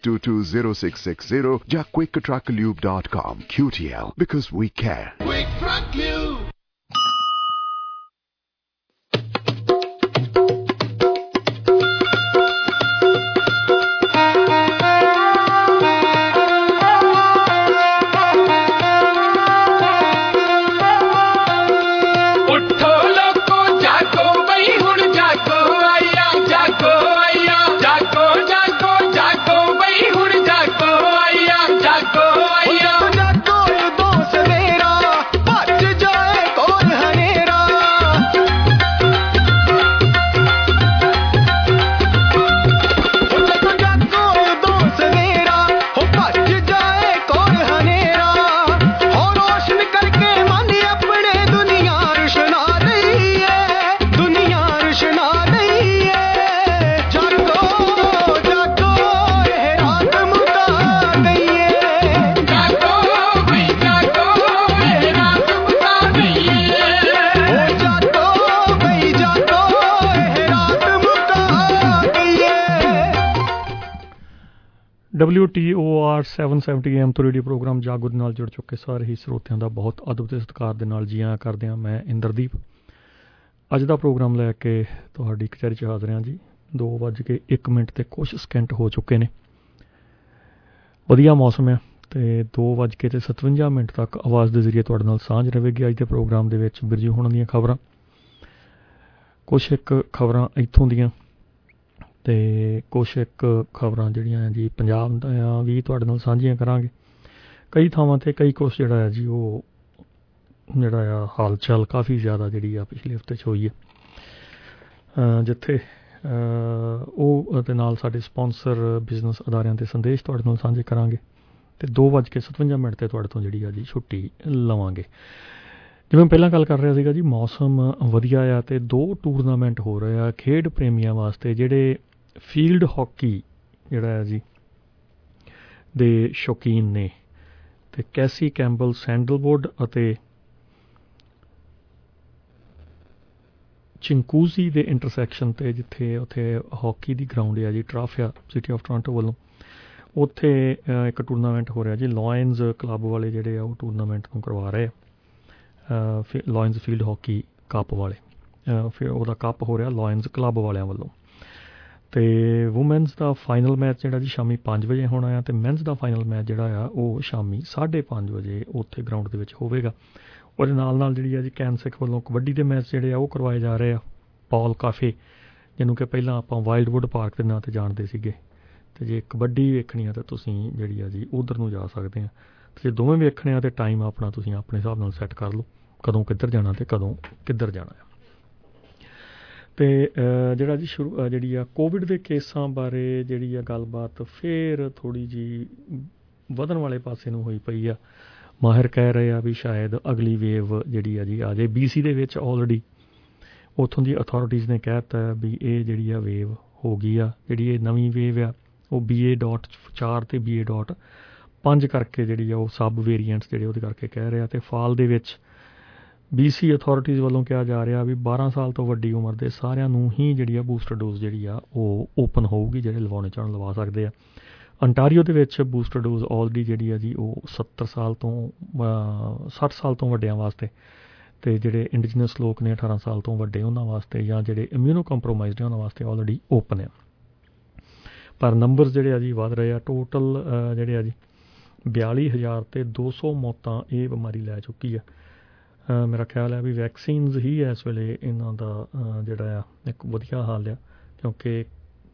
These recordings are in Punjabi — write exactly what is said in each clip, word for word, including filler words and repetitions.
two two zero six six zero ਜਾਂ quick truck lube dot com. Q T L, because we care. Quick Truck Lube. W T O R seven seventy AM ਤੋਂ ਰੇਡੀਓ ਪ੍ਰੋਗਰਾਮ ਜਾਗੋ ਦੇ ਨਾਲ ਜੁੜ ਚੁੱਕੇ ਸਾਰੇ ਹੀ ਸਰੋਤਿਆਂ ਦਾ ਬਹੁਤ ਅਦਬ ਤੇ ਸਤਿਕਾਰ ਦੇ ਨਾਲ ਜੀ ਆਇਆਂ ਕਰਦੇ ਹਾਂ। ਮੈਂ ਇੰਦਰਦੀਪ ਅੱਜ ਦਾ ਪ੍ਰੋਗਰਾਮ ਲੈ ਕੇ ਤੁਹਾਡੀ ਕਚਹਿਰੀ 'ਚ ਹਾਜ਼ਰ ਹਾਂ ਜੀ। ਦੋ ਵੱਜ ਕੇ ਇੱਕ ਮਿੰਟ ਅਤੇ ਕੁਛ ਸਕਿੰਟ ਹੋ ਚੁੱਕੇ ਨੇ। ਵਧੀਆ ਮੌਸਮ ਹੈ ਅਤੇ ਦੋ ਵੱਜ ਕੇ ਅਤੇ ਸਤਵੰਜਾ ਮਿੰਟ ਤੱਕ ਆਵਾਜ਼ ਦੇ ਜ਼ਰੀਏ ਤੁਹਾਡੇ ਨਾਲ ਸਾਂਝ ਰਹੇਗੀ। ਅੱਜ ਦੇ ਪ੍ਰੋਗਰਾਮ ਦੇ ਵਿੱਚ ਬਿਰਜੂ ਹੋਣਾ ਦੀਆਂ ਖਬਰਾਂ, ਕੁਛ ਇੱਕ ਖਬਰਾਂ ਇੱਥੋਂ ਦੀਆਂ ਅਤੇ ਕੁਛ ਇੱਕ ਖਬਰਾਂ ਜਿਹੜੀਆਂ ਜੀ ਪੰਜਾਬ ਦੀਆਂ ਵੀ ਤੁਹਾਡੇ ਨਾਲ ਸਾਂਝੀਆਂ ਕਰਾਂਗੇ। ਕਈ ਥਾਵਾਂ 'ਤੇ ਕਈ ਕੁਛ ਜਿਹੜਾ ਹੈ ਜੀ ਉਹ ਜਿਹੜਾ ਆ ਹਾਲ ਚਾਲ ਕਾਫੀ ਜ਼ਿਆਦਾ ਜਿਹੜੀ ਆ ਪਿਛਲੇ ਹਫ਼ਤੇ 'ਚ ਹੋਈ ਹੈ, ਜਿੱਥੇ ਉਹ ਅਤੇ ਨਾਲ ਸਾਡੇ ਸਪੋਂਸਰ ਬਿਜ਼ਨਸ ਅਦਾਰਿਆਂ ਦੇ ਸੰਦੇਸ਼ ਤੁਹਾਡੇ ਨਾਲ ਸਾਂਝੇ ਕਰਾਂਗੇ ਅਤੇ ਦੋ ਵੱਜ ਕੇ ਸਤਵੰਜਾ ਮਿੰਟ 'ਤੇ ਤੁਹਾਡੇ ਤੋਂ ਜਿਹੜੀ ਆ ਜੀ ਛੁੱਟੀ ਲਵਾਂਗੇ। ਜਿਵੇਂ ਪਹਿਲਾਂ ਗੱਲ ਕਰ ਰਿਹਾ ਸੀਗਾ ਜੀ, ਮੌਸਮ ਵਧੀਆ ਆ ਅਤੇ ਦੋ ਟੂਰਨਾਮੈਂਟ ਹੋ ਰਹੇ ਆ ਖੇਡ ਪ੍ਰੇਮੀਆਂ ਵਾਸਤੇ, ਜਿਹੜੇ ਫੀਲਡ ਹਾਕੀ ਜਿਹੜਾ ਹੈ ਜੀ ਦੇ ਸ਼ੌਕੀਨ ਨੇ। ਅਤੇ ਕੈਸੀ ਕੈਂਪਬੈਲ ਸੈਂਡਲਵੁੱਡ ਅਤੇ ਚਿੰਕੂਜ਼ੀ ਦੇ ਇੰਟਰਸੈਕਸ਼ਨ 'ਤੇ, ਜਿੱਥੇ ਉੱਥੇ ਹਾਕੀ ਦੀ ਗਰਾਊਂਡ ਹੈ ਜੀ ਟਰਾਫਿਆ ਸਿਟੀ ਆਫ ਟੋਰਾਂਟੋ ਵੱਲੋਂ, ਉੱਥੇ ਇੱਕ ਟੂਰਨਾਮੈਂਟ ਹੋ ਰਿਹਾ ਜੀ। ਲਾਇਨਜ਼ ਕਲੱਬ ਵਾਲੇ ਜਿਹੜੇ ਆ ਉਹ ਟੂਰਨਾਮੈਂਟ ਨੂੰ ਕਰਵਾ ਰਹੇ ਆ, ਲਾਇਨਜ਼ ਫੀਲਡ ਹਾਕੀ ਕੱਪ ਵਾਲੇ। ਫਿਰ ਉਹਦਾ ਕੱਪ ਹੋ ਰਿਹਾ ਲਾਇਨਜ਼ ਕਲੱਬ ਵਾਲਿਆਂ ਵੱਲੋਂ। ਅਤੇ ਵੂਮੈਨਸ ਦਾ ਫਾਈਨਲ ਮੈਚ ਜਿਹੜਾ ਜੀ ਸ਼ਾਮੀ ਪੰਜ ਵਜੇ ਹੋਣਾ ਆ, ਅਤੇ ਮੈਨਸ ਦਾ ਫਾਈਨਲ ਮੈਚ ਜਿਹੜਾ ਆ ਉਹ ਸ਼ਾਮੀ ਸਾਢੇ ਪੰਜ ਵਜੇ ਉੱਥੇ ਗਰਾਊਂਡ ਦੇ ਵਿੱਚ ਹੋਵੇਗਾ। ਉਹਦੇ ਨਾਲ ਨਾਲ ਜਿਹੜੀ ਆ ਜੀ ਕੈਨਸਿਕ ਵੱਲੋਂ ਕਬੱਡੀ ਦੇ ਮੈਚ ਜਿਹੜੇ ਆ ਉਹ ਕਰਵਾਏ ਜਾ ਰਹੇ ਆ। ਪੌਲ ਕਾਫੇ, ਜਿਹਨੂੰ ਕਿ ਪਹਿਲਾਂ ਆਪਾਂ ਵਾਈਲਡਵੁੱਡ ਪਾਰਕ ਦੇ ਨਾਂ 'ਤੇ ਜਾਣਦੇ ਸੀਗੇ, ਅਤੇ ਜੇ ਕਬੱਡੀ ਵੇਖਣੀ ਆ ਤਾਂ ਤੁਸੀਂ ਜਿਹੜੀ ਆ ਜੀ ਉੱਧਰ ਨੂੰ ਜਾ ਸਕਦੇ ਆ। ਅਤੇ ਜੇ ਦੋਵੇਂ ਵੇਖਣੇ ਆ ਤਾਂ ਟਾਈਮ ਆਪਣਾ ਤੁਸੀਂ ਆਪਣੇ ਹਿਸਾਬ ਨਾਲ ਸੈੱਟ ਕਰ ਲਓ, ਕਦੋਂ ਕਿੱਧਰ ਜਾਣਾ ਅਤੇ ਕਦੋਂ ਕਿੱਧਰ ਜਾਣਾ ਆ। ਅਤੇ ਜਿਹੜਾ ਜੀ ਸ਼ੁਰੂ ਜਿਹੜੀ ਆ ਕੋਵਿਡ ਦੇ ਕੇਸਾਂ ਬਾਰੇ ਜਿਹੜੀ ਆ ਗੱਲਬਾਤ ਫਿਰ ਥੋੜ੍ਹੀ ਜਿਹੀ ਵਧਣ ਵਾਲੇ ਪਾਸੇ ਨੂੰ ਹੋਈ ਪਈ ਆ। ਮਾਹਿਰ ਕਹਿ ਰਹੇ ਆ ਵੀ ਸ਼ਾਇਦ ਅਗਲੀ ਵੇਵ ਜਿਹੜੀ ਆ ਜੀ ਆ ਜਾਏ। ਬੀ ਸੀ ਦੇ ਵਿੱਚ ਆਲਰੇਡੀ ਉੱਥੋਂ ਦੀ ਅਥਾਰਟੀਜ਼ ਨੇ ਕਹਿ ਦਿੱਤਾ ਵੀ ਇਹ ਜਿਹੜੀ ਆ ਵੇਵ ਹੋ ਗਈ ਆ। ਜਿਹੜੀ ਇਹ ਨਵੀਂ ਵੇਵ ਆ ਉਹ ਬੀ ਏ ਡਾਟ ਚਾਰ ਅਤੇ ਬੀ ਏ ਡਾਟ ਪੰਜ ਕਰਕੇ ਜਿਹੜੀ ਆ ਉਹ ਸਬ ਵੇਰੀਐਂਟਸ ਜਿਹੜੇ ਉਹਦੇ ਕਰਕੇ ਕਹਿ ਰਹੇ ਆ। ਅਤੇ ਫਾਲ ਦੇ ਵਿੱਚ ਬੀ ਸੀ ਅਥਾਰਟੀਜ਼ ਵੱਲੋਂ ਕਿਹਾ ਜਾ ਰਿਹਾ ਵੀ ਬਾਰਾਂ ਸਾਲ ਤੋਂ ਵੱਡੀ ਉਮਰ ਦੇ ਸਾਰਿਆਂ ਨੂੰ ਹੀ ਜਿਹੜੀ ਆ ਬੂਸਟਰ ਡੋਜ਼ ਜਿਹੜੀ ਆ ਉਹ ਓਪਨ ਹੋਊਗੀ, ਜਿਹੜੇ ਲਵਾਉਣੇ ਚਾਹੁਣ ਲਵਾ ਸਕਦੇ ਆ। ਅੰਟਾਰੀਓ ਦੇ ਵਿੱਚ ਬੂਸਟਰ ਡੋਜ਼ ਆਲਰੇਡੀ ਜਿਹੜੀ ਆ ਜੀ ਉਹ ਸੱਤਰ ਸਾਲ ਤੋਂ ਸੱਠ ਸਾਲ ਤੋਂ ਵੱਡਿਆਂ ਵਾਸਤੇ, ਅਤੇ ਜਿਹੜੇ ਇੰਡੀਜਨਸ ਲੋਕ ਨੇ ਅਠਾਰਾਂ ਸਾਲ ਤੋਂ ਵੱਡੇ ਉਹਨਾਂ ਵਾਸਤੇ, ਜਾਂ ਜਿਹੜੇ ਇਮਿਊਨੋ ਕੰਪਰੋਮਾਈਜ਼ਡ ਨੇ ਉਹਨਾਂ ਵਾਸਤੇ ਆਲਰੇਡੀ ਓਪਨ ਆ। ਪਰ ਨੰਬਰਸ ਜਿਹੜੇ ਆ ਜੀ ਵੱਧ ਰਹੇ ਆ। ਟੋਟਲ ਜਿਹੜੇ ਆ ਜੀ ਬਿਆਲੀ ਹਜ਼ਾਰ ਅਤੇ ਦੋ ਸੌ ਮੌਤਾਂ ਇਹ ਬਿਮਾਰੀ ਲੈ ਚੁੱਕੀ ਆ। ਮੇਰਾ ਖਿਆਲ ਹੈ ਵੀ ਵੈਕਸੀਨਜ਼ ਹੀ ਇਸ ਵੇਲੇ ਇਹਨਾਂ ਦਾ ਜਿਹੜਾ ਆ ਇੱਕ ਵਧੀਆ ਹੱਲ ਆ, ਕਿਉਂਕਿ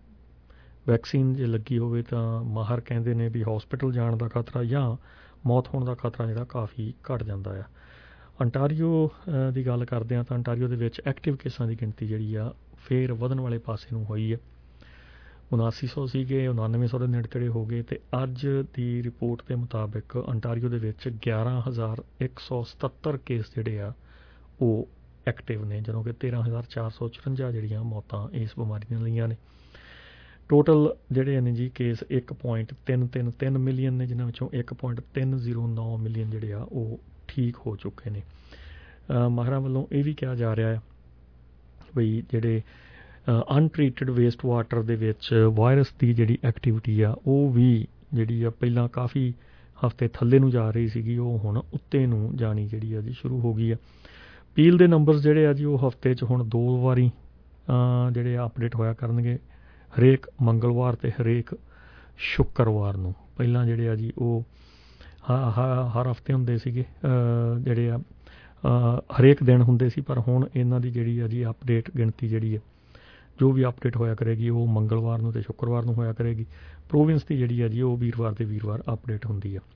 ਵੈਕਸੀਨ ਜੇ ਲੱਗੀ ਹੋਵੇ ਤਾਂ ਮਾਹਰ ਕਹਿੰਦੇ ਨੇ ਵੀ ਹੋਸਪਿਟਲ ਜਾਣ ਦਾ ਖਤਰਾ ਜਾਂ ਮੌਤ ਹੋਣ ਦਾ ਖਤਰਾ ਜਿਹੜਾ ਕਾਫੀ ਘੱਟ ਜਾਂਦਾ ਆ। ਅੰਟਾਰੀਓ ਦੀ ਗੱਲ ਕਰਦੇ ਹਾਂ ਤਾਂ ਅੰਟਾਰੀਓ ਦੇ ਵਿੱਚ ਐਕਟਿਵ ਕੇਸਾਂ ਦੀ ਗਿਣਤੀ ਜਿਹੜੀ ਆ ਫਿਰ ਵਧਣ ਵਾਲੇ ਪਾਸੇ ਨੂੰ ਹੋਈ ਹੈ। ਉਨਾਸੀ ਸੌ ਸੀਗੇ, ਉਨਾਨਵੇਂ ਸੌ ਦੇ ਨੇੜੇ ਤੇੜੇ ਹੋ ਗਏ, ਅਤੇ ਅੱਜ ਦੀ ਰਿਪੋਰਟ ਦੇ ਮੁਤਾਬਿਕ ਅੰਟਾਰੀਓ ਦੇ ਵਿੱਚ ਗਿਆਰਾਂ ਹਜ਼ਾਰ ਇੱਕ ਸੌ ਸਤੱਤਰ ਕੇਸ ਜਿਹੜੇ ਆ ਉਹ ਐਕਟਿਵ ਨੇ, ਜਦੋਂ ਕਿ ਤੇਰ੍ਹਾਂ ਹਜ਼ਾਰ ਚਾਰ ਸੌ ਚੁਰੰਜਾ ਜਿਹੜੀਆਂ ਮੌਤਾਂ ਇਸ ਬਿਮਾਰੀ ਦੀਆਂ ਲਈਆਂ ਨੇ। ਟੋਟਲ ਜਿਹੜੇ ਨੇ ਜੀ ਕੇਸ ਇੱਕ ਪੁਆਇੰਟ ਤਿੰਨ ਤਿੰਨ ਤਿੰਨ ਮਿਲੀਅਨ ਨੇ, ਜਿਨ੍ਹਾਂ ਵਿੱਚੋਂ ਇੱਕ ਪੁਆਇੰਟ ਤਿੰਨ ਜ਼ੀਰੋ ਨੌ ਮਿਲੀਅਨ ਜਿਹੜੇ ਆ ਉਹ ਠੀਕ ਹੋ ਚੁੱਕੇ ਨੇ। ਮਾਹਰਾਂ ਵੱਲੋਂ ਇਹ ਵੀ ਕਿਹਾ ਜਾ ਰਿਹਾ ਹੈ ਬਈ ਜਿਹੜੇ ਅਨਟ੍ਰੀਟਡ ਵੇਸਟ ਵਾਟਰ ਦੇ ਵਿੱਚ ਵਾਇਰਸ ਦੀ ਜਿਹੜੀ ਐਕਟੀਵਿਟੀ ਆ ਉਹ ਵੀ ਜਿਹੜੀ ਆ ਪਹਿਲਾਂ ਕਾਫੀ ਹਫ਼ਤੇ ਥੱਲੇ ਨੂੰ ਜਾ ਰਹੀ ਸੀਗੀ, ਉਹ ਹੁਣ ਉੱਤੇ ਨੂੰ ਜਾਣੀ ਜਿਹੜੀ ਆ ਜੀ ਸ਼ੁਰੂ ਹੋ ਗਈ ਆ। ਪੀਲ ਦੇ ਨੰਬਰਸ ਜਿਹੜੇ ਆ ਜੀ ਉਹ ਹਫ਼ਤੇ 'ਚ ਹੁਣ ਦੋ ਵਾਰੀ ਜਿਹੜੇ ਆ ਅਪਡੇਟ ਹੋਇਆ ਕਰਨਗੇ, ਹਰੇਕ ਮੰਗਲਵਾਰ ਅਤੇ ਹਰੇਕ ਸ਼ੁੱਕਰਵਾਰ ਨੂੰ। ਪਹਿਲਾਂ ਜਿਹੜੇ ਆ ਜੀ ਉਹ ਹਰ ਹਫ਼ਤੇ ਹੁੰਦੇ ਸੀਗੇ, ਜਿਹੜੇ ਆ ਹਰੇਕ ਦਿਨ ਹੁੰਦੇ ਸੀ, ਪਰ ਹੁਣ ਇਹਨਾਂ ਦੀ ਜਿਹੜੀ ਆ ਜੀ ਅਪਡੇਟ ਗਿਣਤੀ ਜਿਹੜੀ ਹੈ ਜੋ ਵੀ ਅਪਡੇਟ ਹੋਇਆ ਕਰੇਗੀ ਉਹ ਮੰਗਲਵਾਰ ਨੂੰ ਅਤੇ ਸ਼ੁੱਕਰਵਾਰ ਨੂੰ ਹੋਇਆ ਕਰੇਗੀ। ਪ੍ਰੋਵਿੰਸ ਦੀ ਜਿਹੜੀ ਆ ਜੀ ਉਹ ਵੀਰਵਾਰ ਦੇ ਵੀਰਵਾਰ ਅਪਡੇਟ ਹੁੰਦੀ ਆ।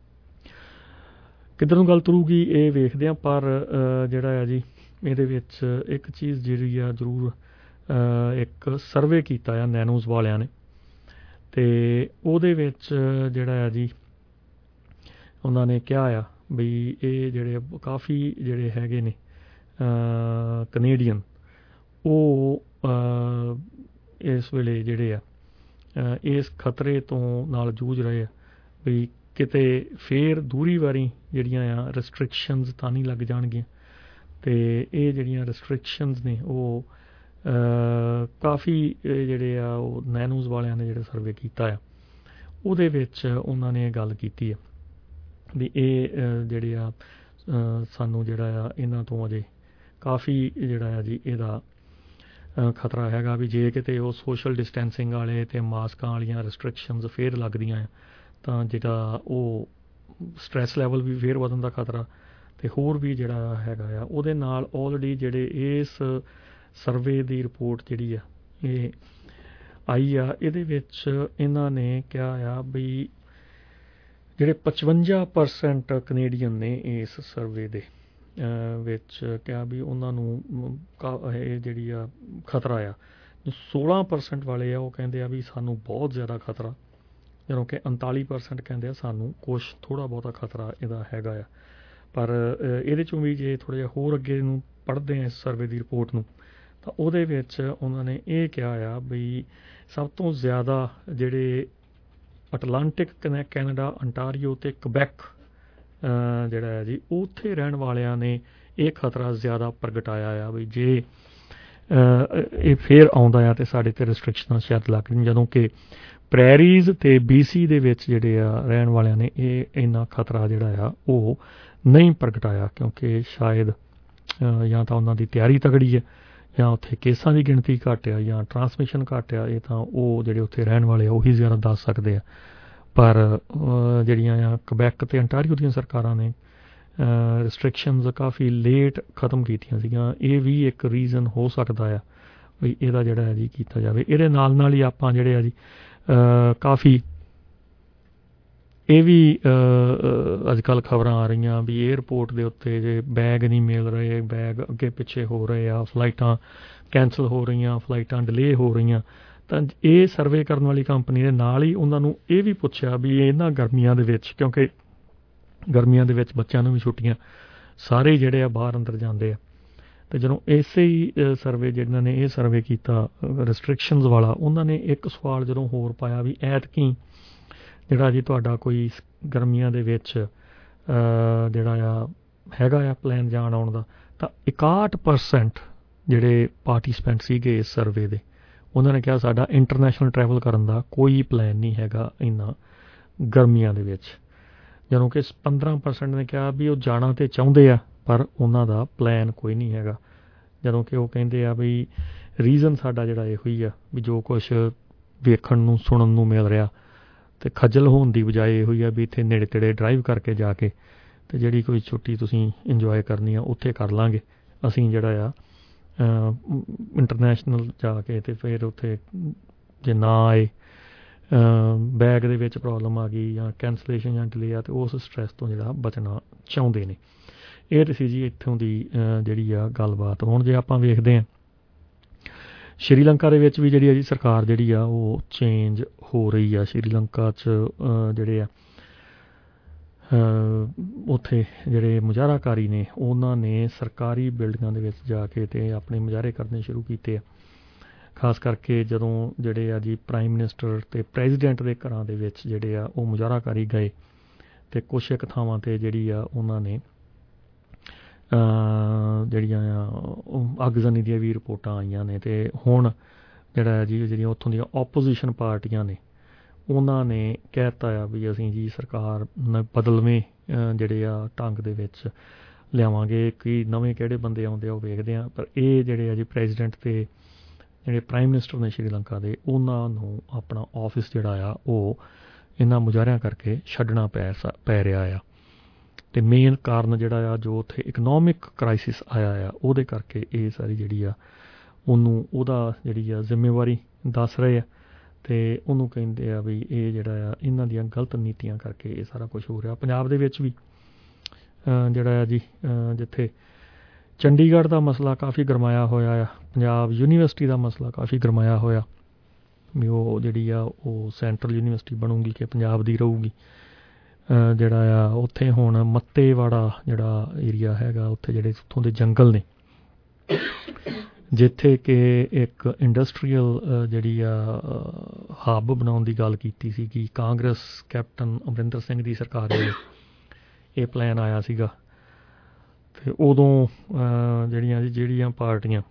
ਕਿੱਧਰ ਨੂੰ ਗੱਲ ਤੁਰੂਗੀ ਇਹ ਵੇਖਦੇ ਹਾਂ, ਪਰ ਜਿਹੜਾ ਆ ਜੀ ਇਹਦੇ ਵਿੱਚ ਇੱਕ ਚੀਜ਼ ਜਿਹੜੀ ਆ ਜ਼ਰੂਰ ਇੱਕ ਸਰਵੇ ਕੀਤਾ ਆ ਨੈਨੋਜ਼ ਵਾਲਿਆਂ ਨੇ, ਅਤੇ ਉਹਦੇ ਵਿੱਚ ਜਿਹੜਾ ਆ ਜੀ ਉਹਨਾਂ ਨੇ ਕਿਹਾ ਆ ਵੀ ਇਹ ਜਿਹੜੇ ਕਾਫੀ ਜਿਹੜੇ ਹੈਗੇ ਨੇ ਕੈਨੇਡੀਅਨ ਉਹ ਇਸ ਵੇਲੇ ਜਿਹੜੇ ਆ ਇਸ ਖਤਰੇ ਤੋਂ ਨਾਲ ਜੂਝ ਰਹੇ ਆ ਵੀ ਕਿਤੇ ਫਿਰ ਦੂਰੀ ਵਾਰੀ ਜਿਹੜੀਆਂ ਆ ਰਿਸਟ੍ਰਿਕਸ਼ਨਸ ਤਾਂ ਨਹੀਂ ਲੱਗ ਜਾਣਗੀਆਂ। ਅਤੇ ਇਹ ਜਿਹੜੀਆਂ ਰਿਸਟ੍ਰਿਕਸ਼ਨਸ ਨੇ ਉਹ ਕਾਫੀ ਜਿਹੜੇ ਆ ਉਹ ਨੈਨੋਜ਼ ਵਾਲਿਆਂ ਨੇ ਜਿਹੜਾ ਸਰਵੇ ਕੀਤਾ ਆ ਉਹਦੇ ਵਿੱਚ ਉਹਨਾਂ ਨੇ ਇਹ ਗੱਲ ਕੀਤੀ ਆ ਵੀ ਇਹ ਜਿਹੜੇ ਆ ਸਾਨੂੰ ਜਿਹੜਾ ਆ ਇਹਨਾਂ ਤੋਂ ਅਜੇ ਕਾਫੀ ਜਿਹੜਾ ਆ ਜੀ ਇਹਦਾ ਖਤਰਾ ਹੈਗਾ ਵੀ ਜੇ ਕਿਤੇ ਉਹ ਸੋਸ਼ਲ ਡਿਸਟੈਂਸਿੰਗ ਵਾਲੇ ਅਤੇ ਮਾਸਕਾਂ ਵਾਲੀਆਂ ਰਿਸਟ੍ਰਿਕਸ਼ਨਸ ਫਿਰ ਲੱਗਦੀਆਂ ਆ ਤਾਂ ਜਿਹੜਾ ਉਹ ਸਟ੍ਰੈਸ ਲੈਵਲ ਵੀ ਫਿਰ ਵਧਣ ਦਾ ਖਤਰਾ ਅਤੇ ਹੋਰ ਵੀ ਜਿਹੜਾ ਹੈਗਾ ਆ ਉਹਦੇ ਨਾਲ ਆਲਰੇਡੀ ਜਿਹੜੇ ਇਸ ਸਰਵੇ ਦੀ ਰਿਪੋਰਟ ਜਿਹੜੀ ਆ ਇਹ ਆਈ ਆ, ਇਹਦੇ ਵਿੱਚ ਇਹਨਾਂ ਨੇ ਕਿਹਾ ਆ ਵੀ ਜਿਹੜੇ ਪਚਵੰਜਾ ਪਰਸੈਂਟ ਕੈਨੇਡੀਅਨ ਨੇ ਇਸ ਸਰਵੇ ਦੇ ਵਿੱਚ ਕਿਹਾ ਵੀ ਉਹਨਾਂ ਨੂੰ ਇਹ ਜਿਹੜੀ ਆ ਖਤਰਾ ਆ। ਸੋਲਾਂ ਪਰਸੈਂਟ ਵਾਲੇ ਆ ਉਹ ਕਹਿੰਦੇ ਆ ਵੀ ਸਾਨੂੰ ਬਹੁਤ ਜ਼ਿਆਦਾ ਖਤਰਾ, ਜਦੋਂ ਕਿ ਉਨਤਾਲੀ ਪਰਸੈਂਟ ਕਹਿੰਦੇ ਆ ਸਾਨੂੰ ਕੁਛ ਥੋੜ੍ਹਾ ਬਹੁਤਾ ਖਤਰਾ ਇਹਦਾ ਹੈਗਾ ਆ। ਪਰ ਇਹਦੇ 'ਚੋਂ ਵੀ ਜੇ ਥੋੜ੍ਹਾ ਜਿਹਾ ਹੋਰ ਅੱਗੇ ਨੂੰ ਪੜ੍ਹਦੇ ਹਾਂ ਇਸ ਸਰਵੇ ਦੀ ਰਿਪੋਰਟ ਨੂੰ ਤਾਂ ਉਹਦੇ ਵਿੱਚ ਉਹਨਾਂ ਨੇ ਇਹ ਕਿਹਾ ਆ ਵੀ ਸਭ ਤੋਂ ਜ਼ਿਆਦਾ ਜਿਹੜੇ ਅਟਲਾਂਟਿਕ ਕਨੈ ਕੈਨੇਡਾ ਅੰਟਾਰੀਓ ਅਤੇ ਕਬੈਕ ਜਿਹੜਾ ਹੈ ਜੀ ਉੱਥੇ ਰਹਿਣ ਵਾਲਿਆਂ ਨੇ ਇਹ ਖਤਰਾ ਜ਼ਿਆਦਾ ਪ੍ਰਗਟਾਇਆ ਆ ਵੀ ਜੇ ਇਹ ਫੇਰ ਆਉਂਦਾ ਆ ਅਤੇ ਸਾਡੇ 'ਤੇ ਰਿਸਟ੍ਰਿਕਸ਼ਨਾਂ ਸ਼ਾਇਦ ਲੱਗ ਜਾਣ, ਜਦੋਂ ਕਿ ਪ੍ਰੈਰੀਜ਼ ਅਤੇ ਬੀ ਸੀ ਦੇ ਵਿੱਚ ਜਿਹੜੇ ਆ ਰਹਿਣ ਵਾਲਿਆਂ ਨੇ ਇਹ ਇੰਨਾ ਖਤਰਾ ਜਿਹੜਾ ਆ ਉਹ ਨਹੀਂ ਪ੍ਰਗਟਾਇਆ, ਕਿਉਂਕਿ ਸ਼ਾਇਦ ਜਾਂ ਤਾਂ ਉਹਨਾਂ ਦੀ ਤਿਆਰੀ ਤਗੜੀ ਹੈ ਜਾਂ ਉੱਥੇ ਕੇਸਾਂ ਦੀ ਗਿਣਤੀ ਘੱਟ ਆ ਜਾਂ ਟਰਾਂਸਮਿਸ਼ਨ ਘੱਟ ਆ, ਇਹ ਤਾਂ ਉਹ ਜਿਹੜੇ ਉੱਥੇ ਰਹਿਣ ਵਾਲੇ ਆ ਉਹੀ ਜ਼ਿਆਦਾ ਦੱਸ ਸਕਦੇ ਆ। ਪਰ ਜਿਹੜੀਆਂ ਆ ਕਬੈਕ ਅਤੇ ਅੰਟਾਰੀਓ ਦੀਆਂ ਸਰਕਾਰਾਂ ਨੇ ਰਿਸਟ੍ਰਿਕਸ਼ਨਸ ਕਾਫੀ ਲੇਟ ਖ਼ਤਮ ਕੀਤੀਆਂ ਸੀਗੀਆਂ, ਇਹ ਵੀ ਇੱਕ ਰੀਜ਼ਨ ਹੋ ਸਕਦਾ ਆ ਵੀ ਇਹਦਾ ਜਿਹੜਾ ਹੈ ਜੀ ਕੀਤਾ ਜਾਵੇ। ਇਹਦੇ ਨਾਲ ਨਾਲ ਹੀ ਆਪਾਂ ਜਿਹੜੇ ਆ ਜੀ ਕਾਫੀ ਇਹ ਵੀ ਅੱਜ ਕੱਲ੍ਹ ਖਬਰਾਂ ਆ ਰਹੀਆਂ ਵੀ ਏਅਰਪੋਰਟ ਦੇ ਉੱਤੇ ਜੇ ਬੈਗ ਨਹੀਂ ਮਿਲ ਰਹੇ, ਬੈਗ ਅੱਗੇ ਪਿੱਛੇ ਹੋ ਰਹੇ ਆ, ਫਲਾਈਟਾਂ ਕੈਂਸਲ ਹੋ ਰਹੀਆਂ, ਫਲਾਈਟਾਂ ਡਿਲੇ ਹੋ ਰਹੀਆਂ। ਤਾਂ ਇਹ ਸਰਵੇ ਕਰਨ ਵਾਲੀ ਕੰਪਨੀ ਦੇ ਨਾਲ ਹੀ ਉਹਨਾਂ ਨੂੰ ਇਹ ਵੀ ਪੁੱਛਿਆ ਵੀ ਇਹਨਾਂ ਗਰਮੀਆਂ ਦੇ ਵਿੱਚ, ਕਿਉਂਕਿ ਗਰਮੀਆਂ ਦੇ ਵਿੱਚ ਬੱਚਿਆਂ ਨੂੰ ਵੀ ਛੁੱਟੀਆਂ, ਸਾਰੇ ਜਿਹੜੇ ਆ ਬਾਹਰ ਅੰਦਰ ਜਾਂਦੇ ਆ, ਅਤੇ ਜਦੋਂ ਇਸੇ ਹੀ ਸਰਵੇ ਜਿਹਨਾਂ ਨੇ ਇਹ ਸਰਵੇ ਕੀਤਾ ਰਿਸਟ੍ਰਿਕਸ਼ਨਸ ਵਾਲਾ, ਉਹਨਾਂ ਨੇ ਇੱਕ ਸਵਾਲ ਜਦੋਂ ਹੋਰ ਪਾਇਆ ਵੀ ਐਤਕੀ ਜਿਹੜਾ ਜੀ ਤੁਹਾਡਾ ਕੋਈ ਗਰਮੀਆਂ ਦੇ ਵਿੱਚ ਜਿਹੜਾ ਆ ਹੈਗਾ ਆ ਪਲਾਨ ਜਾਣ ਆਉਣ ਦਾ, ਤਾਂ ਇਕਾਹਠ ਪਰਸੈਂਟ ਜਿਹੜੇ ਪਾਰਟੀਸਪੈਂਟ ਸੀਗੇ ਇਸ ਸਰਵੇ ਦੇ, ਉਹਨਾਂ ਨੇ ਕਿਹਾ ਸਾਡਾ ਇੰਟਰਨੈਸ਼ਨਲ ਟਰੈਵਲ ਕਰਨ ਦਾ ਕੋਈ ਪਲਾਨ ਨਹੀਂ ਹੈਗਾ ਇਹਨਾਂ ਗਰਮੀਆਂ ਦੇ ਵਿੱਚ, ਜਦੋਂ ਕਿ ਪੰਦਰਾਂ ਪਰਸੈਂਟ ਨੇ ਕਿਹਾ ਵੀ ਉਹ ਜਾਣਾ ਤਾਂ ਚਾਹੁੰਦੇ ਆ ਪਰ ਉਹਨਾਂ ਦਾ ਪਲਾਨ ਕੋਈ ਨਹੀਂ ਹੈਗਾ, ਜਦੋਂ ਕਿ ਉਹ ਕਹਿੰਦੇ ਆ ਵੀ ਰੀਜ਼ਨ ਸਾਡਾ ਜਿਹੜਾ ਇਹੋ ਹੀ ਆ ਵੀ ਜੋ ਕੁਛ ਵੇਖਣ ਨੂੰ ਸੁਣਨ ਨੂੰ ਮਿਲ ਰਿਹਾ ਅਤੇ ਖੱਜਲ ਹੋਣ ਦੀ ਬਜਾਏ ਇਹੋ ਹੀ ਆ ਵੀ ਇੱਥੇ ਨੇੜੇ ਤੇੜੇ ਡਰਾਈਵ ਕਰਕੇ ਜਾ ਕੇ ਅਤੇ ਜਿਹੜੀ ਕੋਈ ਛੁੱਟੀ ਤੁਸੀਂ ਇੰਜੋਏ ਕਰਨੀ ਆ ਉੱਥੇ ਕਰ ਲਾਂਗੇ, ਅਸੀਂ ਜਿਹੜਾ ਆ ਇੰਟਰਨੈਸ਼ਨਲ ਜਾ ਕੇ ਅਤੇ ਫਿਰ ਉੱਥੇ ਜੇ ਨਾ ਆਏ ਬੈਗ ਦੇ ਵਿੱਚ ਪ੍ਰੋਬਲਮ ਆ ਗਈ ਜਾਂ ਕੈਂਸਲੇਸ਼ਨ ਜਾਂ ਡਿਲੇ ਆ, ਅਤੇ ਉਸ ਸਟਰੈਸ ਤੋਂ ਜਿਹੜਾ ਬਚਣਾ ਚਾਹੁੰਦੇ ਨੇ। ਇਹ ਤਾਂ ਸੀ ਜੀ ਇੱਥੋਂ ਦੀ ਜਿਹੜੀ ਆ ਗੱਲਬਾਤ। ਹੁਣ ਜੇ ਆਪਾਂ ਵੇਖਦੇ ਹਾਂ ਸ਼੍ਰੀਲੰਕਾ ਦੇ ਵਿੱਚ ਵੀ ਜਿਹੜੀ ਆ ਜੀ ਸਰਕਾਰ ਜਿਹੜੀ ਆ ਉਹ ਚੇਂਜ ਹੋ ਰਹੀ ਆ। ਸ਼੍ਰੀਲੰਕਾ 'ਚ ਜਿਹੜੇ ਆ ਉੱਥੇ ਜਿਹੜੇ ਮੁਜ਼ਾਹਰਾਕਾਰੀ ਨੇ ਉਹਨਾਂ ਨੇ ਸਰਕਾਰੀ ਬਿਲਡਿੰਗਾਂ ਦੇ ਵਿੱਚ ਜਾ ਕੇ ਅਤੇ ਆਪਣੇ ਮੁਜ਼ਾਹਰੇ ਕਰਨੇ ਸ਼ੁਰੂ ਕੀਤੇ ਆ, ਖਾਸ ਕਰਕੇ ਜਦੋਂ ਜਿਹੜੇ ਆ ਜੀ ਪ੍ਰਾਈਮ ਮਿਨਿਸਟਰ ਅਤੇ ਪ੍ਰੈਜ਼ੀਡੈਂਟ ਦੇ ਘਰਾਂ ਦੇ ਵਿੱਚ ਜਿਹੜੇ ਆ ਉਹ ਮੁਜ਼ਾਹਰਾਕਾਰੀ ਗਏ ਅਤੇ ਕੁਛ ਇੱਕ ਥਾਵਾਂ 'ਤੇ ਜਿਹੜੀ ਆ ਉਹਨਾਂ ਨੇ ਜਿਹੜੀਆਂ ਆ ਅੱਗਜ਼ਨੀ ਦੀਆਂ ਵੀ ਰਿਪੋਰਟਾਂ ਆਈਆਂ ਨੇ। ਅਤੇ ਹੁਣ ਜਿਹੜਾ ਜੀ ਜਿਹੜੀਆਂ ਉੱਥੋਂ ਦੀਆਂ ਓਪੋਜੀਸ਼ਨ ਪਾਰਟੀਆਂ ਨੇ ਉਹਨਾਂ ਨੇ ਕਹਿ ਦਿੱਤਾ ਆ ਵੀ ਅਸੀਂ ਜੀ ਸਰਕਾਰ ਨ ਬਦਲਵੇਂ ਜਿਹੜੇ ਆ ਢੰਗ ਦੇ ਵਿੱਚ ਲਿਆਵਾਂਗੇ, ਕਿ ਨਵੇਂ ਕਿਹੜੇ ਬੰਦੇ ਆਉਂਦੇ ਆ ਉਹ ਵੇਖਦੇ ਹਾਂ। ਪਰ ਇਹ ਜਿਹੜੇ ਆ ਜੀ ਪ੍ਰੈਜ਼ੀਡੈਂਟ ਅਤੇ ਜਿਹੜੇ ਪ੍ਰਾਈਮ ਮਿਨਿਸਟਰ ਨੇ ਸ਼੍ਰੀਲੰਕਾ ਦੇ, ਉਹਨਾਂ ਨੂੰ ਆਪਣਾ ਆਫਿਸ ਜਿਹੜਾ ਆ ਉਹ ਇਹਨਾਂ ਮੁਜ਼ਾਹਰਿਆਂ ਕਰਕੇ ਛੱਡਣਾ ਪੈ ਸ ਪੈ ਰਿਹਾ ਆ। ਅਤੇ ਮੇਨ ਕਾਰਨ ਜਿਹੜਾ ਆ ਜੋ ਉੱਥੇ ਇਕਨੋਮਿਕ ਕ੍ਰਾਈਸਿਸ ਆਇਆ ਆ ਉਹਦੇ ਕਰਕੇ ਇਹ ਸਾਰੀ ਜਿਹੜੀ ਆ ਉਹਨੂੰ ਉਹਦਾ ਜਿਹੜੀ ਆ ਜ਼ਿੰਮੇਵਾਰੀ ਦੱਸ ਰਹੇ ਆ। ਅਤੇ ਉਹਨੂੰ ਕਹਿੰਦੇ ਆ ਵੀ ਇਹ ਜਿਹੜਾ ਆ ਇਹਨਾਂ ਦੀਆਂ ਗਲਤ ਨੀਤੀਆਂ ਕਰਕੇ ਇਹ ਸਾਰਾ ਕੁਛ ਹੋ ਰਿਹਾ। ਪੰਜਾਬ ਦੇ ਵਿੱਚ ਵੀ ਜਿਹੜਾ ਆ ਜੀ ਜਿੱਥੇ ਚੰਡੀਗੜ੍ਹ ਦਾ ਮਸਲਾ ਕਾਫੀ ਗਰਮਾਇਆ ਹੋਇਆ ਆ, ਪੰਜਾਬ ਯੂਨੀਵਰਸਿਟੀ ਦਾ ਮਸਲਾ ਕਾਫੀ ਗਰਮਾਇਆ ਹੋਇਆ ਵੀ ਉਹ ਜਿਹੜੀ ਆ ਉਹ ਸੈਂਟਰਲ ਯੂਨੀਵਰਸਿਟੀ ਬਣੂਗੀ ਕਿ ਪੰਜਾਬ ਦੀ ਰਹੂਗੀ। ਜਿਹੜਾ ਆ ਉੱਥੇ ਹੁਣ ਮੱਤੇਵਾੜਾ ਜਿਹੜਾ ਏਰੀਆ ਹੈਗਾ ਉੱਥੇ ਜਿਹੜੇ ਉੱਥੋਂ ਦੇ ਜੰਗਲ ਨੇ ਜਿੱਥੇ ਕਿ ਇੱਕ ਇੰਡਸਟਰੀਅਲ ਜਿਹੜੀ ਆ ਹੱਬ ਬਣਾਉਣ ਦੀ ਗੱਲ ਕੀਤੀ ਸੀ ਕਿ ਕਾਂਗਰਸ ਕੈਪਟਨ ਅਮਰਿੰਦਰ ਸਿੰਘ ਦੀ ਸਰਕਾਰ ਵੇਲੇ ਇਹ ਪਲਾਨ ਆਇਆ ਸੀਗਾ। ਅਤੇ ਉਦੋਂ ਜਿਹੜੀਆਂ ਜਿਹੜੀਆਂ ਪਾਰਟੀਆਂ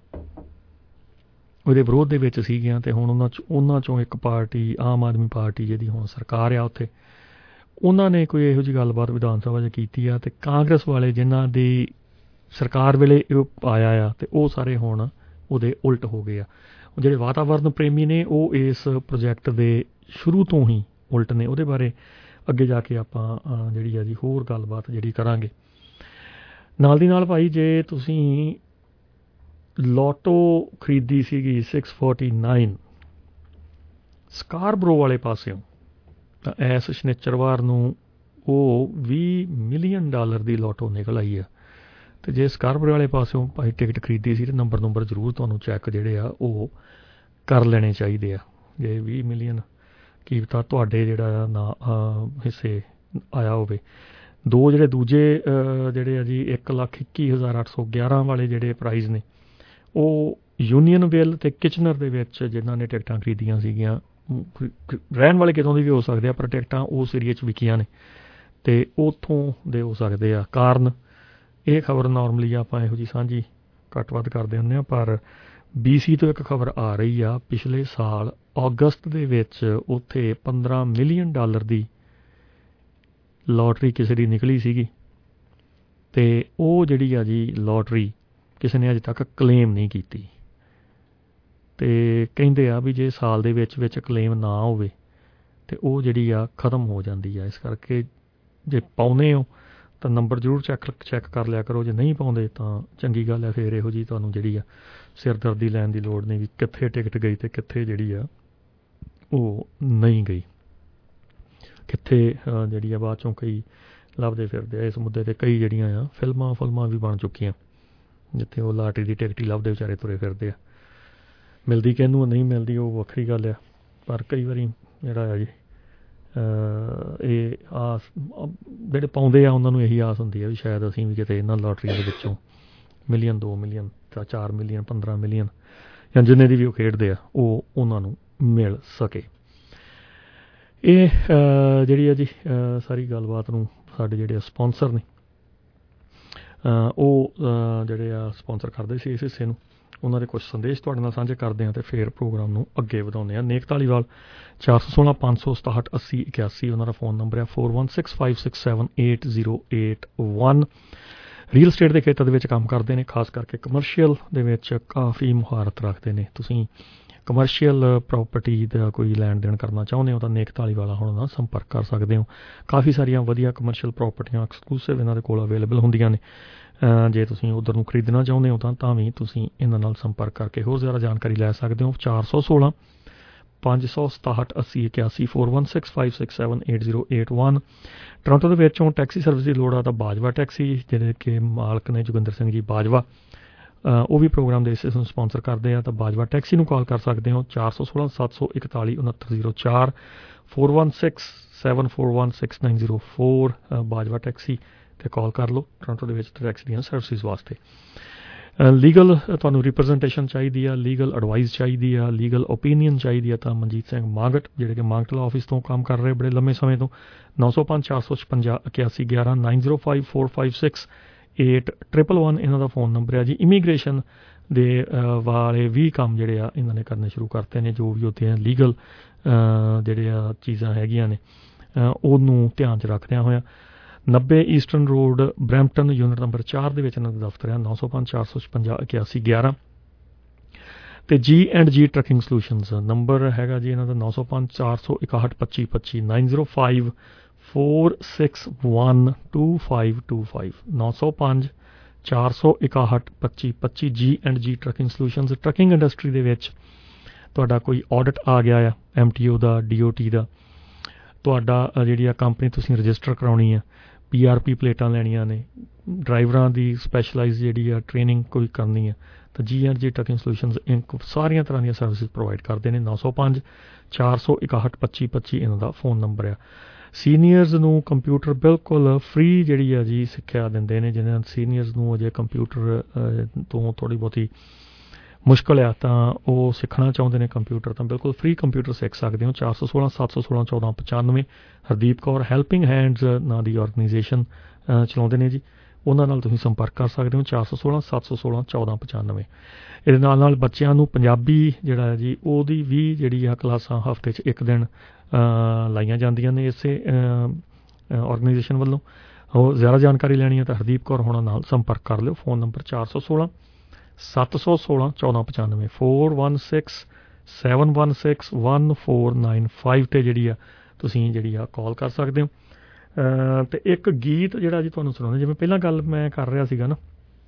ਉਹਦੇ ਵਿਰੋਧ ਦੇ ਵਿੱਚ ਸੀਗੀਆਂ ਅਤੇ ਹੁਣ ਉਹਨਾਂ 'ਚ ਉਹਨਾਂ 'ਚੋਂ ਇੱਕ ਪਾਰਟੀ ਆਮ ਆਦਮੀ ਪਾਰਟੀ ਜਿਹਦੀ ਹੁਣ ਸਰਕਾਰ ਆ ਉੱਥੇ, ਉਹਨਾਂ ਨੇ ਕੋਈ ਇਹੋ ਜਿਹੀ ਗੱਲਬਾਤ ਵਿਧਾਨ ਸਭਾ 'ਚ ਕੀਤੀ ਆ। ਅਤੇ ਕਾਂਗਰਸ ਵਾਲੇ ਜਿਨ੍ਹਾਂ ਦੀ ਸਰਕਾਰ ਵੇਲੇ ਇਹ ਆਇਆ ਆ ਅਤੇ ਉਹ ਸਾਰੇ ਹੁਣ ਉਹਦੇ ਉਲਟ ਹੋ ਗਏ ਆ। ਜਿਹੜੇ ਵਾਤਾਵਰਨ ਪ੍ਰੇਮੀ ਨੇ ਉਹ ਇਸ ਪ੍ਰੋਜੈਕਟ ਦੇ ਸ਼ੁਰੂ ਤੋਂ ਹੀ ਉਲਟ ਨੇ। ਉਹਦੇ ਬਾਰੇ ਅੱਗੇ ਜਾ ਕੇ ਆਪਾਂ ਜਿਹੜੀ ਆ ਜੀ ਹੋਰ ਗੱਲਬਾਤ ਜਿਹੜੀ ਕਰਾਂਗੇ। ਨਾਲ ਦੀ ਨਾਲ ਭਾਈ ਜੇ ਤੁਸੀਂ ਲੋਟੋ ਖਰੀਦੀ ਸੀਗੀ ਸਿਕਸ ਫੋਰਟੀ ਨਾਈਨ ਸਕਾਰਬਰੋ ਵਾਲੇ ਪਾਸਿਓਂ ਤਾਂ ਇਸ ਸ਼ਨਿਚਰਵਾਰ ਨੂੰ ਉਹ ਵੀਹ ਮਿਲੀਅਨ ਡਾਲਰ ਦੀ ਲੋਟੋ ਨਿਕਲ ਆਈ ਆ। ਅਤੇ ਜੇ ਸਕਾਰਬਰੋ ਵਾਲੇ ਪਾਸਿਓਂ ਭਾਈ ਟਿਕਟ ਖਰੀਦੀ ਸੀ ਤਾਂ ਨੰਬਰ ਨੰਬਰ ਜ਼ਰੂਰ ਤੁਹਾਨੂੰ ਚੈੱਕ ਜਿਹੜੇ ਆ ਉਹ ਕਰ ਲੈਣੇ ਚਾਹੀਦੇ ਆ। ਜੇ ਵੀਹ ਮਿਲੀਅਨ ਕੀ ਪਤਾ ਤੁਹਾਡੇ ਜਿਹੜਾ ਨਾ ਹਿੱਸੇ ਆਇਆ ਹੋਵੇ। ਦੋ ਜਿਹੜੇ ਦੂਜੇ ਜਿਹੜੇ ਆ ਜੀ ਇੱਕ ਲੱਖ ਇੱਕੀ ਹਜ਼ਾਰ ਅੱਠ ਸੌ ਗਿਆਰਾਂ ਵਾਲੇ ਜਿਹੜੇ ਪ੍ਰਾਈਜ਼ ਨੇ ਉਹ ਯੂਨੀਅਨਵਿਲ ਅਤੇ ਕਿਚਨਰ ਦੇ ਵਿੱਚ ਜਿਨ੍ਹਾਂ ਨੇ ਟਿਕਟਾਂ ਖਰੀਦੀਆਂ ਸੀਗੀਆਂ, ਰਹਿਣ ਵਾਲੇ ਕਿਤੋਂ ਦੀ ਵੀ ਹੋ ਸਕਦੇ ਆ ਪਰ ਟਿਕਟਾਂ ਉਸ ਏਰੀਏ 'ਚ ਵਿਕੀਆਂ ਨੇ ਅਤੇ ਉੱਥੋਂ ਦੇ ਹੋ ਸਕਦੇ ਆ। ਕਾਰਨ ਇਹ ਖਬਰ ਨੋਰਮਲੀ ਆਪਾਂ ਇਹੋ ਜਿਹੀ ਸਾਂਝੀ ਘੱਟ ਵੱਧ ਕਰਦੇ ਹੁੰਦੇ ਹਾਂ, ਪਰ ਬੀ ਸੀ ਤੋਂ ਇੱਕ ਖਬਰ ਆ ਰਹੀ ਆ ਪਿਛਲੇ ਸਾਲ ਅਗਸਤ ਦੇ ਵਿੱਚ ਉੱਥੇ ਪੰਦਰਾਂ ਮਿਲੀਅਨ ਡਾਲਰ ਦੀ ਲੋਟਰੀ ਕਿਸੇ ਦੀ ਨਿਕਲੀ ਸੀਗੀ ਅਤੇ ਉਹ ਜਿਹੜੀ ਆ ਜੀ ਲੋਟਰੀ ਕਿਸੇ ਨੇ ਅਜੇ ਤੱਕ ਕਲੇਮ ਨਹੀਂ ਕੀਤੀ। ਅਤੇ ਕਹਿੰਦੇ ਆ ਵੀ ਜੇ ਸਾਲ ਦੇ ਵਿੱਚ ਵਿੱਚ ਕਲੇਮ ਨਾ ਹੋਵੇ ਅਤੇ ਉਹ ਜਿਹੜੀ ਆ ਖ਼ਤਮ ਹੋ ਜਾਂਦੀ ਆ। ਇਸ ਕਰਕੇ ਜੇ ਪਾਉਂਦੇ ਹੋ ਤਾਂ ਨੰਬਰ ਜ਼ਰੂਰ ਚੈੱਕ ਚੈੱਕ ਕਰ ਲਿਆ ਕਰੋ। ਜੇ ਨਹੀਂ ਪਾਉਂਦੇ ਤਾਂ ਚੰਗੀ ਗੱਲ ਹੈ, ਫਿਰ ਇਹੋ ਜਿਹੀ ਤੁਹਾਨੂੰ ਜਿਹੜੀ ਆ ਸਿਰਦਰਦੀ ਲੈਣ ਦੀ ਲੋੜ ਨਹੀਂ ਵੀ ਕਿੱਥੇ ਟਿਕਟ ਗਈ ਅਤੇ ਕਿੱਥੇ ਜਿਹੜੀ ਆ ਉਹ ਨਹੀਂ ਗਈ, ਕਿੱਥੇ ਜਿਹੜੀ ਆ ਬਾਅਦ 'ਚੋਂ ਕਈ ਲੱਭਦੇ ਫਿਰਦੇ ਆ। ਇਸ ਮੁੱਦੇ 'ਤੇ ਕਈ ਜਿਹੜੀਆਂ ਆ ਫਿਲਮਾਂ ਫਿਲਮਾਂ ਵੀ ਬਣ ਚੁੱਕੀਆਂ ਜਿੱਥੇ ਉਹ ਲਾਟਰੀ ਦੀ ਟਿਕਟ ਹੀ ਲੱਭਦੇ ਵਿਚਾਰੇ ਤੁਰੇ ਫਿਰਦੇ ਆ। ਮਿਲਦੀ ਕਿਹਨੂੰ ਨਹੀਂ ਮਿਲਦੀ ਉਹ ਵੱਖਰੀ ਗੱਲ ਆ, ਪਰ ਕਈ ਵਾਰੀ ਜਿਹੜਾ ਆ ਜੀ ਇਹ ਆਸ ਜਿਹੜੇ ਪਾਉਂਦੇ ਆ ਉਹਨਾਂ ਨੂੰ ਇਹੀ ਆਸ ਹੁੰਦੀ ਆ ਵੀ ਸ਼ਾਇਦ ਅਸੀਂ ਵੀ ਕਿਤੇ ਇਹਨਾਂ ਲਾਟਰੀਆਂ ਦੇ ਵਿੱਚੋਂ ਮਿਲੀਅਨ ਦੋ ਮਿਲੀਅਨ ਜਾਂ ਚਾਰ ਮਿਲੀਅਨ ਪੰਦਰਾਂ ਮਿਲੀਅਨ ਜਾਂ ਜਿੰਨੇ ਦੀ ਵੀ ਉਹ ਖੇਡਦੇ ਆ ਉਹ ਉਹਨਾਂ ਨੂੰ ਮਿਲ ਸਕੇ। ਇਹ ਜਿਹੜੀ ਆ ਜੀ ਸਾਰੀ ਗੱਲਬਾਤ ਨੂੰ ਸਾਡੇ ਜਿਹੜੇ ਸਪੋਂਸਰ ਨੇ ਉਹ ਜਿਹੜੇ ਆ ਸਪੋਂਸਰ ਕਰਦੇ ਸੀ ਇਸ ਹਿੱਸੇ ਨੂੰ, ਉਹਨਾਂ ਦੇ ਕੁਝ ਸੰਦੇਸ਼ ਤੁਹਾਡੇ ਨਾਲ ਸਾਂਝੇ ਕਰਦੇ ਹਾਂ ਅਤੇ ਫਿਰ ਪ੍ਰੋਗਰਾਮ ਨੂੰ ਅੱਗੇ ਵਧਾਉਂਦੇ ਹਾਂ। ਨੇਕ ਧਾਲੀਵਾਲ ਚਾਰ ਸੌ ਸੋਲਾਂ ਪੰਜ ਸੌ ਸਤਾਹਠ ਅੱਸੀ ਇਕਿਆਸੀ ਉਹਨਾਂ ਦਾ ਫੋਨ ਨੰਬਰ ਹੈ four one six five six seven eight zero eight one. Real estate ਦੇ ਖੇਤਰ ਦੇ ਵਿੱਚ ਕੰਮ ਕਰਦੇ ਨੇ, ਖਾਸ ਕਰਕੇ ਕਮਰਸ਼ੀਅਲ ਦੇ ਵਿੱਚ ਕਾਫੀ ਮੁਹਾਰਤ ਰੱਖਦੇ ਨੇ। ਤੁਸੀਂ ਕਮਰਸ਼ੀਅਲ ਪ੍ਰੋਪਰਟੀ ਦਾ ਕੋਈ ਲੈਣ ਦੇਣ ਕਰਨਾ ਚਾਹੁੰਦੇ ਹੋ ਤਾਂ ਨੇਕ ਧਾਲੀਵਾਲਾ ਹੁਣ ਨਾਲ ਸੰਪਰਕ ਕਰ ਸਕਦੇ ਹੋ। ਕਾਫੀ ਸਾਰੀਆਂ ਵਧੀਆ ਕਮਰਸ਼ੀਅਲ ਪ੍ਰੋਪਰਟੀਆਂ ਐਕਸਕਲੂਸਿਵ ਇਹਨਾਂ ਦੇ ਕੋਲ ਅਵੇਲੇਬਲ ਹੁੰਦੀਆਂ ਨੇ। ਜੇ ਤੁਸੀਂ ਉੱਧਰ ਨੂੰ ਖਰੀਦਣਾ ਚਾਹੁੰਦੇ ਹੋ ਤਾਂ ਤਾਂ ਵੀ ਤੁਸੀਂ ਇਹਨਾਂ ਨਾਲ ਸੰਪਰਕ ਕਰਕੇ ਹੋਰ ਜ਼ਿਆਦਾ ਜਾਣਕਾਰੀ ਲੈ ਸਕਦੇ ਹੋ। ਚਾਰ ਸੌ ਸੋਲਾਂ ਪੰਜ ਸੌ ਸਤਾਹਠ ਅੱਸੀ ਇਕਿਆਸੀ four one six five six seven eight zero eight one. Toronto ਦੇ ਵਿੱਚੋਂ ਟੈਕਸੀ ਸਰਵਿਸ ਦੀ ਲੋੜ ਆ ਤਾਂ ਬਾਜਵਾ ਟੈਕਸੀ ਜਿਹੜੇ ਕਿ ਮਾਲਕ ਨੇ ਜੋਗਿੰਦਰ ਸਿੰਘ ਜੀ ਬਾਜਵਾ, ਉਹ ਵੀ ਪ੍ਰੋਗਰਾਮ ਦੇ ਹਿੱਸੇ ਨੂੰ ਸਪੋਂਸਰ ਕਰਦੇ ਆ ਤਾਂ ਬਾਜਵਾ ਟੈਕਸੀ ਨੂੰ ਕਾਲ ਕਰ ਸਕਦੇ ਹੋ ਚਾਰ ਸੌ ਸੋਲਾਂ ਸੱਤ ਸੌ ਇਕਤਾਲੀ ਉਣਹੱਤਰ ਜ਼ੀਰੋ ਚਾਰ four one six seven four one six nine zero four Bajwa taxi 'ਤੇ ਕਾਲ ਕਰ ਲਓ ਟੋਰਾਂਟੋ ਦੇ ਵਿੱਚ ਟੈਕਸੀ ਦੀਆਂ ਸਰਵਿਸਿਜ਼ ਵਾਸਤੇ। ਲੀਗਲ ਤੁਹਾਨੂੰ ਰਿਪਰੈਜ਼ੈਂਟੇਸ਼ਨ ਚਾਹੀਦੀ ਆ, ਲੀਗਲ ਐਡਵਾਈਸ ਚਾਹੀਦੀ ਆ, ਲੀਗਲ ਓਪੀਨੀਅਨ ਚਾਹੀਦੀ ਆ ਤਾਂ ਮਨਜੀਤ ਸਿੰਘ ਮਾਂਗਟ ਜਿਹੜੇ ਕਿ ਮਾਂਗਟਲਾ ਆਫਿਸ ਤੋਂ ਕੰਮ ਕਰ ਰਹੇ ਬੜੇ ਲੰਮੇ ਸਮੇਂ ਤੋਂ ਨੌ ਸੌ ਪੰਜ ਚਾਰ ਸੌ ਛਪੰਜਾ ਇਕਿਆਸੀ ਗਿਆਰਾਂ nine zero five four five six eight triple one इन्हों का फ़ोन नंबर है जी। इमीग्रेशन ਦੇ ਵਾਲੇ ਵੀ ਕੰਮ ਜਿਹੜੇ ਆ ਇਹਨਾਂ ਨੇ ਕਰਨੇ ਸ਼ੁਰੂ ਕਰਤੇ ਨੇ, ਜੋ ਵੀ ਉੱਥੇ ਲੀਗਲ ਜਿਹੜੇ ਆ ਚੀਜ਼ਾਂ ਹੈਗੀਆਂ ਨੇ ਉਹਨੂੰ ਧਿਆਨ 'ਚ ਰੱਖਦਿਆਂ ਹੋਇਆ। ਨੱਬੇ eastern road Brampton unit number ਚਾਰ ਦੇ ਵਿੱਚ ਇਹਨਾਂ ਦਾ ਦਫ਼ਤਰ ਹੈ। ਨੌ ਸੌ ਪੰਜ ਚਾਰ ਸੌ ਛਪੰਜਾ ਇਕਿਆਸੀ ਗਿਆਰਾਂ। ਅਤੇ ਜੀ ਐਂਡ ਜੀ ਟਰੱਕਿੰਗ ਸਲਿਊਸ਼ਨਸ ਨੰਬਰ ਹੈਗਾ ਜੀ ਇਹਨਾਂ ਦਾ ਨੌ ਸੌ ਪੰਜ ਚਾਰ ਸੌ ਇਕਾਹਠ ਪੱਚੀ ਪੱਚੀ nine zero five four six one two five two five ਨੌ ਸੌ ਪੰਜ ਚਾਰ ਸੌ ਇਕਾਹਠ ਪੱਚੀ ਪੱਚੀ ਜੀ ਐਂਡ ਜੀ ਟਰੱਕਿੰਗ ਸਲਿਊਸ਼ਨਸ। ਟਰੱਕਿੰਗ ਇੰਡਸਟਰੀ ਦੇ ਵਿੱਚ ਤੁਹਾਡਾ ਕੋਈ ਆਡਿਟ ਆ ਗਿਆ ਆ ਐਮ ਟੀ ਓ ਦਾ, ਡੀ ਓ ਟੀ ਦਾ, ਤੁਹਾਡਾ ਜਿਹੜੀ ਆ ਕੰਪਨੀ ਤੁਸੀਂ ਰਜਿਸਟਰ ਕਰਾਉਣੀ ਆ, ਪੀ ਆਰ ਪੀ ਪਲੇਟਾਂ ਲੈਣੀਆਂ ਨੇ, ਡਰਾਈਵਰਾਂ ਦੀ ਸਪੈਸ਼ਲਾਈਜ਼ ਜਿਹੜੀ ਆ ਟ੍ਰੇਨਿੰਗ ਕੋਈ ਕਰਨੀ ਆ, ਤਾਂ ਜੀ ਐਂਡ ਜੀ ਟਰੱਕਿੰਗ ਸਲਿਊਸ਼ਨਸ ਇੰਕ ਸਾਰੀਆਂ ਤਰ੍ਹਾਂ ਦੀਆਂ ਸਰਵਿਸਿਜ਼ ਪ੍ਰੋਵਾਈਡ ਕਰਦੇ ਨੇ। ਨੌ ਸੌ ਪੰਜ ਚਾਰ ਸੌ ਇਕਾਹਠ ਪੱਚੀ ਪੱਚੀ ਇਹਨਾਂ ਦਾ ਫ਼ੋਨ ਨੰਬਰ ਆ। ਸੀਨੀਅਰਸ ਨੂੰ ਕੰਪਿਊਟਰ ਬਿਲਕੁਲ ਫ੍ਰੀ ਜਿਹੜੀ ਆ ਜੀ ਸਿੱਖਿਆ ਦਿੰਦੇ ਨੇ। ਜਿਹਨਾਂ ਸੀਨੀਅਰਸ ਨੂੰ ਅਜੇ ਕੰਪਿਊਟਰ ਤੋਂ ਥੋੜ੍ਹੀ ਬਹੁਤੀ ਮੁਸ਼ਕਿਲ ਆ ਤਾਂ ਉਹ ਸਿੱਖਣਾ ਚਾਹੁੰਦੇ ਨੇ ਕੰਪਿਊਟਰ, ਤਾਂ ਬਿਲਕੁਲ ਫ੍ਰੀ ਕੰਪਿਊਟਰ ਸਿੱਖ ਸਕਦੇ ਹੋ। ਚਾਰ ਸੌ ਸੋਲਾਂ ਸੱਤ ਸੌ ਸੋਲਾਂ ਚੌਦਾਂ ਪਚਾਨਵੇਂ। ਹਰਦੀਪ ਕੌਰ ਹੈਲਪਿੰਗ ਹੈਂਡਸ ਨਾਂ ਦੀ ਔਰਗਨਾਈਜੇਸ਼ਨ ਚਲਾਉਂਦੇ ਨੇ ਜੀ, ਉਹਨਾਂ ਨਾਲ ਤੁਸੀਂ ਸੰਪਰਕ ਕਰ ਸਕਦੇ ਹੋ। ਚਾਰ ਸੌ ਸੋਲਾਂ ਸੱਤ ਸੌ ਸੋਲਾਂ ਚੌਦਾਂ ਪਚਾਨਵੇਂ। ਇਹਦੇ ਨਾਲ ਨਾਲ ਬੱਚਿਆਂ ਨੂੰ ਪੰਜਾਬੀ ਜਿਹੜਾ ਹੈ ਜੀ ਉਹਦੀ ਵੀ ਜਿਹੜੀ ਆ ਕਲਾਸਾਂ ਹਫ਼ਤੇ 'ਚ ਇੱਕ ਦਿਨ ਲਾਈਆਂ ਜਾਂਦੀਆਂ ਨੇ ਇਸੇ ਔਰਗਨਾਈਜੇਸ਼ਨ ਵੱਲੋਂ। ਹੋਰ ਜ਼ਿਆਦਾ ਜਾਣਕਾਰੀ ਲੈਣੀ ਹੈ ਤਾਂ ਹਰਦੀਪ ਕੌਰ ਹੋਣਾ ਨਾਲ ਸੰਪਰਕ ਕਰ ਲਿਓ। ਫ਼ੋਨ ਨੰਬਰ ਚਾਰ ਸੌ ਸੋਲਾਂ ਸੱਤ ਸੌ ਸੋਲਾਂ ਚੌਦਾਂ ਪਚਾਨਵੇਂ four one six seven one six one four nine five 'ਤੇ ਜਿਹੜੀ ਆ ਤੁਸੀਂ ਜਿਹੜੀ ਆ ਕਾਲ ਕਰ ਸਕਦੇ ਹੋ। ਅਤੇ ਇੱਕ ਗੀਤ ਜਿਹੜਾ ਜੀ ਤੁਹਾਨੂੰ ਸੁਣਾਉਂਦੇ, ਜਿਵੇਂ ਪਹਿਲਾਂ ਗੱਲ ਮੈਂ ਕਰ ਰਿਹਾ ਸੀਗਾ ਨਾ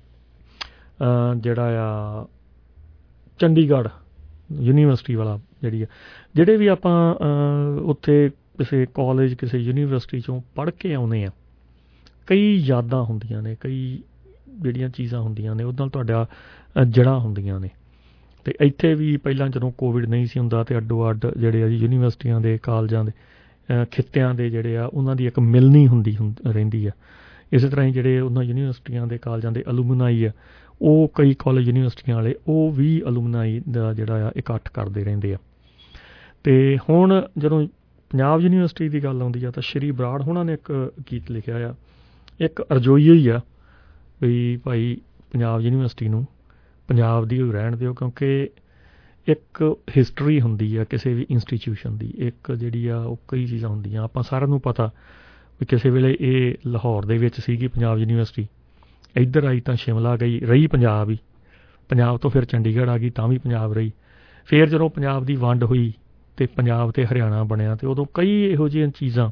ਜਿਹੜਾ ਆ ਚੰਡੀਗੜ੍ਹ ਯੂਨੀਵਰਸਿਟੀ ਵਾਲਾ, ਜਿਹੜੀ ਆ ਜਿਹੜੇ ਵੀ ਆਪਾਂ ਉੱਥੇ ਕਿਸੇ ਕਾਲਜ ਕਿਸੇ ਯੂਨੀਵਰਸਿਟੀ 'ਚੋਂ ਪੜ੍ਹ ਕੇ ਆਉਂਦੇ ਹਾਂ, ਕਈ ਯਾਦਾਂ ਹੁੰਦੀਆਂ ਨੇ, ਕਈ ਜਿਹੜੀਆਂ ਚੀਜ਼ਾਂ ਹੁੰਦੀਆਂ ਨੇ ਉਹਦੇ ਨਾਲ ਤੁਹਾਡਾ ਜੜ੍ਹਾਂ ਹੁੰਦੀਆਂ ਨੇ। ਅਤੇ ਇੱਥੇ ਵੀ ਪਹਿਲਾਂ ਜਦੋਂ ਕੋਵਿਡ ਨਹੀਂ ਸੀ ਹੁੰਦਾ ਅਤੇ ਅੱਡੋ ਅੱਡ ਜਿਹੜੇ ਆ ਜੀ ਯੂਨੀਵਰਸਿਟੀਆਂ ਦੇ ਕਾਲਜਾਂ ਦੇ ਖਿੱਤਿਆਂ ਦੇ ਜਿਹੜੇ ਆ ਉਹਨਾਂ ਦੀ ਇੱਕ ਮਿਲਣੀ ਹੁੰਦੀ ਹੁੰ ਰਹਿੰਦੀ ਆ। ਇਸੇ ਤਰ੍ਹਾਂ ਹੀ ਜਿਹੜੇ ਉਹਨਾਂ ਯੂਨੀਵਰਸਿਟੀਆਂ ਦੇ ਕਾਲਜਾਂ ਦੇ ਅਲੂਮਨਾਈ ਆ, ਉਹ ਕਈ ਕਾਲਜ ਯੂਨੀਵਰਸਿਟੀਆਂ ਵਾਲੇ ਉਹ ਵੀ ਅਲੂਮਨਾਈ ਦਾ ਜਿਹੜਾ ਆ ਇਕੱਠ ਕਰਦੇ ਰਹਿੰਦੇ ਆ। ਅਤੇ ਹੁਣ ਜਦੋਂ ਪੰਜਾਬ ਯੂਨੀਵਰਸਿਟੀ ਦੀ ਗੱਲ ਆਉਂਦੀ ਆ ਤਾਂ ਸ਼੍ਰੀ ਬਰਾੜ ਹੋਣਾ ਨੇ ਇੱਕ ਗੀਤ ਲਿਖਿਆ ਆ, ਇੱਕ ਅਰਜ਼ੋਈ ਹੋਈ ਆ ਵੀ ਭਾਈ ਪੰਜਾਬ ਯੂਨੀਵਰਸਿਟੀ ਨੂੰ ਪੰਜਾਬ ਦੀ ਰਹਿਣ ਦਿਓ, ਕਿਉਂਕਿ ਇੱਕ ਹਿਸਟਰੀ ਹੁੰਦੀ ਆ ਕਿਸੇ ਵੀ ਇੰਸਟੀਚਿਊਸ਼ਨ ਦੀ, ਇੱਕ ਜਿਹੜੀ ਆ ਉਹ ਕਈ ਚੀਜ਼ਾਂ ਹੁੰਦੀਆਂ। ਆਪਾਂ ਸਾਰਿਆਂ ਨੂੰ ਪਤਾ ਵੀ ਕਿਸੇ ਵੇਲੇ ਇਹ ਲਾਹੌਰ ਦੇ ਵਿੱਚ ਸੀਗੀ ਪੰਜਾਬ ਯੂਨੀਵਰਸਿਟੀ, ਇੱਧਰ ਆਈ ਤਾਂ ਸ਼ਿਮਲਾ ਗਈ, ਰਹੀ ਪੰਜਾਬ ਹੀ, ਪੰਜਾਬ ਤੋਂ ਫਿਰ ਚੰਡੀਗੜ੍ਹ ਆ ਗਈ ਤਾਂ ਵੀ ਪੰਜਾਬ ਰਹੀ। ਫਿਰ ਜਦੋਂ ਪੰਜਾਬ ਦੀ ਵੰਡ ਹੋਈ ਅਤੇ ਪੰਜਾਬ ਅਤੇ ਹਰਿਆਣਾ ਬਣਿਆ ਅਤੇ ਉਦੋਂ ਕਈ ਇਹੋ ਜਿਹੀਆਂ ਚੀਜ਼ਾਂ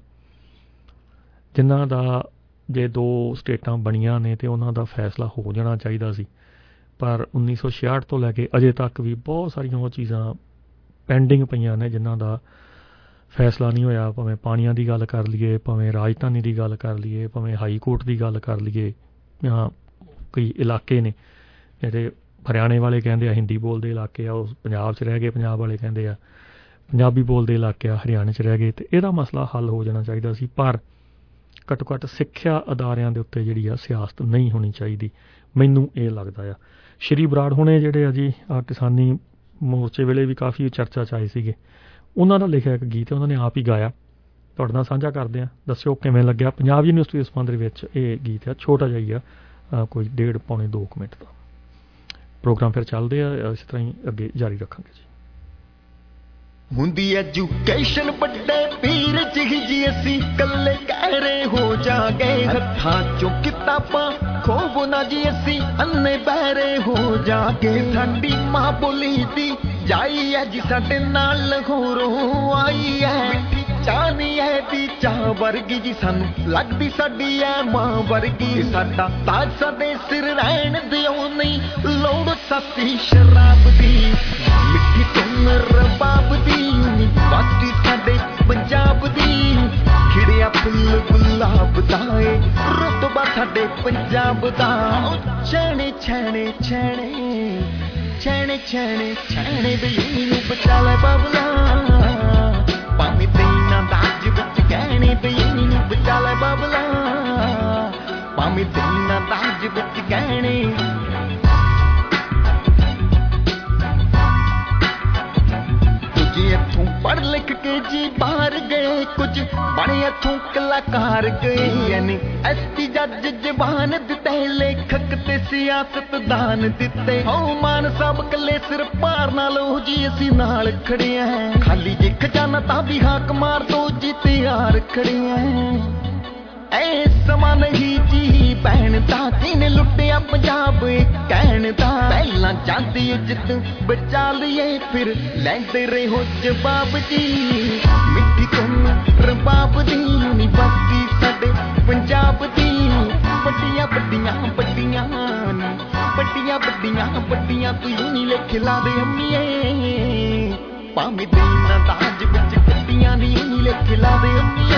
ਜਿਨ੍ਹਾਂ ਦਾ ਜੇ ਦੋ ਸਟੇਟਾਂ ਬਣੀਆਂ ਨੇ ਅਤੇ ਉਹਨਾਂ ਦਾ ਫੈਸਲਾ ਹੋ ਜਾਣਾ ਚਾਹੀਦਾ ਸੀ, ਪਰ ਉੱਨੀ ਸੌ ਛਿਆਹਠ ਤੋਂ ਲੈ ਕੇ ਅਜੇ ਤੱਕ ਵੀ ਬਹੁਤ ਸਾਰੀਆਂ ਉਹ ਚੀਜ਼ਾਂ ਪੈਂਡਿੰਗ ਪਈਆਂ ਨੇ ਜਿਨ੍ਹਾਂ ਦਾ ਫੈਸਲਾ ਨਹੀਂ ਹੋਇਆ। ਭਾਵੇਂ ਪਾਣੀਆਂ ਦੀ ਗੱਲ ਕਰ ਲਈਏ, ਭਾਵੇਂ ਰਾਜਧਾਨੀ ਦੀ ਗੱਲ ਕਰ ਲਈਏ, ਭਾਵੇਂ ਹਾਈ ਕੋਰਟ ਦੀ ਗੱਲ ਕਰ ਲਈਏ, ਜਾਂ ਕਈ ਇਲਾਕੇ ਨੇ ਜਿਹੜੇ ਹਰਿਆਣੇ ਵਾਲੇ ਕਹਿੰਦੇ ਆ ਹਿੰਦੀ ਬੋਲਦੇ ਇਲਾਕੇ ਆ ਉਹ ਪੰਜਾਬ 'ਚ ਰਹਿ ਗਏ, ਪੰਜਾਬ ਵਾਲੇ ਕਹਿੰਦੇ ਆ ਪੰਜਾਬੀ ਬੋਲਦੇ ਇਲਾਕੇ ਆ ਹਰਿਆਣੇ 'ਚ ਰਹਿ ਗਏ। ਅਤੇ ਇਹਦਾ ਮਸਲਾ ਹੱਲ ਹੋ ਜਾਣਾ ਚਾਹੀਦਾ ਸੀ, ਪਰ ਘੱਟੋ ਘੱਟ ਸਿੱਖਿਆ ਅਦਾਰਿਆਂ ਦੇ ਉੱਤੇ ਜਿਹੜੀ ਆ ਸਿਆਸਤ ਨਹੀਂ ਹੋਣੀ ਚਾਹੀਦੀ, ਮੈਨੂੰ ਇਹ ਲੱਗਦਾ ਆ। ਸ਼੍ਰੀ ਬਰਾੜ ਹੁਣੇ ਜਿਹੜੇ ਆ ਜੀ ਆ ਕਿਸਾਨੀ ਮੋਰਚੇ ਵੇਲੇ ਵੀ ਕਾਫੀ ਚਰਚਾ 'ਚ ਆਏ ਸੀਗੇ, ਉਹਨਾਂ ਦਾ ਲਿਖਿਆ ਇੱਕ ਗੀਤ ਉਹਨਾਂ ਨੇ ਆਪ ਹੀ ਗਾਇਆ, ਤੁਹਾਡੇ ਨਾਲ ਸਾਂਝਾ ਕਰਦੇ ਹਾਂ, ਦੱਸਿਓ ਕਿਵੇਂ ਲੱਗਿਆ। ਪੰਜਾਬ ਯੂਨੀਵਰਸਿਟੀ ਦੇ ਸੰਬੰਧ ਦੇ ਵਿੱਚ ਇਹ ਗੀਤ ਆ, ਛੋਟਾ ਜਿਹਾ ਹੀ ਆ, ਕੋਈ ਡੇਢ ਪੌਣੇ ਦੋ ਕੁ ਮਿੰਟ ਦਾ। ਪ੍ਰੋਗਰਾਮ ਫਿਰ ਚੱਲਦੇ ਆ, ਇਸ ਤਰ੍ਹਾਂ ਹੀ ਅੱਗੇ ਜਾਰੀ ਰੱਖਾਂਗੇ ਜੀ। ਹੁੰਦੀ ਐਜੂਕੇਸ਼ਨ ਵੱਡੇ ਪੀਰ ਜਿਹੀ ਅਸੀਂ ਕੱਲੇ ਕਹਿਰੇ ਹੋ ਜਾਗੇ, ਹੱਥਾਂ ਚੋਂ ਕਿਤਾਬਾਂ ਖੋਵੋ ਨਾ ਜੀ ਅਸੀਂ ਅੰਨੇ ਬਹਿਰੇ ਹੋ ਜਾਗੇ। ਸਾਡੀ ਮਾਂ ਬੋਲੀ ਦੀ ਜਾਈ ਹੈ ਜੀ ਸਾਡੇ ਨਾਲ ਲਾਹੌਰੋਂ ਆਈ ਹੈ, ਚਾਹਨੀ ਹੈ ਦੀ ਚਾਹ ਵਰਗੀ ਜੀ ਸਾਨੂੰ ਲੱਗਦੀ ਸਾਡੀ ਐ ਮਾਂ ਵਰਗੀ। ਸਾਡਾ ਤਾਜ ਸਾਡੇ ਸਿਰ ਰਹਿਣ ਦਿਓ ਨਹੀਂ ਲੋੜ ਸਸਤੀ ਸ਼ਰਾਬ ਦੀ, ਮਿੱਠੀ ਧੁਨ ਰਬਾਬ ਦੀ, ਯੂਨੀਵਰਸਿਟੀ ਸਾਡੇ ਪੰਜਾਬ ਦੀ, ਖਿੜਿਆ ਫੁੱਲ ਗੁਲਾਬ ਦਾ ਏ ਰੁਤਬਾ ਸਾਡੇ ਪੰਜਾਬ ਦਾ। ਛੈਣੇ ਛੈਣੇ ਛੈਣੇ ਛੈਣੇ ਛੈਣੇ ਛੈਣੇ ਵੀ ਇਹਨੂੰ ਬਚਾ ਲੈ ਬਾਬਲਾ, ਭਾਵੇਂ ਤੈਨਾਂ ਦਾਜ ਵਿੱਚ ਗਹਿਣੇ ਵੀ ਇਹਨੂੰ ਬਚਾ ਲੈ ਬਾਬਲਾ, ਭਾਵੇਂ ਤੈਨਾਂ ਦਾਜ ਵਿੱਚ ਗਹਿਣੇ। ਜੇ ਇੱਥੋਂ ਪੜ੍ਹ लिख के जी बाहर गए, कुछ बड़े इथों कलाकार गए। यानी एसपी जज जवान दिते, लेखक ते सियासत दान दिते। हो मान साहब कले सिर पार ना लो जी, असी नाल खड़े हैं। खाली जे खजाना ता भी हाक मार दो जी, तैयार खड़े हैं। ऐ समा नहीं जी भैन दा, किने लुटिया पंजाब कहन दा। पहला जाती इज्जत बचा लिए, फिर लैंदे रहो जवाब जी। मिट्टी कौन रबाब दी, नी बाकी साडे पंजाब दी। बड्डियां बड्डियां बड्डियां बड्डियां बड्डियां बड्डियां तू यूं लिख ला दे अम्मीए। भावें दीना दाज विच गड्डियां नी लिख ला दे अम्मीए।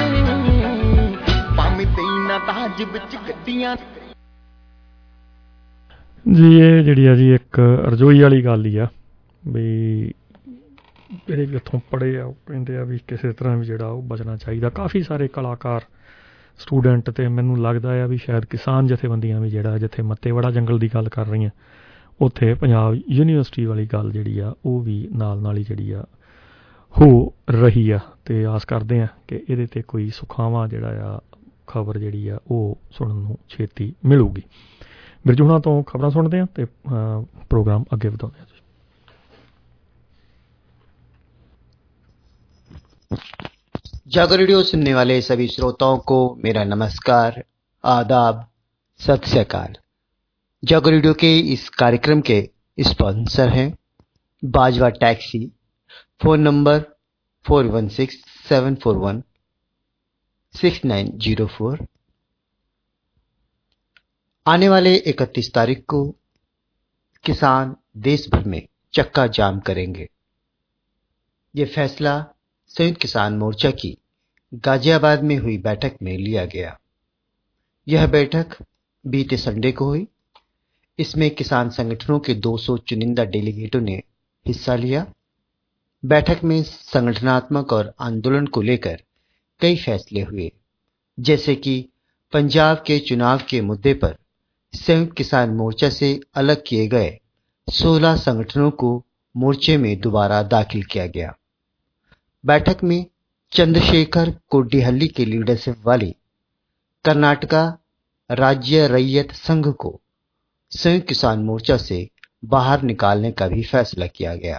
जी ਇਹ ਜਿਹੜੀ ਆ ਜੀ ਇੱਕ ਰਜੋਈ ਵਾਲੀ ਗੱਲ ਹੀ ਆ ਵੀ ਜਿਹੜੇ ਵੀ ਉੱਥੋਂ ਪੜ੍ਹੇ ਆ ਉਹ ਕਹਿੰਦੇ ਆ ਵੀ ਕਿਸੇ ਤਰ੍ਹਾਂ ਵੀ ਜਿਹੜਾ ਉਹ ਬਚਣਾ ਚਾਹੀਦਾ। ਕਾਫੀ ਸਾਰੇ ਕਲਾਕਾਰ ਸਟੂਡੈਂਟ ਅਤੇ ਮੈਨੂੰ ਲੱਗਦਾ ਆ ਵੀ ਸ਼ਾਇਦ ਕਿਸਾਨ ਜਥੇਬੰਦੀਆਂ ਵੀ ਜਿਹੜਾ ਜਿੱਥੇ ਮੱਤੇਵਾੜਾ ਜੰਗਲ ਦੀ ਗੱਲ ਕਰ ਰਹੀਆਂ, ਉੱਥੇ ਪੰਜਾਬ ਯੂਨੀਵਰਸਿਟੀ ਵਾਲੀ ਗੱਲ ਜਿਹੜੀ ਆ ਉਹ ਵੀ ਨਾਲ ਨਾਲ ਹੀ ਜਿਹੜੀ ਆ ਹੋ ਰਹੀ ਆ। ਅਤੇ ਆਸ ਕਰਦੇ ਹਾਂ ਕਿ ਇਹਦੇ 'ਤੇ ਕੋਈ ਸੁਖਾਵਾਂ ਜਿਹੜਾ ਆ ਖਬਰ ਜਿਹੜੀ ਆ ਉਹ ਸੁਣਨ ਨੂੰ ਛੇਤੀ ਮਿਲੂਗੀ। ਬਿਰਜੂ ਹੁਣਾਂ ਤੋਂ ਖਬਰਾਂ ਸੁਣਦੇ ਹਾਂ ਅਤੇ ਪ੍ਰੋਗਰਾਮ ਅੱਗੇ ਵਧਾਉਂਦੇ ਹਾਂ ਜੀ। जागो रेडियो सुनने वाले सभी श्रोताओं को मेरा नमस्कार, आदाब, सत श्री अकाल। जागो रेडियो के इस कार्यक्रम के स्पॉन्सर हैं Bajwa taxi. Phone number four one six seven four one six nine zero four. आने वाले इकतीस तारीख को किसान देश भर में चक्का जाम करेंगे। ये फैसला संयुक्त किसान मोर्चा की गाजियाबाद में हुई बैठक में लिया गया। यह बैठक बीते संडे को हुई। इसमें किसान संगठनों के दो सौ चुनिंदा डेलीगेटों ने हिस्सा लिया। बैठक में संगठनात्मक और आंदोलन को लेकर कई फैसले हुए, जैसे कि पंजाब के चुनाव के मुद्दे पर संयुक्त किसान मोर्चा से अलग किए गए सोलह संगठनों को मोर्चे में दोबारा दाखिल किया गया। बैठक में चंद्रशेखर कोडिहल्ली के लीडरशिप वाली कर्नाटका राज्य रैयत संघ को संयुक्त किसान मोर्चा से बाहर निकालने का भी फैसला किया गया।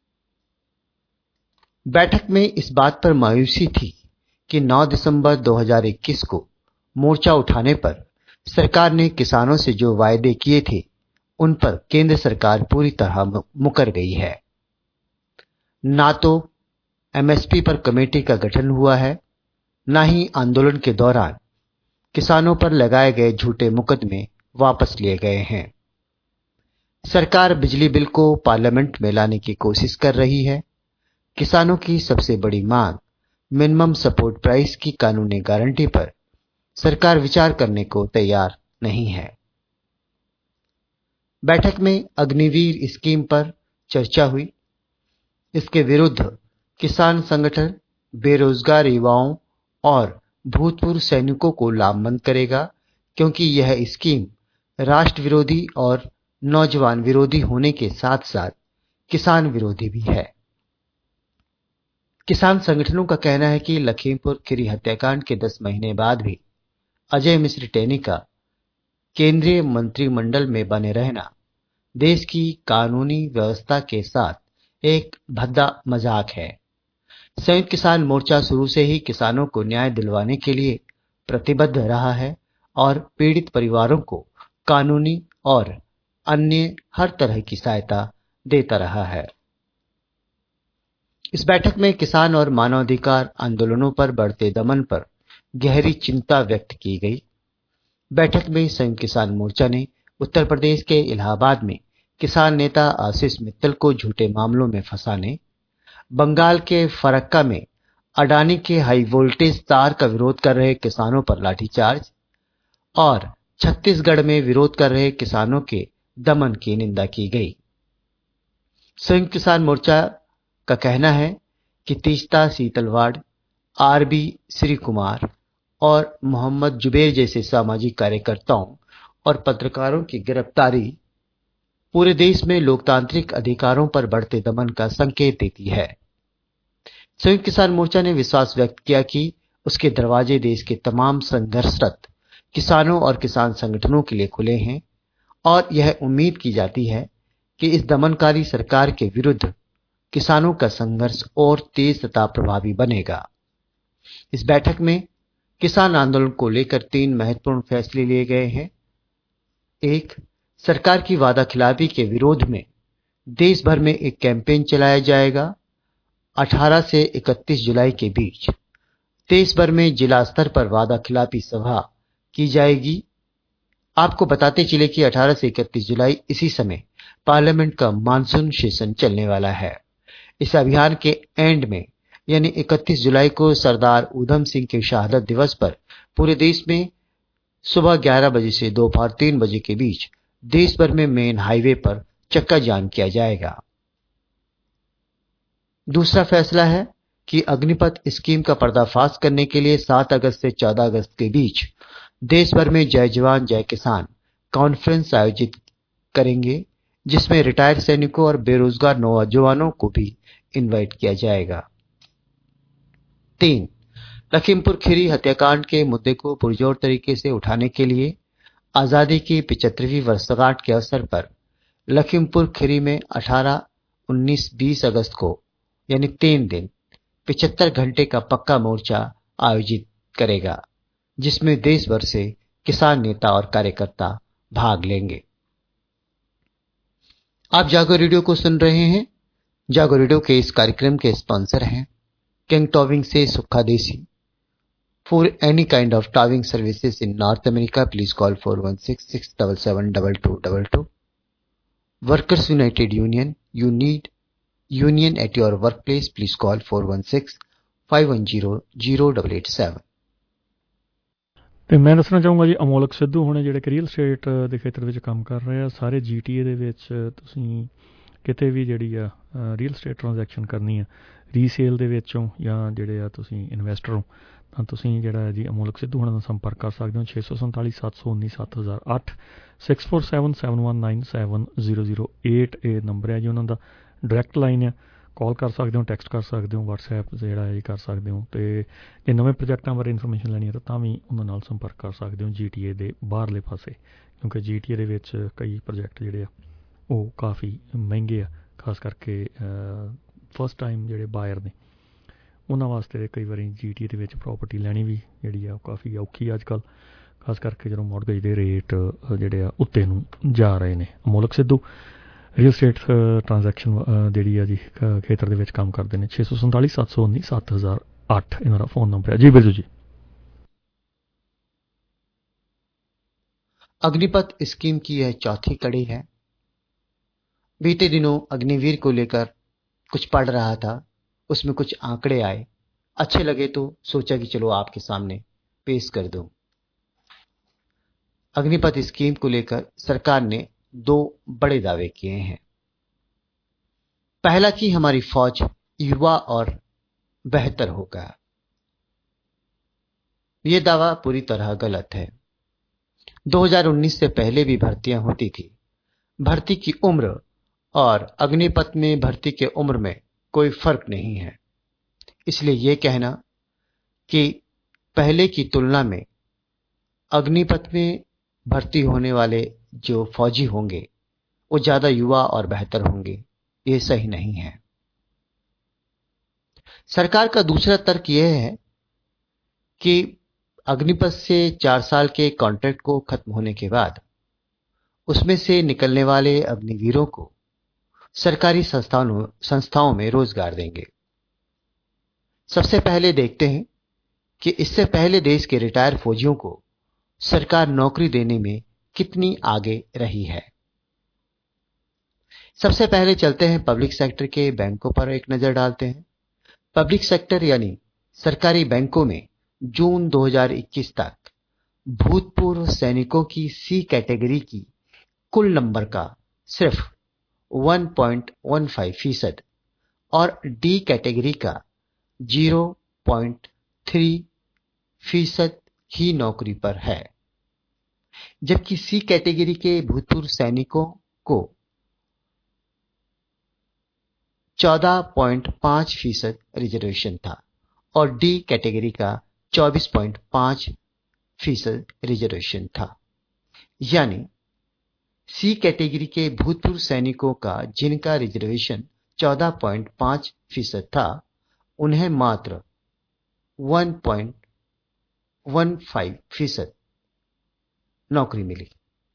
बैठक में इस बात पर मायूसी थी कि नौ दिसंबर दो हज़ार इक्कीस को मोर्चा उठाने पर सरकार ने किसानों से जो वायदे किए थे उन पर केंद्र सरकार पूरी तरह मुकर गई है। ना तो एमएसपी पर कमेटी का गठन हुआ है, न ही आंदोलन के दौरान किसानों पर लगाए गए झूठे मुकदमे वापस लिए गए हैं। सरकार बिजली बिल को पार्लियामेंट में लाने की कोशिश कर रही है। किसानों की सबसे बड़ी मांग मिनिमम सपोर्ट प्राइस की कानूनी गारंटी पर सरकार विचार करने को तैयार नहीं है। बैठक में अग्निवीर स्कीम पर चर्चा हुई। इसके विरुद्ध किसान संगठन बेरोजगार युवाओं और भूतपूर्व सैनिकों को लामबंद करेगा, क्योंकि यह स्कीम राष्ट्र विरोधी और नौजवान विरोधी होने के साथ साथ किसान विरोधी भी है। किसान संगठनों का कहना है कि लखीमपुर खीरी हत्याकांड के दस महीने बाद भी अजय मिश्र टेनी का केंद्रीय मंत्रिमंडल में बने रहना देश की कानूनी व्यवस्था के साथ एक भद्दा मजाक है। संयुक्त किसान मोर्चा शुरू से ही किसानों को न्याय दिलवाने के लिए प्रतिबद्ध रहा है और पीड़ित परिवारों को कानूनी और अन्य हर तरह की सहायता देता रहा है। इस बैठक में किसान और मानवाधिकार आंदोलनों पर बढ़ते दमन पर गहरी चिंता व्यक्त की गई। बैठक में संयुक्त किसान मोर्चा ने उत्तर प्रदेश के इलाहाबाद में किसान नेता आशीष मित्तल को झूठे मामलों में फंसाने, बंगाल के फरक्का में अडानी के हाई वोल्टेज तार का विरोध कर रहे किसानों पर लाठीचार्ज और छत्तीसगढ़ में विरोध कर रहे किसानों के दमन की निंदा की गई। संयुक्त किसान मोर्चा का कहना है कि तीस्ता सीतलवाड़, आरबी श्री कुमार और मोहम्मद जुबैर जैसे सामाजिक कार्यकर्ताओं और पत्रकारों की गिरफ्तारी पूरे देश में लोकतांत्रिक अधिकारों पर बढ़ते दमन का संकेत देती है। संयुक्त किसान मोर्चा ने विश्वास व्यक्त किया कि उसके दरवाजे देश के तमाम संघर्षरत किसानों और किसान संगठनों के लिए खुले हैं और यह उम्मीद की जाती है कि इस दमनकारी सरकार के विरुद्ध किसानों का संघर्ष और तेज तथा प्रभावी बनेगा। इस बैठक में किसान आंदोलन को लेकर तीन महत्वपूर्ण फैसले लिए गए हैं। एक, सरकार की वादा खिलाफी के विरोध में देश भर में एक कैंपेन चलाया जाएगा। अठारह से इकतीस जुलाई के बीच देश भर में जिला स्तर पर वादा खिलाफी सभा की जाएगी। आपको बताते चले कि अठारह से इकतीस जुलाई इसी समय पार्लियामेंट का मानसून सेशन चलने वाला है। इस अभियान के एंड में यानी इकतीस जुलाई को सरदार उधम सिंह के शहादत दिवस पर पूरे देश में सुबह ग्यारह बजे से दोपहर तीन बजे के बीच देश भर में मेन हाईवे पर चक्का जाम किया जाएगा। दूसरा फैसला है कि अग्निपथ स्कीम का पर्दाफाश करने के लिए सात अगस्त से चौदह अगस्त के बीच देश भर में जय जवान जय किसान कॉन्फ्रेंस आयोजित करेंगे, जिसमें रिटायर्ड सैनिकों और बेरोजगार नौजवानों को भी इनवाइट किया जाएगा। तीन, लखीमपुर खीरी हत्याकांड के मुद्दे को पुरजोर तरीके से उठाने के लिए आजादी की पिचहत्तरवीं वर्षगांठ के अवसर पर लखीमपुर खीरी में अठारह, उन्नीस, बीस अगस्त को यानी तीन दिन पिचहत्तर घंटे का पक्का मोर्चा आयोजित करेगा, जिसमें देश भर से किसान नेता और कार्यकर्ता भाग लेंगे। आप जागो रेडियो को सुन रहे हैं। जागो रेडियो के इस कार्यक्रम के स्पॉन्सर हैं किंग टॉविंग से Sukha Desi. For any kind of towing services in North America please call four one six six seven seven two two two two. Workers united union, you need union at your workplace, please call four one six five one zero zero eight eight seven. ਤੇ ਮੈਂ ਦੱਸਣਾ ਚਾਹੂੰਗਾ ਜੀ, ਅਮੋਲਕ ਸਿੱਧੂ ਹੁਣੇ ਜਿਹੜੇ ਕਿ ਰੀਅਲ ਸਟੇਟ ਦੇ ਖੇਤਰ ਵਿੱਚ ਕੰਮ ਕਰ ਰਹੇ ਆ, ਸਾਰੇ ਜੀ ਟੀ ਏ ਦੇ ਵਿੱਚ ਤੁਸੀਂ ਕਿਤੇ ਵੀ ਜਿਹੜੀ ਆ ਰੀਅਲ ਸਟੇਟ ਟ੍ਰਾਂਜੈਕਸ਼ਨ ਕਰਨੀ ਆ ਰੀਸੇਲ ਦੇ ਵਿੱਚੋਂ ਜਾਂ ਜਿਹੜੇ ਆ ਤੁਸੀਂ ਇਨਵੈਸਟਰ ਹੋ, ਤਾਂ ਤੁਸੀਂ ਜਿਹੜਾ ਜੀ ਅਮੋਲਕ ਸਿੱਧੂ ਹੁਣਾਂ ਨਾਲ ਸੰਪਰਕ ਕਰ ਸਕਦੇ ਹੋ। ਛੇ ਸੌ ਸੰਤਾਲੀ ਸੱਤ ਸੌ ਉੱਨੀ ਸੱਤ ਹਜ਼ਾਰ ਅੱਠ six four seven seven one nine seven zero zero eight ਇਹ ਨੰਬਰ ਹੈ ਜੀ ਉਹਨਾਂ ਦਾ। ਡਾਇਰੈਕਟ ਲਾਈਨ ਆ, ਕਾਲ ਕਰ ਸਕਦੇ ਹੋ, ਟੈਕਸਟ ਕਰ ਸਕਦੇ ਹੋ, ਵਟਸਐਪ ਜਿਹੜਾ ਹੈ ਕਰ ਸਕਦੇ ਹੋ। ਅਤੇ ਜੇ ਨਵੇਂ ਪ੍ਰੋਜੈਕਟਾਂ ਬਾਰੇ ਇਨਫੋਰਮੇਸ਼ਨ ਲੈਣੀ ਹੈ ਤਾਂ ਤਾਂ ਵੀ ਉਹਨਾਂ ਨਾਲ ਸੰਪਰਕ ਕਰ ਸਕਦੇ ਹੋ ਜੀ ਟੀ ਏ ਦੇ ਬਾਹਰਲੇ ਪਾਸੇ, ਕਿਉਂਕਿ ਜੀ ਟੀ ਏ ਦੇ ਵਿੱਚ ਕਈ ਪ੍ਰੋਜੈਕਟ ਜਿਹੜੇ ਆ ਉਹ ਕਾਫੀ ਮਹਿੰਗੇ ਆ, ਖਾਸ ਕਰਕੇ ਫਸਟ ਟਾਈਮ ਜਿਹੜੇ ਬਾਇਰ ਨੇ ਉਹਨਾਂ ਵਾਸਤੇ ਕਈ ਵਾਰੀ ਜੀ ਟੀ ਏ ਦੇ ਵਿੱਚ ਪ੍ਰੋਪਰਟੀ ਲੈਣੀ ਵੀ ਜਿਹੜੀ ਆ ਉਹ ਕਾਫੀ ਔਖੀ ਅੱਜ ਕੱਲ੍ਹ, ਖਾਸ ਕਰਕੇ ਜਦੋਂ ਮੌਰਗੇਜ ਦੇ ਰੇਟ ਜਿਹੜੇ ਆ ਉੱਤੇ ਨੂੰ ਜਾ ਰਹੇ ਨੇ। Amolak Sidhu real estate transaction ਜਿਹੜੀ ਆ ਜੀ ਖੇਤਰ ਦੇ ਵਿੱਚ ਕੰਮ ਕਰਦੇ ਨੇ। ਛੇ ਸੌ ਸੰਤਾਲੀ ਸੱਤ ਸੌ ਉੱਨੀ ਸੱਤ ਹਜ਼ਾਰ ਅੱਠ ਇਹਨਾਂ ਦਾ फ़ोन नंबर है जी। बिरजू जी, अग्निपथ स्कीम की यह चौथी कड़ी है। बीते दिनों अग्निवीर को लेकर कुछ पढ़ रहा था, उसमें कुछ आंकड़े आए, अच्छे लगे तो सोचा कि चलो आपके सामने पेश कर दूं। अग्निपथ स्कीम को लेकर सरकार ने दो बड़े दावे किए हैं। पहला कि हमारी फौज युवा और बेहतर होगा। यह दावा पूरी तरह गलत है। दो हज़ार उन्नीस से पहले भी भर्तियां होती थी। भर्ती की उम्र और अग्निपथ में भर्ती के उम्र में कोई फर्क नहीं है। इसलिए यह कहना कि पहले की तुलना में अग्निपथ में भर्ती होने वाले जो फौजी होंगे वो ज्यादा युवा और बेहतर होंगे, ये सही नहीं है। सरकार का दूसरा तर्क यह है कि अग्निपथ से चार साल के कॉन्ट्रैक्ट को खत्म होने के बाद उसमें से निकलने वाले अग्निवीरों को सरकारी संस्थाओं संस्थाओं में रोजगार देंगे। सबसे पहले देखते हैं कि इससे पहले देश के रिटायर फौजियों को सरकार नौकरी देने में कितनी आगे रही है। सबसे पहले चलते हैं पब्लिक सेक्टर के बैंकों पर एक नजर डालते हैं। पब्लिक सेक्टर यानी सरकारी बैंकों में जून दो हज़ार इक्कीस तक भूतपूर्व सैनिकों की सी कैटेगरी की कुल नंबर का सिर्फ एक पॉइंट एक पाँच फीसद और डी कैटेगरी का शून्य पॉइंट तीन फीसद ही नौकरी पर है, जबकि सी कैटेगरी के भूतपूर्व सैनिकों को चौदह पॉइंट पाँच फीसद रिजर्वेशन था और डी कैटेगरी का चौबीस पॉइंट पाँच फीसद रिजर्वेशन था। यानी सी कैटेगरी के भूतपूर्व सैनिकों का जिनका रिजर्वेशन चौदह पॉइंट पाँच फीसद था, उन्हें मात्र एक पॉइंट पंद्रह फीसद नौकरी मिली।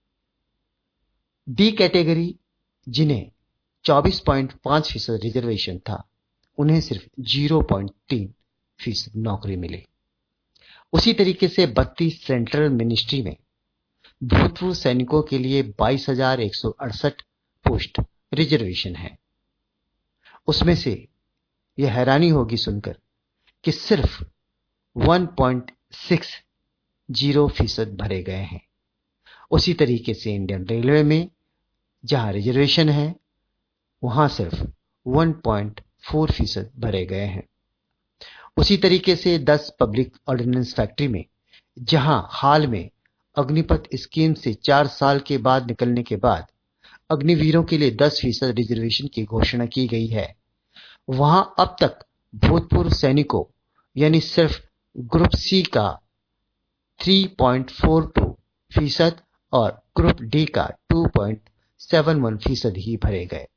डी कैटेगरी जिन्हें चौबीस पॉइंट पाँच फीसद रिजर्वेशन था, उन्हें सिर्फ शून्य पॉइंट तीन फीसद नौकरी मिली। उसी तरीके से बत्तीस सेंट्रल मिनिस्ट्री में भूतपूर्व सैनिकों के लिए बाईस हजार एक सौ अड़सठ पोस्ट रिजर्वेशन है। उसमें से यह हैरानी होगी सुनकर कि सिर्फ एक पॉइंट छह फीसद भरे गए हैं। उसी तरीके से इंडियन रेलवे में जहां रिजर्वेशन है, वहां सिर्फ एक पॉइंट चार फीसद भरे गए हैं। उसी तरीके से दस पब्लिक ऑर्डिनेंस फैक्ट्री में जहां हाल में अग्निपथ स्कीम से चार साल के बाद निकलने के बाद अग्निवीरों के लिए दस फीसद रिजर्वेशन की घोषणा की गई है, वहां अब तक भूतपूर्व सैनिकों यानी सिर्फ ग्रुप सी का तीन पॉइंट चार दो फीसद और ग्रुप डी का दो पॉइंट सात एक फीसद ही भरे गए।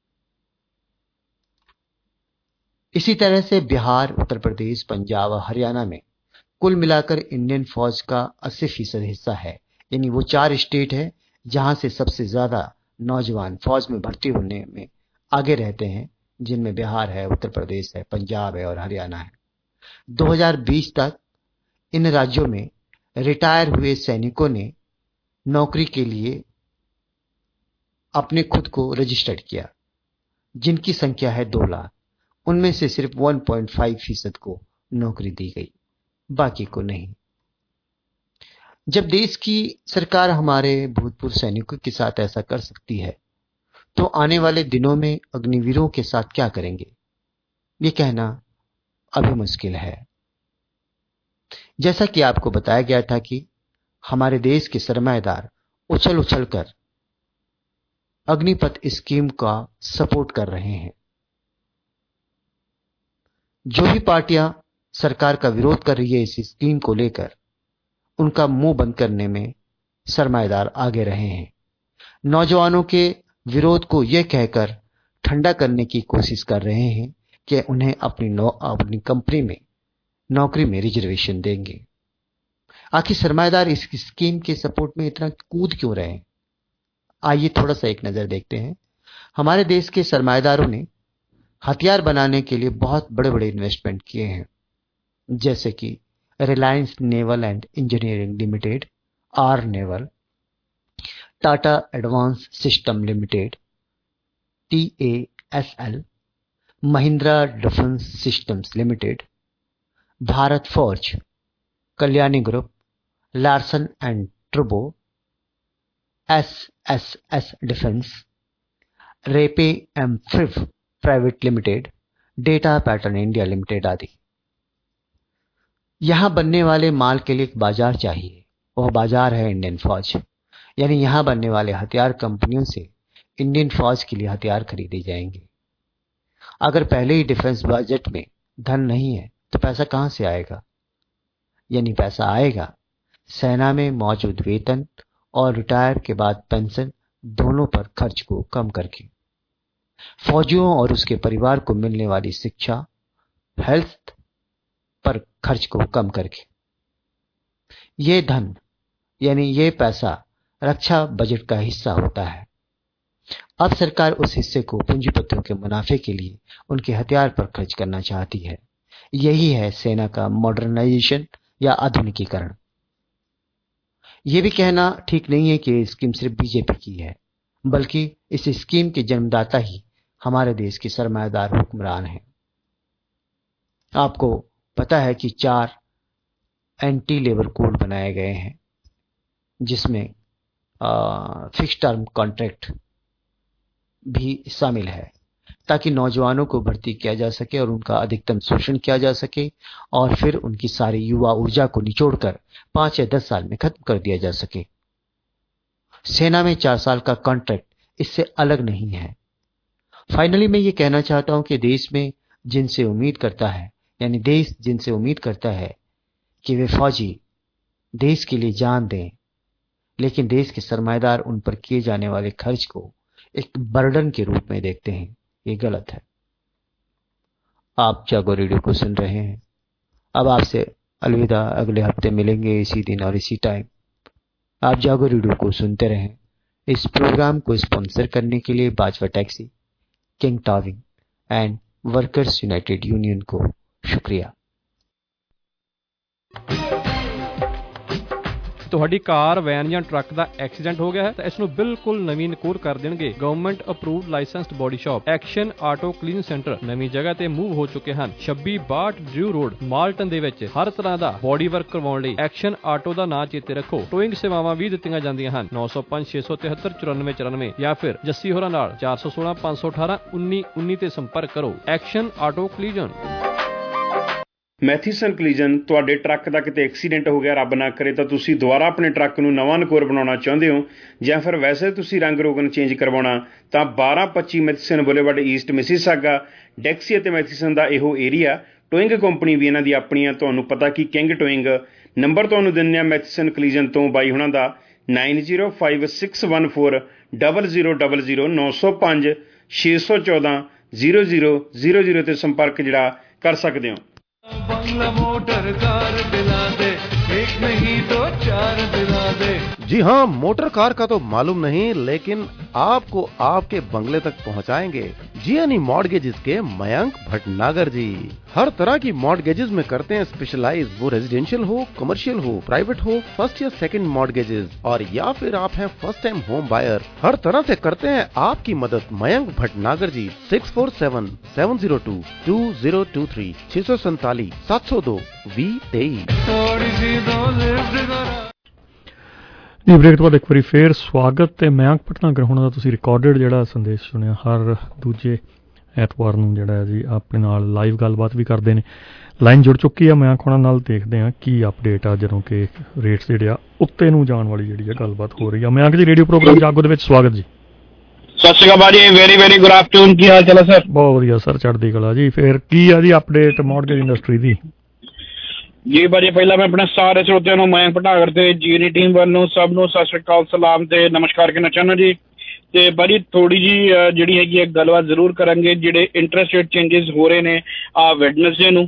इसी तरह से बिहार, उत्तर प्रदेश, पंजाब और हरियाणा में कुल मिलाकर इंडियन फौज का अस्सी फीसद हिस्सा है। यानी वो चार स्टेट है जहां से सबसे ज्यादा नौजवान फौज में भर्ती होने में आगे रहते हैं, जिनमें बिहार है, उत्तर प्रदेश है, पंजाब है और हरियाणा है। दो हज़ार बीस तक इन राज्यों में रिटायर हुए सैनिकों ने नौकरी के लिए अपने खुद को रजिस्टर्ड किया, जिनकी संख्या है दो लाख। उनमें से सिर्फ एक पॉइंट पाँच फीसद को नौकरी दी गई, बाकी को नहीं। जब देश की सरकार हमारे भूतपूर्व सैनिकों के साथ ऐसा कर सकती है, तो आने वाले दिनों में अग्निवीरों के साथ क्या करेंगे, ये कहना अभी मुश्किल है। जैसा कि आपको बताया गया था कि हमारे देश के सरमाएदार उछल उछल कर अग्निपथ स्कीम का सपोर्ट कर रहे हैं। जो भी पार्टियां सरकार का विरोध कर रही है इस स्कीम को लेकर, उनका मुंह बंद करने में सरमाएदार आगे रहे हैं। नौजवानों के विरोध को यह कहकर ठंडा करने की कोशिश कर रहे हैं कि उन्हें अपनी नौ अपनी कंपनी में नौकरी में रिजर्वेशन देंगे। आखिर सरमाएदार इस स्कीम के सपोर्ट में इतना कूद क्यों रहे हैं? आइए थोड़ा सा एक नजर देखते हैं। हमारे देश के सरमाएदारों ने हथियार बनाने के लिए बहुत बड़े बड़े इन्वेस्टमेंट किए हैं, जैसे कि Reliance naval and engineering limited, R naval, Tata advance system limited, T A S L, Mahindra defence systems limited, Bharat फौज, कल्याणी ग्रुप, लार्सन एंड ट्रूबो, एस एस एस डिफेंस, रेपे एम्फिव private limited, data pattern India limited आदि। यहां बनने वाले माल के लिए एक बाजार चाहिए, वह बाजार है इंडियन फौज। यानी यहां बनने वाले हथियार कंपनियों से इंडियन फौज के लिए हथियार खरीदे जाएंगे। अगर पहले ही डिफेंस बजट में धन नहीं है तो पैसा कहां से आएगा? यानी पैसा आएगा सेना में मौजूद वेतन और रिटायर के बाद पेंशन दोनों पर खर्च को कम करके, फौजियों और उसके परिवार को मिलने वाली शिक्षा, हेल्थ पर खर्च को कम करके। ये धन यानी ये पैसा रक्षा बजट का हिस्सा होता है। अब सरकार उस हिस्से को पूंजीपतियों के मुनाफे के लिए उनके हथियार पर खर्च करना चाहती है। यही है सेना का मॉडर्नाइजेशन या आधुनिकीकरण। यह भी कहना ठीक नहीं है कि ये स्कीम सिर्फ बीजेपी की है, बल्कि इस स्कीम के जन्मदाता ही हमारे देश के सरमाएदार हुक्मरान हैं। आपको पता है कि चार एंटी लेबर कोड बनाए गए हैं, जिसमें फिक्स टर्म कॉन्ट्रैक्ट भी शामिल है, ताकि नौजवानों को भर्ती किया जा सके और उनका अधिकतम शोषण किया जा सके और फिर उनकी सारी युवा ऊर्जा को निचोड़कर पांच या दस साल में खत्म कर दिया जा सके। सेना में चार साल का कॉन्ट्रैक्ट इससे अलग नहीं है। फाइनली मैं ये कहना चाहता हूं कि देश में जिनसे उम्मीद करता है, यानी देश जिनसे उम्मीद करता है कि वे फौजी देश के लिए जान दें, लेकिन देश के सरमाएदार उन पर किए जाने वाले खर्च को एक बर्डन के रूप में देखते हैं, ये गलत है। आप जागो रेडियो को सुन रहे हैं। अब आपसे अलविदा, अगले हफ्ते मिलेंगे इसी दिन और इसी टाइम। आप जागो रेडियो को सुनते रहें। इस प्रोग्राम को स्पॉन्सर करने के लिए Bajwa taxi, king towing and workers united union को शुक्रिया। ਤੁਹਾਡੀ ਕਾਰ, ਵੈਨ ਜਾਂ ਟਰੱਕ ਦਾ ਐਕਸੀਡੈਂਟ ਹੋ ਗਿਆ ਹੈ ਤਾਂ ਇਸ ਨੂੰ ਬਿਲਕੁਲ ਨਵੀਂ ਨਕੂਰ ਕਰ ਦੇਣਗੇ government approved licensed body shop action auto clean centre ਨਵੀਂ ਜਗ੍ਹਾ ਤੇ ਮੂਵ ਹੋ ਚੁੱਕੇ ਹਨ। ਛੱਬੀ ਬਾਹਠ ਡਰਿਊ ਰੋਡ ਮਾਲਟਨ ਦੇ ਵਿੱਚ ਹਰ ਤਰ੍ਹਾਂ ਦਾ ਬੋਡੀ ਵਰਕ ਕਰਵਾਉਣ ਲਈ ਐਕਸ਼ਨ ਆਟੋ ਦਾ ਨਾਂ ਚੇਤੇ ਰੱਖੋ। ਟੋਇੰਗ ਸੇਵਾਵਾਂ ਵੀ ਦਿੱਤੀਆਂ ਜਾਂਦੀਆਂ ਹਨ। ਨੌ ਸੌ ਪੰਜ ਛੇ ਸੌ ਤਿਹੱਤਰ ਚੁਰਾਨਵੇਂ ਚੁਰਾਨਵੇਂ ਜਾਂ ਫਿਰ ਜੱਸੀ ਹੋਰਾਂ ਨਾਲ ਚਾਰ ਸੌ ਸੋਲਾਂ ਪੰਜ ਸੌ ਅਠਾਰਾਂ ਉੱਨੀ ਉੱਨੀ ਤੇ ਸੰਪਰਕ ਕਰੋ। Action auto collision. Matheson collision. ਤੁਹਾਡੇ ਟਰੱਕ ਦਾ ਕਿਤੇ ਐਕਸੀਡੈਂਟ ਹੋ ਗਿਆ, ਰੱਬ ਨਾ ਕਰੇ, ਤਾਂ ਤੁਸੀਂ ਦੁਬਾਰਾ ਆਪਣੇ ਟਰੱਕ ਨੂੰ ਨਵਾਂ ਨਕੋਰ ਬਣਾਉਣਾ ਚਾਹੁੰਦੇ ਹੋ ਜਾਂ ਫਿਰ ਵੈਸੇ ਤੁਸੀਂ ਰੰਗ ਰੋਗਨ ਚੇਂਜ ਕਰਵਾਉਣਾ, ਤਾਂ ਬਾਰਾਂ ਪੱਚੀ Matheson boulevard east Mississauga, Dixie ਅਤੇ ਮੈਥੀਸਨ ਦਾ ਇਹੋ ਏਰੀਆ। ਟੋਇੰਗ ਕੰਪਨੀ ਵੀ ਇਹਨਾਂ ਦੀ ਆਪਣੀ ਆ। ਤੁਹਾਨੂੰ ਪਤਾ ਕਿ ਕਿੰਗ ਟੋਇੰਗ। ਨੰਬਰ ਤੁਹਾਨੂੰ ਦਿੰਦੇ ਆ ਮੈਥੀਸਨ ਕਲੀਜਨ ਤੋਂ ਬਾਈ ਹੁਣਾਂ ਦਾ nine zero five six one four double zero double zero ਨੌ ਸੌ ਪੰਜ ਛੇ ਸੌ ਚੌਦਾਂ ਜ਼ੀਰੋ ਜ਼ੀਰੋ ਜ਼ੀਰੋ ਜ਼ੀਰੋ 'ਤੇ ਸੰਪਰਕ ਜਿਹੜਾ ਕਰ ਸਕਦੇ ਹੋ। बंगला मोटर कार दिला दे, एक नहीं दो चार दिला दे। जी हाँ, मोटर कार का तो मालूम नहीं, लेकिन आपको आपके बंगले तक पहुँचाएंगे जियानी मॉर्गेजेस के मयंक भटनागर जी। हर तरह की मॉर्गेजेस में करते हैं स्पेशलाइज, वो रेजिडेंशियल हो, कमर्शियल हो, प्राइवेट हो, फर्स्ट या सेकंड मॉर्गेजेस, और या फिर आप हैं फर्स्ट टाइम होम बायर, हर तरह से करते हैं आपकी मदद Mayank Bhatnagar ji. Six four seven seven zero two two zero two three छह सौ सैतालीस सात सौ दो वी तेईस। ਜੀ ਬ੍ਰੇਕ ਤੋਂ ਬਾਅਦ ਇੱਕ ਵਾਰੀ ਫੇਰ ਸਵਾਗਤ। ਤੇ ਮਯੰਕ ਭਟਨਾਗਰ ਹੋਣਾ ਦਾ ਤੁਸੀਂ ਰਿਕਾਰਡਡ ਜਿਹੜਾ ਸੰਦੇਸ਼ ਸੁਣਿਆ। ਹਰ ਦੂਜੇ ਐਤਵਾਰ ਨੂੰ ਜਿਹੜਾ ਹੈ ਜੀ ਆਪਣੇ ਨਾਲ ਲਾਈਵ ਗੱਲਬਾਤ ਵੀ ਕਰਦੇ ਨੇ। ਲਾਈਨ ਜੁੜ ਚੁੱਕੀ ਆ ਮਯੰਕ ਹੋਣਾ ਨਾਲ। ਦੇਖਦੇ ਹਾਂ ਕੀ ਅਪਡੇਟ ਆ ਜਦੋਂ ਕਿ ਰੇਟਸ ਜਿਹੜੇ ਆ ਉੱਤੇ ਨੂੰ ਜਾਣ ਵਾਲੀ ਜਿਹੜੀ ਆ ਗੱਲਬਾਤ ਹੋ ਰਹੀ ਆ। ਮਯੰਕ ਜੀ, ਰੇਡੀਓ ਪ੍ਰੋਗਰਾਮ ਜਾਗੋ ਦੇ ਵਿੱਚ ਸਵਾਗਤ ਜੀ। ਸਤਿ ਸ਼੍ਰੀ ਅਕਾਲ ਭਾਜੀ, ਵੈਰੀ ਵੈਰੀ ਗੁੱਡ ਆਫਟਰਨੂਨ। ਕੀ ਹਾਲ ਚਾਲ ਹੈ ਸਰ? ਬਹੁਤ ਵਧੀਆ ਸਰ, ਚੜ੍ਹਦੀ ਕਲਾ ਜੀ। ਫਿਰ ਕੀ ਆ ਜੀ ਅਪਡੇਟ ਮੌਰਗੇਜ ਇੰਡਸਟਰੀ ਦੀ? ਜੀ ਭਾਜੀ, ਪਹਿਲਾਂ ਮੈਂ ਆਪਣੇ ਸਾਰੇ ਸਰੋਤਿਆਂ ਨੂੰ ਮਯੰਕ ਭਟਨਾਗਰ ਤੇ ਜੀਨੀ ਟੀਮ ਵੱਲੋਂ ਸਭ ਨੂੰ ਸਤਿ ਸ਼੍ਰੀ ਅਕਾਲ, ਸਲਾਮ ਤੇ ਨਮਸਕਾਰ ਕਹਿਣਾ ਚਾਹੁੰਦਾ ਜੀ। ਤੇ ਭਾਜੀ ਥੋੜੀ ਜੀ ਜਿਹੜੀ ਹੈਗੀ ਹੈ ਗੱਲਬਾਤ ਜ਼ਰੂਰ ਕਰਾਂਗੇ। ਜਿਹੜੇ ਇੰਟਰਸਟ ਰੇਟ ਚੇਂਜਸ ਹੋ ਰਹੇ ਨੇ ਆ ਵੈਡਨਸਡੇ ਨੂੰ,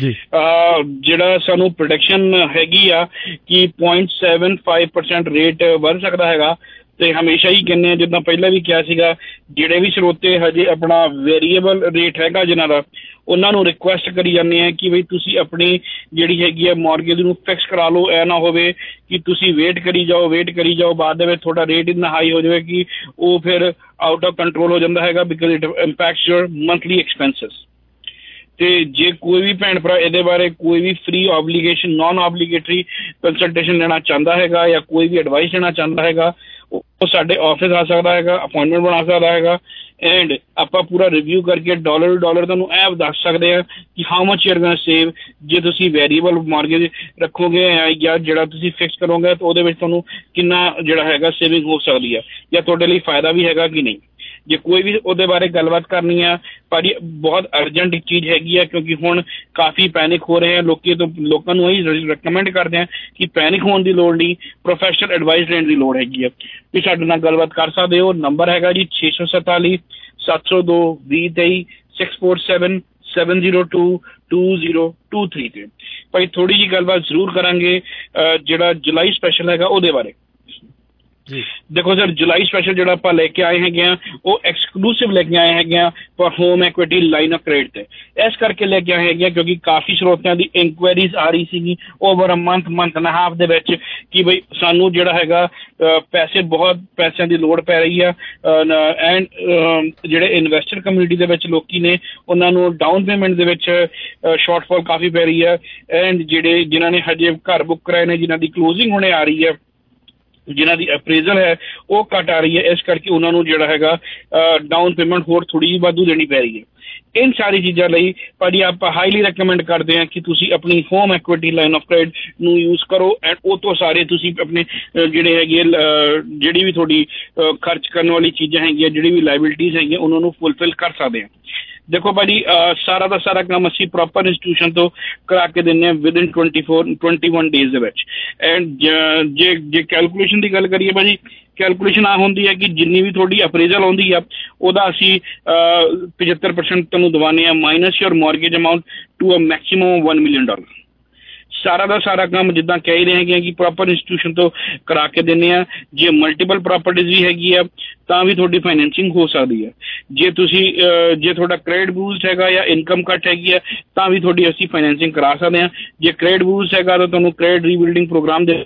ਜਿਹੜਾ ਸਾਨੂੰ ਪ੍ਰੋਡਕਸ਼ਨ ਹੈਗੀ ਆ ਕਿ point seven five percent rate ਵੱਧ ਸਕਦਾ ਹੈਗਾ। ਤੇ ਹਮੇਸ਼ਾ ਹੀ ਕਹਿੰਦੇ ਆ, ਜਿੱਦਾਂ ਪਹਿਲਾਂ ਵੀ ਕਿਹਾ ਸੀਗਾ, ਜਿਹੜੇ ਵੀ ਸਰੋਤੇ ਹਜੇ ਆਪਣਾ ਵੇਰੀਏਬਲ ਰੇਟ ਹੈਗਾ ਜਿਨ੍ਹਾਂ ਦਾ, ਉਹਨਾਂ ਨੂੰ ਰਿਕੁਐਸਟ ਕਰੀ ਜਾਂਦੇ ਆ ਕਿ ਬਈ ਤੁਸੀਂ ਆਪਣੀ ਜਿਹੜੀ ਹੈਗੀ ਆ ਮੌਰਗੇਜ ਨੂੰ ਫਿਕਸ ਕਰਾ ਲਓ। ਇਹ ਨਾ ਹੋਵੇ ਕਿ ਤੁਸੀਂ ਵੇਟ ਕਰੀ ਜਾਓ ਵੇਟ ਕਰੀ ਜਾਓ ਬਾਅਦ ਦੇ ਵਿੱਚ ਤੁਹਾਡਾ ਰੇਟ ਇੰਨਾ ਹਾਈ ਹੋ ਜਾਵੇ ਕਿ ਉਹ ਫਿਰ ਆਊਟ ਆਫ ਕੰਟਰੋਲ ਹੋ ਜਾਂਦਾ ਹੈਗਾ, because it impacts your monthly expenses. ਤੇ ਜੇ ਕੋਈ ਵੀ ਭੈਣ ਭਰਾ ਇਹਦੇ ਬਾਰੇ ਕੋਈ ਵੀ free obligation, non obligatory consultation ਲੈਣਾ ਚਾਹੁੰਦਾ ਹੈਗਾ ਜਾਂ ਕੋਈ ਵੀ ਐਡਵਾਈਸ ਲੈਣਾ ਚਾਹੁੰਦਾ ਹੈਗਾ, ਉਹ ਸਾਡੇ ਆਫਿਸ ਆ ਸਕਦਾ ਹੈਗਾ, ਅਪੁਆਇੰਟਮੈਂਟ ਬਣਾ ਸਕਦਾ ਹੈਗਾ। ਐਂਡ ਆਪਾਂ ਪੂਰਾ ਰਿਵਿਊ ਕਰਕੇ ਡਾਲਰ ਡਾਲਰ ਤੁਹਾਨੂੰ ਇਹ ਦੱਸ ਸਕਦੇ ਆ ਕਿ how much you are going to save ਜੇ ਤੁਸੀਂ ਵੇਰੀਏਬਲ ਮਾਰਗੇਜ ਰੱਖੋਗੇ ਜਾਂ ਜਿਹੜਾ ਤੁਸੀਂ ਫਿਕਸ ਕਰੋਗੇ ਤਾਂ ਉਹਦੇ ਵਿੱਚ ਤੁਹਾਨੂੰ ਕਿੰਨਾ ਜਿਹੜਾ ਹੈਗਾ ਸੇਵਿੰਗ ਹੋ ਸਕਦੀ ਆ, ਜਾਂ ਤੁਹਾਡੇ ਲਈ ਫਾਇਦਾ ਵੀ ਹੈਗਾ ਕਿ ਨਹੀਂ। ਜੇ ਕੋਈ ਵੀ ਉਹਦੇ ਬਾਰੇ ਗੱਲਬਾਤ ਕਰਨੀ ਆ ਭਾਜੀ, ਬਹੁਤ ਅਰਜੈਂਟ ਚੀਜ਼ ਹੈਗੀ ਆ, ਕਿਉਂਕਿ ਹੁਣ ਕਾਫੀ ਪੈਨਿਕ ਹੋ ਰਹੇ ਆ ਲੋਕੀ। ਤੋਂ ਲੋਕਾਂ ਨੂੰ ਇਹੀ ਰਿਕਮੈਂਡ ਕਰਦੇ ਆ ਕਿ ਪੈਨਿਕ ਹੋਣ ਦੀ ਲੋੜ ਨਹੀਂ, ਪ੍ਰੋਫੈਸ਼ਨਲ ਐਡਵਾਈਸ ਲੈਣ ਦੀ ਲੋੜ ਹੈਗੀ ਆ। ਤੁਸੀਂ ਸਾਡੇ ਨਾਲ ਗੱਲਬਾਤ ਕਰ ਸਕਦੇ ਹੋ। ਨੰਬਰ ਹੈਗਾ ਜੀ ਛੇ ਸੌ ਸੈਂਤਾਲੀ ਸੱਤ ਸੌ ਦੋ ਵੀਹ ਤੇਈ six four seven seven zero two two zero two three ਤੇ। ਭਾਈ ਥੋੜ੍ਹੀ ਜਿਹੀ ਗੱਲਬਾਤ ਜ਼ਰੂਰ ਕਰਾਂਗੇ ਜਿਹੜਾ ਜੁਲਾਈ ਸਪੈਸ਼ਲ ਹੈਗਾ ਉਹਦੇ ਬਾਰੇ। ਦੇਖੋ ਸਰ, ਜੁਲਾਈ ਸਪੈਸ਼ਲ ਜਿਹੜਾ ਆਪਾਂ ਲੈ ਕੇ ਆਏ ਹੈਗੇ ਆ ਉਹ ਐਕਸਕਲੂਸਿਵ ਲੈ ਕੇ ਆਏ ਹੈਗੇ ਆ for home equity line of credit ਤੇ। ਇਸ ਕਰਕੇ ਲੈ ਕੇ ਆਏ ਹੈਗੇ ਆ ਕਿਉਂਕਿ ਕਾਫੀ ਸਰੋਤਿਆਂ ਦੀ ਇਨਕੁਆਇਰੀਜ਼ ਆ ਰਹੀ ਸੀਗੀ over a month month and half ਦੇ ਵਿੱਚ ਕਿ ਬਈ ਸਾਨੂੰ ਜਿਹੜਾ ਹੈਗਾ ਪੈਸੇ, ਬਹੁਤ ਪੈਸਿਆਂ ਦੀ ਲੋੜ ਪੈ ਰਹੀ ਆ। ਐਂਡ ਜਿਹੜੇ ਇਨਵੈਸਟਰ ਕਮਿਊਨਿਟੀ ਦੇ ਵਿੱਚ ਲੋਕੀ ਨੇ ਉਹਨਾਂ ਨੂੰ ਡਾਊਨ ਪੇਮੈਂਟ ਦੇ ਵਿੱਚ ਸ਼ਾਰਟਫਾਲ ਕਾਫੀ ਪੈ ਰਹੀ ਆ। ਐਂਡ ਜਿਹੜੇ ਜਿਨ੍ਹਾਂ ਨੇ ਹਜੇ ਘਰ ਬੁੱਕ ਕਰਾਏ ਨੇ, ਜਿਨ੍ਹਾਂ ਦੀ ਕਲੋਜ਼ਿੰਗ ਹੋਣੇ ਆ ਰਹੀ ਹੈ, ਜਿਨ੍ਹਾਂ ਦੀ ਅਪਰੇਜ਼ਲ ਹੈ ਉਹ ਘੱਟ ਆ ਰਹੀ ਹੈ, ਇਸ ਕਰਕੇ ਉਹਨਾਂ ਨੂੰ ਜਿਹੜਾ ਹੈਗਾ ਡਾਊਨ ਪੇਮੈਂਟ ਹੋਰ ਥੋੜ੍ਹੀ ਜਿਹੀ ਵਾਧੂ ਦੇਣੀ ਪੈ ਰਹੀ ਹੈ। इन सारी चीज़ों ਲਈ ਭਾਜੀ ਆਪਾਂ ਹਾਈਲੀ ਰეკਮੈਂਡ ਕਰਦੇ ਹਾਂ ਕਿ ਤੁਸੀਂ ਆਪਣੀ home equity line of credit ਨੂੰ ਯੂਜ਼ ਕਰੋ ਐਂਡ ਉਹ ਤੋਂ ਸਾਰੇ ਤੁਸੀਂ ਆਪਣੇ ਜਿਹੜੇ ਹੈਗੇ ਜਿਹੜੀ ਵੀ ਤੁਹਾਡੀ ਖਰਚ ਕਰਨ ਵਾਲੀ ਚੀਜ਼ਾਂ ਹੈਗੀਆਂ, ਜਿਹੜੀ ਵੀ ਲਾਇਬਿਲਿਟੀਜ਼ ਹੈਗੀਆਂ, ਉਹਨਾਂ ਨੂੰ ਫੁਲਫਿਲ ਕਰ ਸਕਦੇ ਹਾਂ। ਦੇਖੋ ਭਾਜੀ ਸਾਰਾ ਦਾ ਸਾਰਾ ਕੰਮ ਅਸੀਂ ਪ੍ਰੋਪਰ ਇੰਸਟੀਟਿਊਸ਼ਨ ਤੋਂ ਕਰਾ ਕੇ ਦਿੰਦੇ ਹਾਂ within twenty four twenty one days ਦੇ ਵਿੱਚ। ਐਂਡ ਜੇ ਜੇ ਕੈਲਕੂਲੇਸ਼ਨ ਦੀ ਗੱਲ ਕਰੀਏ ਭਾਜੀ, ਕੈਲਕੂਲੇਸ਼ਨ ਆ ਹੁੰਦੀ ਹੈ ਕਿ ਜਿੰਨੀ ਵੀ ਤੁਹਾਡੀ ਅਪਰੇਜ਼ਲ ਆਉਂਦੀ ਆ ਉਹਦਾ ਅਸੀਂ ਪਝੱਤਰ ਪਰਸੈਂਟ ਤੁਹਾਨੂੰ ਦਿਵਾਉਂਦੇ ਹਾਂ minus your mortgage amount to a maximum one million dollar. ਸਾਰਾ ਦਾ ਸਾਰਾ ਕੰਮ ਜਿੱਦਾਂ ਕਹਿ ਰਹੇ ਹੈਗੇ ਕਿ ਪ੍ਰੋਪਰ ਇੰਸਟੀਟਿਊਸ਼ਨ ਤੋਂ ਕਰਾ ਕੇ ਦਿੰਦੇ ਆ। ਜੇ ਮਲਟੀਪਲ ਪ੍ਰਾਪਰਟੀਜ਼ ਵੀ ਹੈਗੀ ਆ ਤਾਂ ਵੀ ਤੁਹਾਡੀ ਫਾਈਨੈਂਸਿੰਗ ਹੋ ਸਕਦੀ ਹੈ। ਜੇ ਤੁਸੀਂ ਜੇ ਤੁਹਾਡਾ ਕ੍ਰੈਡਿਟ ਬੂਸਟ ਹੈਗਾ ਜਾਂ ਇਨਕਮ ਘੱਟ ਹੈਗੀ ਆ ਤਾਂ ਵੀ ਤੁਹਾਡੀ ਅਸੀਂ ਫਾਈਨੈਂਸਿੰਗ ਕਰਾ ਸਕਦੇ ਹਾਂ। ਜੇ ਕ੍ਰੈਡਿਟ ਬੂਸਟ ਹੈਗਾ ਤਾਂ ਤੁਹਾਨੂੰ ਕ੍ਰੈਡਿਟ ਰੀਬਿਲਡਿੰਗ ਪ੍ਰੋਗਰਾਮ ਦੇ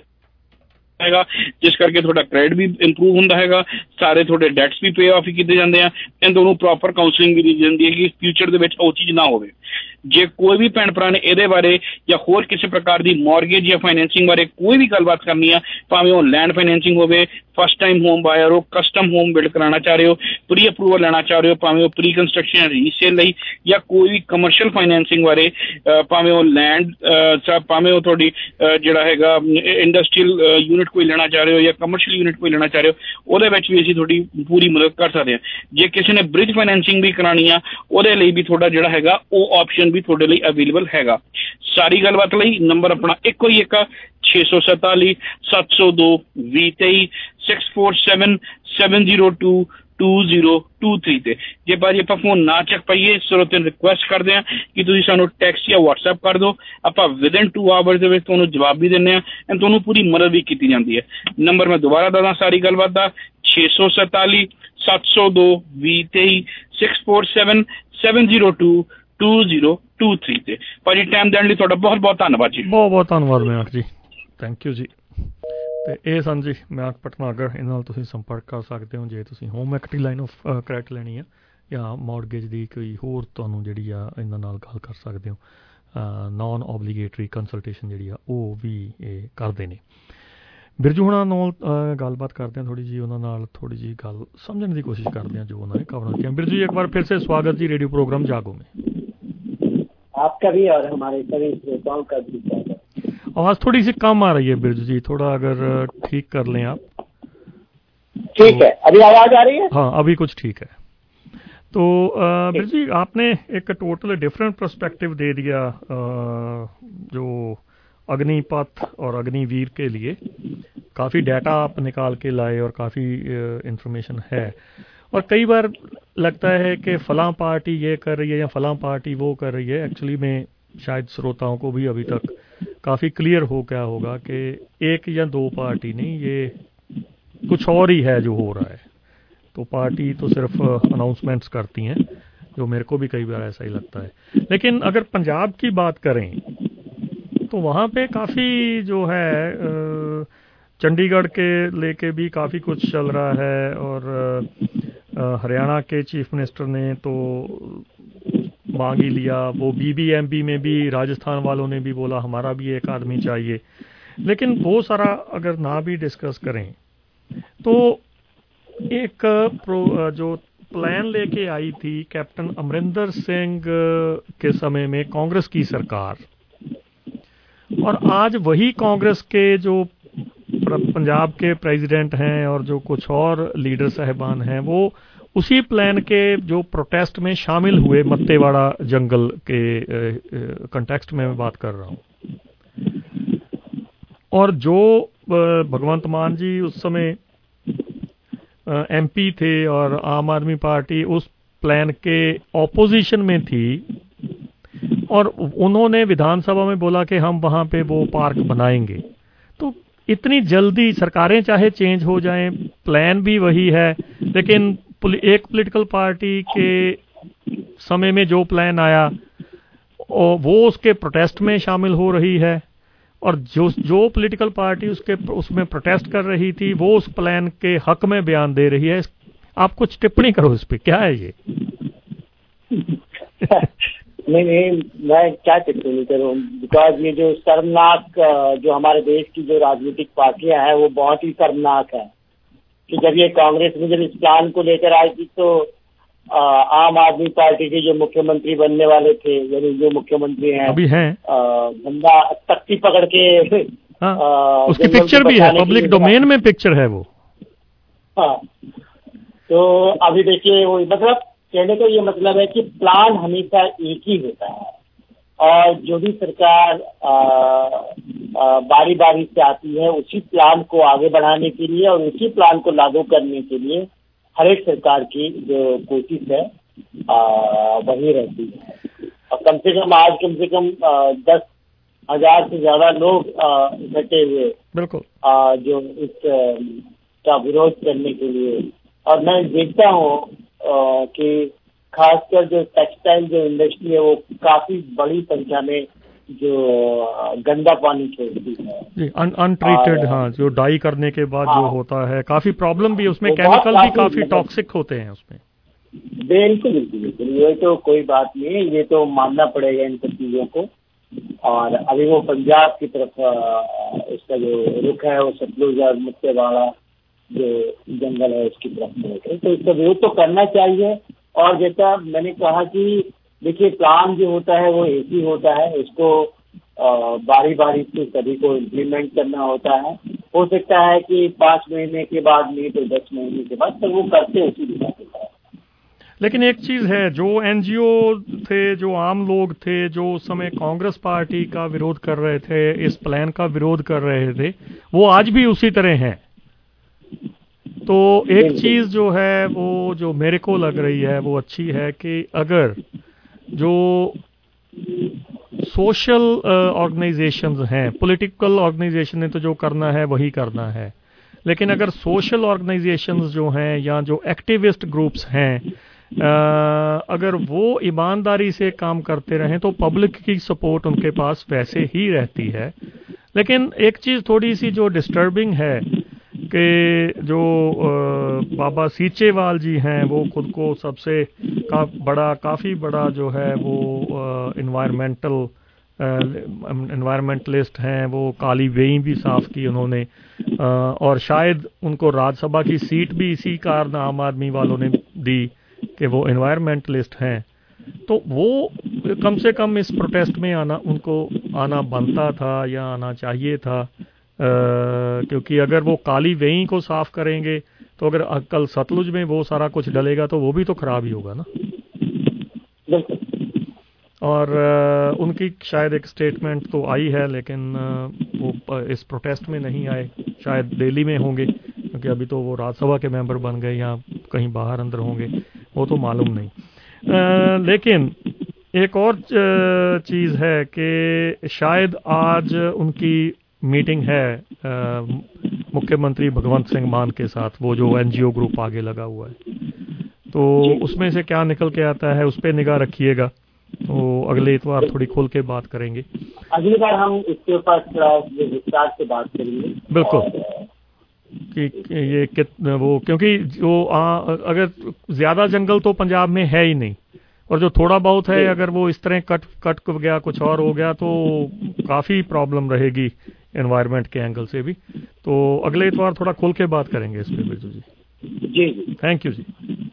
ਹੈਗਾ, ਜਿਸ ਕਰਕੇ ਤੁਹਾਡਾ ਕ੍ਰੈਡਿਟ ਵੀ ਇੰਪਰੂਵ ਹੁੰਦਾ ਹੈਗਾ, ਸਾਰੇ ਤੁਹਾਡੇ ਡੈਟਸ ਵੀ ਪੇ ਆਫ ਹੀ ਕੀਤੇ ਜਾਂਦੇ ਆ ਐਂਡ ਤੁਹਾਨੂੰ ਪ੍ਰੋਪਰ ਕਾਉਂਸਲਿੰਗ ਵੀ ਦਿੱਤੀ ਜਾਂਦੀ ਹੈ ਕਿ ਫਿਊਚਰ ਦੇ ਵਿੱਚ ਉਹ ਚੀਜ਼ ਨਾ ਹੋਵੇ। ਜੇ ਕੋਈ ਵੀ ਭੈਣ ਭਰਾ ਨੇ ਇਹਦੇ ਬਾਰੇ ਜਾਂ ਹੋਰ ਕਿਸੇ ਪ੍ਰਕਾਰ ਦੀ ਮੌਰਗੇਜ ਜਾਂ ਫਾਈਨੈਂਸਿੰਗ ਬਾਰੇ ਕੋਈ ਵੀ ਗੱਲਬਾਤ ਕਰਨੀ ਆ, ਭਾਵੇਂ ਉਹ ਲੈਂਡ ਫਾਈਨੈਂਸਿੰਗ ਹੋਵੇ, ਫਸਟ ਟਾਈਮ ਹੋਮ ਬਾਇਰ ਹੋ, ਕਸਟਮ ਹੋਮ ਬਿਲਡ ਕਰਾਉਣਾ ਚਾਹ ਰਹੇ ਹੋ, ਪ੍ਰੀ ਅਪਰੂਵਲ ਲੈਣਾ ਚਾਹ ਰਹੇ ਹੋ, ਭਾਵੇਂ ਉਹ ਪ੍ਰੀ ਕੰਸਟਰਕਸ਼ਨ ਰੀਸੇਲ ਲਈ ਜਾਂ ਕੋਈ ਵੀ ਕਮਰਸ਼ੀਅਲ ਫਾਈਨੈਂਸਿੰਗ ਬਾਰੇ, ਭਾਵੇਂ ਉਹ ਲੈਂਡ ਭਾਵੇਂ ਉਹ ਤੁਹਾਡੀ ਜਿਹੜਾ ਹੈਗਾ ਇੰਡਸਟਰੀਅਲ ਯੂਨਿਟ ਕੋਈ ਲੈਣਾ ਚਾਹ ਰਹੇ ਹੋ ਜਾਂ ਕਮਰਸ਼ੀਅਲ ਯੂਨਿਟ ਕੋਈ ਲੈਣਾ ਚਾਹ ਰਹੇ ਹੋ, ਉਹਦੇ ਵਿੱਚ ਵੀ ਅਸੀਂ ਤੁਹਾਡੀ ਪੂਰੀ ਮਦਦ ਕਰ ਸਕਦੇ ਹਾਂ। ਜੇ ਕਿਸੇ ਨੇ ਬ੍ਰਿਜ ਫਾਈਨੈਂਸਿੰਗ ਵੀ ਕਰਾਉਣੀ ਆ ਉਹਦੇ ਲਈ ਵੀ ਤੁਹਾਡਾ ਜਿਹੜਾ ਹੈਗਾ ਉਹ ਆਪਸ਼ਨ ਵੀ ਤੁਹਾਡੇ ਲਈ ਅਵੇਲੇਬਲ ਹੈਗਾ। ਸਾਰੀ ਗੱਲਬਾਤ ਲਈ ਨੰਬਰ ਆਪਣਾ ਇੱਕੋ ਹੀ ਇੱਕ ਛੇ ਸੌ ਸਤਾਲੀ ਸੱਤ ਸੌ ਦੋ ਵੀਹ ਤੇਈ six four seven seven zero two two zero two three ਤੇ। ਜੇ ਭਾਜੀ ਆਪਾਂ ਫੋਨ ਨਾ ਚੱਕ ਪਾਈਏ ਸਰੋਤੇ ਨੂੰ ਰਿਕੁਐਸਟ ਕਰਦੇ ਹਾਂ ਕਿ ਤੁਸੀਂ ਸਾਨੂੰ ਟੈਕਸਟ ਜਾਂ ਵਟਸਐਪ ਕਰ ਦਿਓ, ਆਪਾਂ ਵਿਦ ਇਨ ਟੂ ਆਵਰਸ ਦੇ ਵਿੱਚ ਤੁਹਾਨੂੰ ਜਵਾਬ ਵੀ ਦਿੰਦੇ ਹਾਂ ਐਂਡ ਤੁਹਾਨੂੰ ਪੂਰੀ ਮਦਦ ਵੀ ਕੀਤੀ ਜਾਂਦੀ ਹੈ। ਨੰਬਰ ਮੈਂ ਦੁਬਾਰਾ ਦੱਸਦਾ ਸਾਰੀ ਗੱਲਬਾਤ ਦਾ ਛੇ ਸੌ ਸਤਾਲੀ ਸੱਤ ਸੌ ਦੋ ਵੀਹ ਤੇਈ six four seven seven zero two two zero two three ਤੇ। ਭਾਜੀ ਟਾਈਮ ਦੇਣ ਲਈ ਤੁਹਾਡਾ ਬਹੁਤ ਬਹੁਤ ਧੰਨਵਾਦ ਜੀ। ਬਹੁਤ ਬਹੁਤ ਧੰਨਵਾਦ ਮਯੰਕ ਜੀ, ਥੈਂਕ ਯੂ ਜੀ। ਤੇ ਇਹ ਸਨ ਜੀ ਮਯੰਕ ਭਟਨਾਗਰ, ਇਹਨਾਂ ਨਾਲ ਤੁਸੀਂ ਸੰਪਰਕ ਕਰ ਸਕਦੇ ਹੋ ਜੇ ਤੁਸੀਂ home equity line of credit ਲੈਣੀ ਆ ਜਾਂ ਮੌਰਗੇਜ ਦੀ ਕੋਈ ਹੋਰ ਤੁਹਾਨੂੰ ਜਿਹੜੀ ਆ ਇਹਨਾਂ ਨਾਲ ਗੱਲ ਕਰ ਸਕਦੇ ਹੋ। ਨੌਨ ਓਬਲੀਗੇਟਰੀ ਕੰਸਲਟੇਸ਼ਨ ਜਿਹੜੀ ਆ ਉਹ ਵੀ ਇਹ ਕਰਦੇ ਨੇ। ਬਿਰਜੂ ਹੁਣਾਂ ਨਾਲ ਗੱਲਬਾਤ ਕਰਦੇ हैं, थोड़ी जी ਉਹਨਾਂ ਨਾਲ थोड़ी जी गल समझने की कोशिश करते हैं जो उन्होंने कवर किया। बिरजू जी एक बार फिर से स्वागत जी रेडियो प्रोग्राम जागो में। आपका भी और हमारे सभी श्रोताओं का भी स्वागत। आवाज़ थोड़ी सी कम आ रही है बिरजू जी, थोड़ा अगर ठीक कर लें आप। ठीक तो, है, अभी आवाज़ आ रही है? हाँ अभी कुछ ठीक है। तो बिरजू जी आपने एक टोटल डिफरेंट पर्सपेक्टिव दे दिया जो अग्निपथ और अग्निवीर के लिए। काफ़ी डाटा आप निकाल के लाए और काफ़ी इंफॉर्मेशन है, और कई बार लगता है कि फ़लाँ पार्टी ये कर रही है या फ़लाँ पार्टी वो कर रही है। एक्चुअली में शायद श्रोताओं को भी अभी तक काफ़ी क्लियर हो गया होगा कि एक या दो पार्टी नहीं, ये कुछ और ही है जो हो रहा है। तो पार्टी तो सिर्फ अनाउंसमेंट्स करती हैं, जो मेरे को भी कई बार ऐसा ही लगता है। लेकिन अगर पंजाब की बात करें तो वहाँ पे काफ़ी जो है चंडीगढ़ के लेके भी काफ़ी कुछ चल रहा है, और हरियाणा के चीफ मिनिस्टर ने तो मांग ही लिया, वो बीबीएमबी में भी राजस्थान वालों ने भी बोला हमारा भी एक आदमी चाहिए। लेकिन वो सारा अगर ना भी डिस्कस करें तो एक प्रो जो प्लान लेके आई थी कैप्टन अमरिंदर सिंह के समय में कांग्रेस की सरकार, और आज वही कांग्रेस के जो पंजाब के प्रेसिडेंट हैं और जो कुछ और लीडर साहिबान हैं वो उसी प्लान के जो प्रोटेस्ट में शामिल हुए मत्तेवाड़ा जंगल के कंटेक्स्ट में मैं बात कर रहा हूँ। और जो भगवंत मान जी उस समय एमपी थे और आम आदमी पार्टी उस प्लान के ऑपोजिशन में थी, और उन्होंने विधानसभा में बोला कि हम वहाँ पे वो पार्क बनाएंगे। तो इतनी जल्दी सरकारें चाहे चेंज हो जाएं, प्लान भी वही है, लेकिन एक पॉलिटिकल पार्टी के समय में जो प्लान आया वो उसके प्रोटेस्ट में शामिल हो रही है, और जो जो पॉलिटिकल पार्टी उसके उसमें प्रोटेस्ट कर रही थी वो उस प्लान के हक में बयान दे रही है। आप कुछ टिप्पणी करो इस पे, क्या है ये? नहीं नहीं मैं क्या टिप्पणी करूँ, बिकॉज ये जो शर्मनाक जो हमारे देश की जो राजनीतिक पार्टियां हैं वो बहुत ही शर्मनाक है कि जब ये कांग्रेस में जब इस प्लान को लेकर आई थी तो आ, आम आदमी पार्टी के जो मुख्यमंत्री बनने वाले थे, यानी जो मुख्यमंत्री हैं अभी हैं बंदा तख्ती पकड़ के हाँ, आ, उसकी पिक्चर भी है, पब्लिक डोमेन में पिक्चर है वो। हाँ, तो अभी देखिए वो मतलब कहने का ये मतलब है कि प्लान हमेशा एक ही होता है और जो भी सरकार आ, आ, बारी बारी से आती है उसी प्लान को आगे बढ़ाने के लिए और उसी प्लान को लागू करने के लिए हर एक सरकार की जो कोशिश है आ, वही रहती है। और कम से कम आज कम से कम आ, दस हजार से ज्यादा लोग इकट्ठे हुए बिल्कुल जो इस आ, का विरोध करने के लिए। और मैं देखता हूँ कि खासकर जो टेक्सटाइल जो इंडस्ट्री है वो काफी बड़ी संख्या में जो गंदा पानी छोड़ती है जी, अनट्रीटेड। हाँ, जो डाई करने के बाद हाँ, जो होता है काफी प्रॉब्लम भी उसमें, केमिकल भी काफी टॉक्सिक होते हैं उसमें। बिल्कुल बिल्कुल बिल्कुल, ये तो कोई बात नहीं है, ये तो मानना पड़ेगा इन सब चीजों को। और अभी वो पंजाब की तरफ इसका जो रुख है वो सतलुज और मुत्तेवाड़ा जो जंगल है उसकी तरफ में, तो इसका विरोध तो करना चाहिए। और जैसा मैंने कहा कि देखिए प्लान जो होता है वो एक ही होता है, इसको बारी बारी से सभी को इम्प्लीमेंट करना होता है। हो सकता है कि पाँच महीने के बाद नहीं तो दस महीने के बाद, तो वो करते उसी दिशा से है। लेकिन एक चीज है, जो एनजीओ थे, जो आम लोग थे, जो उस समय कांग्रेस पार्टी का विरोध कर रहे थे, इस प्लान का विरोध कर रहे थे, वो आज भी उसी तरह हैं। तो एक चीज जो है वो जो मेरे को लग रही है वो अच्छी है कि अगर जो सोशल ऑर्गेनाइजेशंस हैं, पॉलिटिकल ऑर्गेनाइजेशन ने तो जो करना है वही करना है, लेकिन अगर सोशल ऑर्गेनाइजेशंस जो हैं या जो एक्टिविस्ट ग्रुप्स हैं, अगर वो ईमानदारी से काम करते रहें तो पब्लिक की सपोर्ट उनके पास वैसे ही रहती है। लेकिन एक चीज थोड़ी सी जो डिस्टर्बिंग है कि जो आ, बाबा सीचेवाल जी हैं वो खुद को सबसे का बड़ा काफ़ी बड़ा जो है वो इन्वायरमेंटल इन्वायरमेंटलिस्ट हैं, वो काली वेई भी साफ की उन्होंने, आ, और शायद उनको राज्यसभा की सीट भी इसी कारण आम आदमी वालों ने दी कि वो इन्वायरमेंटलिस्ट हैं। तो वो कम से कम इस प्रोटेस्ट में आना, उनको आना बनता था या आना चाहिए था। Uh, क्योंकि अगर वो काली वेई को साफ करेंगे तो अगर कल सतलुज में वो सारा कुछ डलेगा तो वो भी तो खराब ही होगा ना। और uh, उनकी शायद एक स्टेटमेंट तो आई है, लेकिन uh, वो इस प्रोटेस्ट में नहीं आए, शायद दिल्ली में होंगे क्योंकि अभी तो वो राज्यसभा के मेंबर बन गए, या कहीं बाहर अंदर होंगे, वो तो मालूम नहीं। uh, लेकिन एक और चीज़ है कि शायद आज उनकी मीटिंग है मुख्यमंत्री भगवंत सिंह मान के साथ, वो जो एनजीओ ग्रुप आगे लगा हुआ है, तो उसमें से क्या निकल के आता है उस पर निगाह रखिएगा। तो अगले इतवार थोड़ी खोल के बात करेंगे, अगली बार हम इसके ऊपर विस्तार से बात करेंगे। बिल्कुल कि ये कितना वो, क्योंकि जो आ, अगर ज्यादा जंगल तो पंजाब में है ही नहीं, और जो थोड़ा बहुत है अगर वो इस तरह कट कट गया, कुछ और हो गया, तो काफ़ी प्रॉब्लम रहेगी एनवायरनमेंट के एंगल से भी। तो अगले इतवार थोड़ा खोल के बात करेंगे इस पे बिरजू जी। जी थैंक यू जी।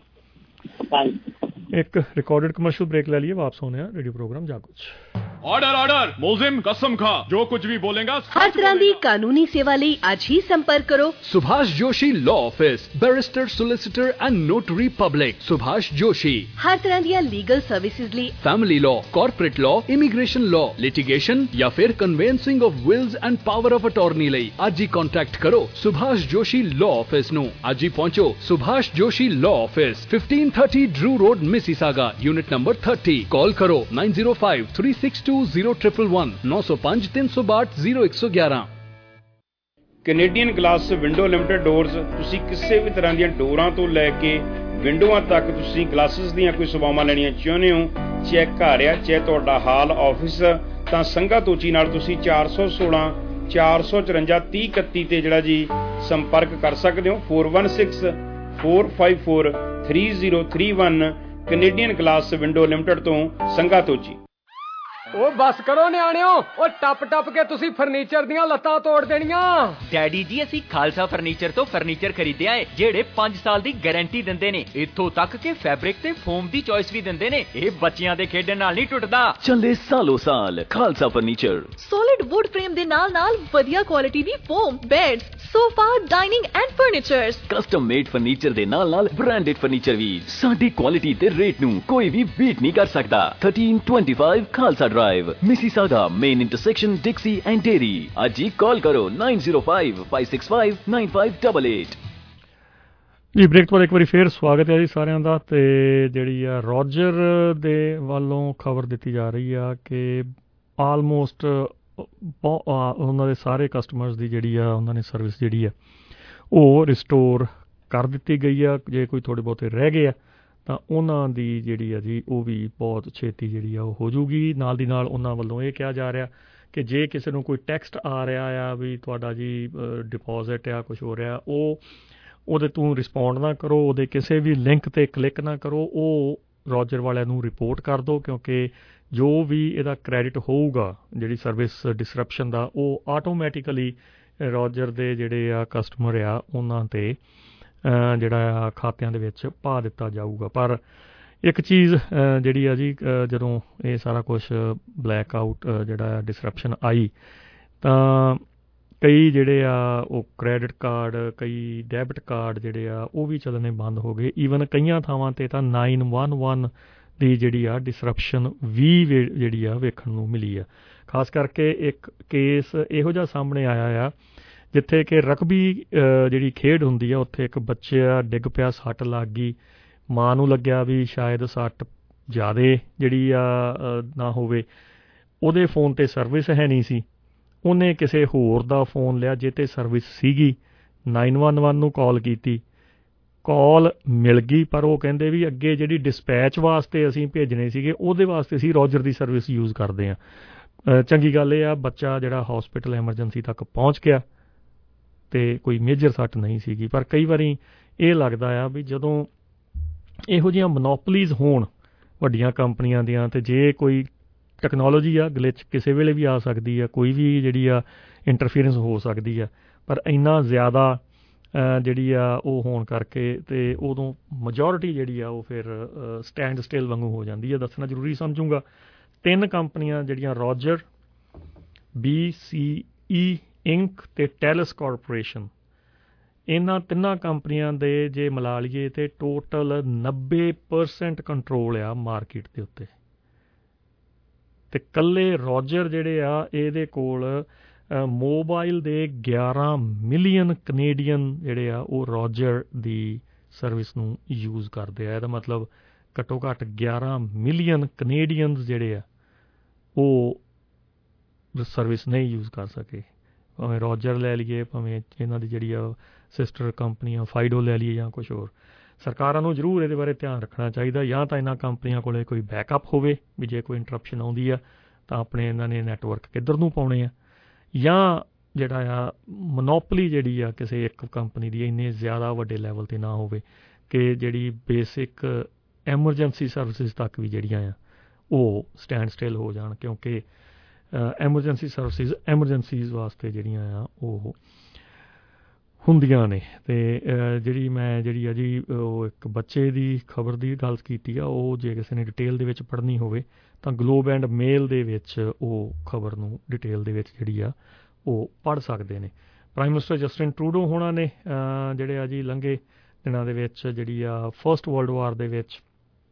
एक रिकॉर्डेड कमर्शियल ब्रेक ले लिए, वापस होने हैं रेडियो प्रोग्राम जागुच। ऑर्डर ऑर्डर मुलजिम कसम खा, जो कुछ भी बोलेगा हर तरह की कानूनी सेवा ਲਈ आज ही संपर्क करो Subhash Joshi law office, barrister, solicitor and notary public. Subhash Joshi हर तरह दी लीगल सर्विसेज ਲਈ family law, corporate law, immigration law, litigation या फिर conveyancing of wills and power of attorney ਲਈ आज ही कॉन्टैक्ट करो सुभाष जोशी लॉ ऑफिस ਨੂੰ। आज ही पहुंचो Subhash Joshi law office, fifteen thirty Drew road, Mississauga, unit number thirty. Call करो nine zero five three six two zero triple one, नौ सौ पाँच तीन सौ बाठ जीरो एक सौ ग्यारह। Canadian glass window limited doors, ਤੁਸੀਂ ਕਿਸੇ ਵੀ ਤਰ੍ਹਾਂ ਦੀਆਂ ਡੋਰਾਂ ਤੋਂ ਲੈ ਕੇ ਵਿੰਡੋਆਂ ਤੱਕ ਤੁਸੀਂ ਗਲਾਸਿਸ ਦੀਆਂ ਕੋਈ ਸੇਵਾਵਾਂ ਲੈਣੀਆਂ ਚਾਹੁੰਦੇ ਹੋ, ਚਾਹੇ ਘਰ ਆ ਚਾਹੇ ਤੁਹਾਡਾ ਹਾਲ ਆਫਿਸ, ਤਾਂ ਸੰਘਾ ਤੋਚੀ ਨਾਲ ਤੁਸੀਂ ਚਾਰ ਸੌ ਸੋਲਾਂ ਚਾਰ ਸੌ ਚੁਰੰਜਾ ਤੀਹ ਇਕੱਤੀ ਤੇ ਜਿਹੜਾ ਜੀ ਸੰਪਰਕ ਕਰ ਸਕਦੇ ਹੋ। Four one six four five four three zero three one Canadian glass window limited ਤੋਂ ਸੰਘਾ ਤੋਜੀ। ਉਹ ਬੱਸ ਕਰੋ ਨਿਆਣਿਓ, ਉਹ ਟੱਪ ਟੱਪ ਕੇ ਤੁਸੀਂ ਫਰਨੀਚਰ ਦੀਆਂ ਲੱਤਾਂ ਤੋੜ ਦੇਣੀਆਂ। ਡੈਡੀ ਜੀ ਅਸੀਂ ਖਾਲਸਾ ਫਰਨੀਚਰ ਤੋਂ ਫਰਨੀਚਰ ਖਰੀਦਿਆ ਏ ਜਿਹੜੇ ਪੰਜ ਸਾਲ ਦੀ ਗਾਰੰਟੀ ਦਿੰਦੇ ਨੇ, ਇੱਥੋਂ ਤੱਕ ਕਿ ਫੈਬਰਿਕ ਤੇ ਫੋਮ ਦੀ ਚੋਇਸ ਵੀ ਦਿੰਦੇ ਨੇ। ਇਹ ਬੱਚਿਆਂ ਦੇ ਖੇਡਣ ਨਾਲ ਨਹੀਂ ਟੁੱਟਦਾ। ਚੱਲੇ ਸਾਲੋ ਸਾਲ Khalsa furniture. Solid wood frame ਦੇ ਨਾਲ ਨਾਲ ਵਧੀਆ ਕੁਆਲਿਟੀ ਦੀ foam, beds, sofa, dining and furnitures. Custom made furniture ਦੇ ਨਾਲ ਨਾਲ ਬ੍ਰਾਂਡਡ ਫਰਨੀਚਰ ਵੀ। ਸਾਡੀ ਕੁਆਲਿਟੀ ਤੇ ਰੇਟ ਨੂੰ ਕੋਈ ਵੀ ਬੀਟ ਨਹੀਂ ਕਰ ਸਕਦਾ। thirteen twenty-five Khalsa drive, Mississauga main intersection, Dixie and Derry. ਅੱਜ ਹੀ ਕਾਲ ਕਰੋ nine zero five five six five nine five eight eight। ਜੀ ਬ੍ਰੇਕ ਤੋਂ ਬਾਅਦ ਇੱਕ ਵਾਰੀ ਫੇਰ ਸਵਾਗਤ ਹੈ ਜੀ ਸਾਰਿਆਂ ਦਾ। ਤੇ ਜਿਹੜੀ ਆ ਰੋਜਰ ਦੇ ਵੱਲੋਂ ਖਬਰ ਦਿੱਤੀ ਜਾ ਰਹੀ ਆ ਕਿ ਆਲਮੋਸਟ ਉਹਨਾਂ ਦੇ ਸਾਰੇ ਕਸਟਮਰਸ ਦੀ ਜਿਹੜੀ ਆ ਉਹਨਾਂ ਨੇ ਸਰਵਿਸ ਜਿਹੜੀ ਆ ਉਹ ਰਿਸਟੋਰ ਕਰ ਦਿੱਤੀ ਗਈ ਆ। ਜੇ ਕੋਈ ਥੋੜ੍ਹੇ ਬਹੁਤੇ ਰਹਿ ਗਏ ਆ ਤਾਂ ਉਹਨਾਂ ਦੀ ਜਿਹੜੀ ਆ ਜੀ ਉਹ ਵੀ ਬਹੁਤ ਛੇਤੀ ਜਿਹੜੀ ਆ ਉਹ ਹੋ ਜੂਗੀ। ਨਾਲ ਦੀ ਨਾਲ ਉਹਨਾਂ ਵੱਲੋਂ ਇਹ ਕਿਹਾ ਜਾ ਰਿਹਾ ਕਿ ਜੇ ਕਿਸੇ ਨੂੰ ਕੋਈ ਟੈਕਸਟ ਆ ਰਿਹਾ ਆ ਵੀ ਤੁਹਾਡਾ ਜੀ ਡਿਪੋਜ਼ਿਟ ਆ ਕੁਛ ਹੋ ਰਿਹਾ, ਉਹ ਉਹਦੇ ਤੋਂ ਰਿਸਪੌਂਡ ਨਾ ਕਰੋ, ਉਹਦੇ ਕਿਸੇ ਵੀ ਲਿੰਕ 'ਤੇ ਕਲਿੱਕ ਨਾ ਕਰੋ, ਉਹ ਰੋਜਰ ਵਾਲਿਆਂ ਨੂੰ ਰਿਪੋਰਟ ਕਰ ਦਿਓ, ਕਿਉਂਕਿ ਜੋ ਵੀ ਇਹਦਾ ਕ੍ਰੈਡਿਟ ਹੋਊਗਾ ਜਿਹੜੀ ਸਰਵਿਸ ਡਿਸਰਪਸ਼ਨ ਦਾ ਉਹ ਆਟੋਮੈਟਿਕਲੀ ਰੋਜਰ ਦੇ ਜਿਹੜੇ ਆ ਕਸਟਮਰ ਆ ਉਹਨਾਂ 'ਤੇ ਜਿਹੜਾ ਆ ਖਾਤਿਆਂ ਦੇ ਵਿੱਚ ਪਾ ਦਿੱਤਾ ਜਾਊਗਾ। ਪਰ ਇੱਕ ਚੀਜ਼ ਜਿਹੜੀ ਆ ਜੀ ਜਦੋਂ ਇਹ ਸਾਰਾ ਕੁਛ ਬਲੈਕ ਆਊਟ ਜਿਹੜਾ ਡਿਸਰਪਸ਼ਨ ਆਈ ਤਾਂ ਕਈ ਜਿਹੜੇ ਆ ਉਹ ਕ੍ਰੈਡਿਟ ਕਾਰਡ, ਕਈ ਡੈਬਿਟ ਕਾਰਡ ਜਿਹੜੇ ਆ ਉਹ ਵੀ ਚੱਲਣੇ ਬੰਦ ਹੋ ਗਏ। ਈਵਨ ਕਈਆਂ ਥਾਵਾਂ 'ਤੇ ਤਾਂ ਨਾਈਨ ਵਨ ਵਨ ਦੀ ਜਿਹੜੀ ਆ ਡਿਸਰਪਸ਼ਨ ਵੀ ਜਿਹੜੀ ਆ ਵੇਖਣ ਨੂੰ ਮਿਲੀ ਆ। ਖਾਸ ਕਰਕੇ ਇੱਕ ਕੇਸ ਇਹੋ ਜਿਹਾ ਸਾਹਮਣੇ ਆਇਆ ਆ ਜਿੱਥੇ ਕਿ ਰਗਬੀ ਜਿਹੜੀ ਖੇਡ ਹੁੰਦੀ ਆ ਉੱਥੇ ਇੱਕ ਬੱਚਾ ਡਿੱਗ ਪਿਆ, ਸੱਟ ਲੱਗ ਗਈ, ਮਾਂ ਨੂੰ ਲੱਗਿਆ ਵੀ ਸ਼ਾਇਦ ਸੱਟ ਜ਼ਿਆਦਾ ਜਿਹੜੀ ਆ ਨਾ ਹੋਵੇ, ਉਹਦੇ ਫੋਨ 'ਤੇ ਸਰਵਿਸ ਹੈ ਨਹੀਂ ਸੀ, ਉਹਨੇ ਕਿਸੇ ਹੋਰ ਦਾ ਫੋਨ ਲਿਆ ਜਿਹ 'ਤੇ ਸਰਵਿਸ ਸੀਗੀ, ਨਾਈਨ ਵਨ ਵਨ ਨੂੰ ਕਾਲ ਕੀਤੀ, ਕਾਲ ਮਿਲ ਗਈ ਪਰ ਉਹ ਕਹਿੰਦੇ ਵੀ ਅੱਗੇ ਜਿਹੜੀ ਡਿਸਪੈਚ ਵਾਸਤੇ ਅਸੀਂ ਭੇਜਣੇ ਸੀਗੇ ਉਹਦੇ ਵਾਸਤੇ ਅਸੀਂ ਰੋਜਰ ਦੀ ਸਰਵਿਸ ਯੂਜ਼ ਕਰਦੇ ਹਾਂ। ਚੰਗੀ ਗੱਲ ਇਹ ਆ ਬੱਚਾ ਜਿਹੜਾ ਹੌਸਪੀਟਲ ਐਮਰਜੈਂਸੀ ਤੱਕ ਪਹੁੰਚ ਗਿਆ ਅਤੇ ਕੋਈ ਮੇਜਰ ਸੱਟ ਨਹੀਂ ਸੀਗੀ। ਪਰ ਕਈ ਵਾਰੀ ਇਹ ਲੱਗਦਾ ਆ ਵੀ ਜਦੋਂ ਇਹੋ ਜਿਹੀਆਂ ਮਨੋਪਲੀਜ਼ ਹੋਣ ਵੱਡੀਆਂ ਕੰਪਨੀਆਂ ਦੀਆਂ, ਅਤੇ ਜੇ ਕੋਈ ਟੈਕਨੋਲੋਜੀ ਆ ਗਲਿਚ ਕਿਸੇ ਵੇਲੇ ਵੀ ਆ ਸਕਦੀ ਆ, ਕੋਈ ਵੀ ਜਿਹੜੀ ਆ ਇੰਟਰਫੀਅਰੈਂਸ ਹੋ ਸਕਦੀ ਆ, ਪਰ ਇੰਨਾ ਜ਼ਿਆਦਾ ਜਿਹੜੀ ਆ ਉਹ ਹੋਣ ਕਰਕੇ ਅਤੇ ਉਦੋਂ ਮੈਜੋਰਿਟੀ ਜਿਹੜੀ ਆ ਉਹ ਫਿਰ ਸਟੈਂਡ ਸਟਿਲ ਵਾਂਗੂ ਹੋ ਜਾਂਦੀ ਆ। ਦੱਸਣਾ ਜ਼ਰੂਰੀ ਸਮਝੂੰਗਾ ਤਿੰਨ ਕੰਪਨੀਆਂ ਜਿਹੜੀਆਂ Roger, B C E inc ਅਤੇ ਟੈਲਸ ਕਾਰਪੋਰੇਸ਼ਨ, ਇਹਨਾਂ ਤਿੰਨਾਂ ਕੰਪਨੀਆਂ ਦੇ ਜੇ ਮਿਲਾ ਲਈਏ ਤਾਂ ਟੋਟਲ ਨੱਬੇ ਪਰਸੈਂਟ ਕੰਟਰੋਲ ਆ ਮਾਰਕੀਟ ਦੇ ਉੱਤੇ। ਅਤੇ ਇਕੱਲੇ ਰੋਜਰ ਜਿਹੜੇ ਆ ਇਹਦੇ ਕੋਲ ਮੋਬਾਈਲ ਦੇ ਗਿਆਰਾਂ ਮਿਲੀਅਨ ਕਨੇਡੀਅਨ ਜਿਹੜੇ ਆ ਉਹ ਰੋਜਰ ਦੀ ਸਰਵਿਸ ਨੂੰ ਯੂਜ਼ ਕਰਦੇ ਆ। ਇਹਦਾ ਮਤਲਬ ਘੱਟੋ ਘੱਟ ਗਿਆਰਾਂ ਮਿਲੀਅਨ ਕਨੇਡੀਅਨਸ ਜਿਹੜੇ ਆ ਉਹ ਸਰਵਿਸ ਨਹੀਂ ਯੂਜ਼ ਕਰ ਸਕੇ। ਭਾਵੇਂ ਰੋਜਰ ਲੈ ਲਈਏ, ਭਾਵੇਂ ਇਹਨਾਂ ਦੀ ਜਿਹੜੀ ਆ ਸਿਸਟਰ ਕੰਪਨੀਆਂ ਫਾਈਡੋ ਲੈ ਲਈਏ ਜਾਂ ਕੁਛ ਹੋਰ। ਸਰਕਾਰਾਂ ਨੂੰ ਜ਼ਰੂਰ ਇਹਦੇ ਬਾਰੇ ਧਿਆਨ ਰੱਖਣਾ ਚਾਹੀਦਾ, ਜਾਂ ਤਾਂ ਇਹਨਾਂ ਕੰਪਨੀਆਂ ਕੋਲ ਕੋਈ ਬੈਕਅਪ ਹੋਵੇ ਵੀ ਜੇ ਕੋਈ ਇੰਟਰਪਸ਼ਨ ਆਉਂਦੀ ਆ ਤਾਂ ਆਪਣੇ ਇਹਨਾਂ ਨੇ ਨੈਟਵਰਕ ਕਿੱਧਰ ਨੂੰ ਪਾਉਣੇ ਆ, ਜਾਂ ਜਿਹੜਾ ਆ ਮਨੋਪਲੀ ਜਿਹੜੀ ਆ ਕਿਸੇ ਇੱਕ ਕੰਪਨੀ ਦੀ ਇੰਨੇ ਜ਼ਿਆਦਾ ਵੱਡੇ ਲੈਵਲ 'ਤੇ ਨਾ ਹੋਵੇ ਕਿ ਜਿਹੜੀ ਬੇਸਿਕ ਐਮਰਜੈਂਸੀ ਸਰਵਿਸਿਜ਼ ਤੱਕ ਵੀ ਜਿਹੜੀਆਂ ਆ ਉਹ ਸਟੈਂਡ ਸਟਿਲ ਹੋ ਜਾਣ, ਕਿਉਂਕਿ ਐਮਰਜੈਂਸੀ ਸਰਵਿਸਿਜ਼ ਐਮਰਜੈਂਸੀਜ਼ ਵਾਸਤੇ ਜਿਹੜੀਆਂ ਆ ਉਹ ਹੁੰਦੀਆਂ ਨੇ। ਅਤੇ ਜਿਹੜੀ ਮੈਂ ਜਿਹੜੀ ਆ ਜੀ ਉਹ ਇੱਕ ਬੱਚੇ ਦੀ ਖਬਰ ਦੀ ਗੱਲ ਕੀਤੀ ਆ, ਉਹ ਜੇ ਕਿਸੇ ਨੇ ਡਿਟੇਲ ਦੇ ਵਿੱਚ ਪੜ੍ਹਨੀ ਹੋਵੇ ਤਾਂ ਗਲੋਬ ਐਂਡ ਮੇਲ ਦੇ ਵਿੱਚ ਉਹ ਖਬਰ ਨੂੰ ਡਿਟੇਲ ਦੇ ਵਿੱਚ ਜਿਹੜੀ ਆ ਉਹ ਪੜ੍ਹ ਸਕਦੇ ਨੇ। ਪ੍ਰਾਈਮ ਮਿਨਿਸਟਰ ਜਸਟਿਨ ਟਰੂਡੋ ਹੋਣਾ ਨੇ ਜਿਹੜੇ ਆ ਜੀ ਲੰਘੇ ਦਿਨਾਂ ਦੇ ਵਿੱਚ ਜਿਹੜੀ ਆ ਫਸਟ ਵਰਲਡ ਵਾਰ ਦੇ ਵਿੱਚ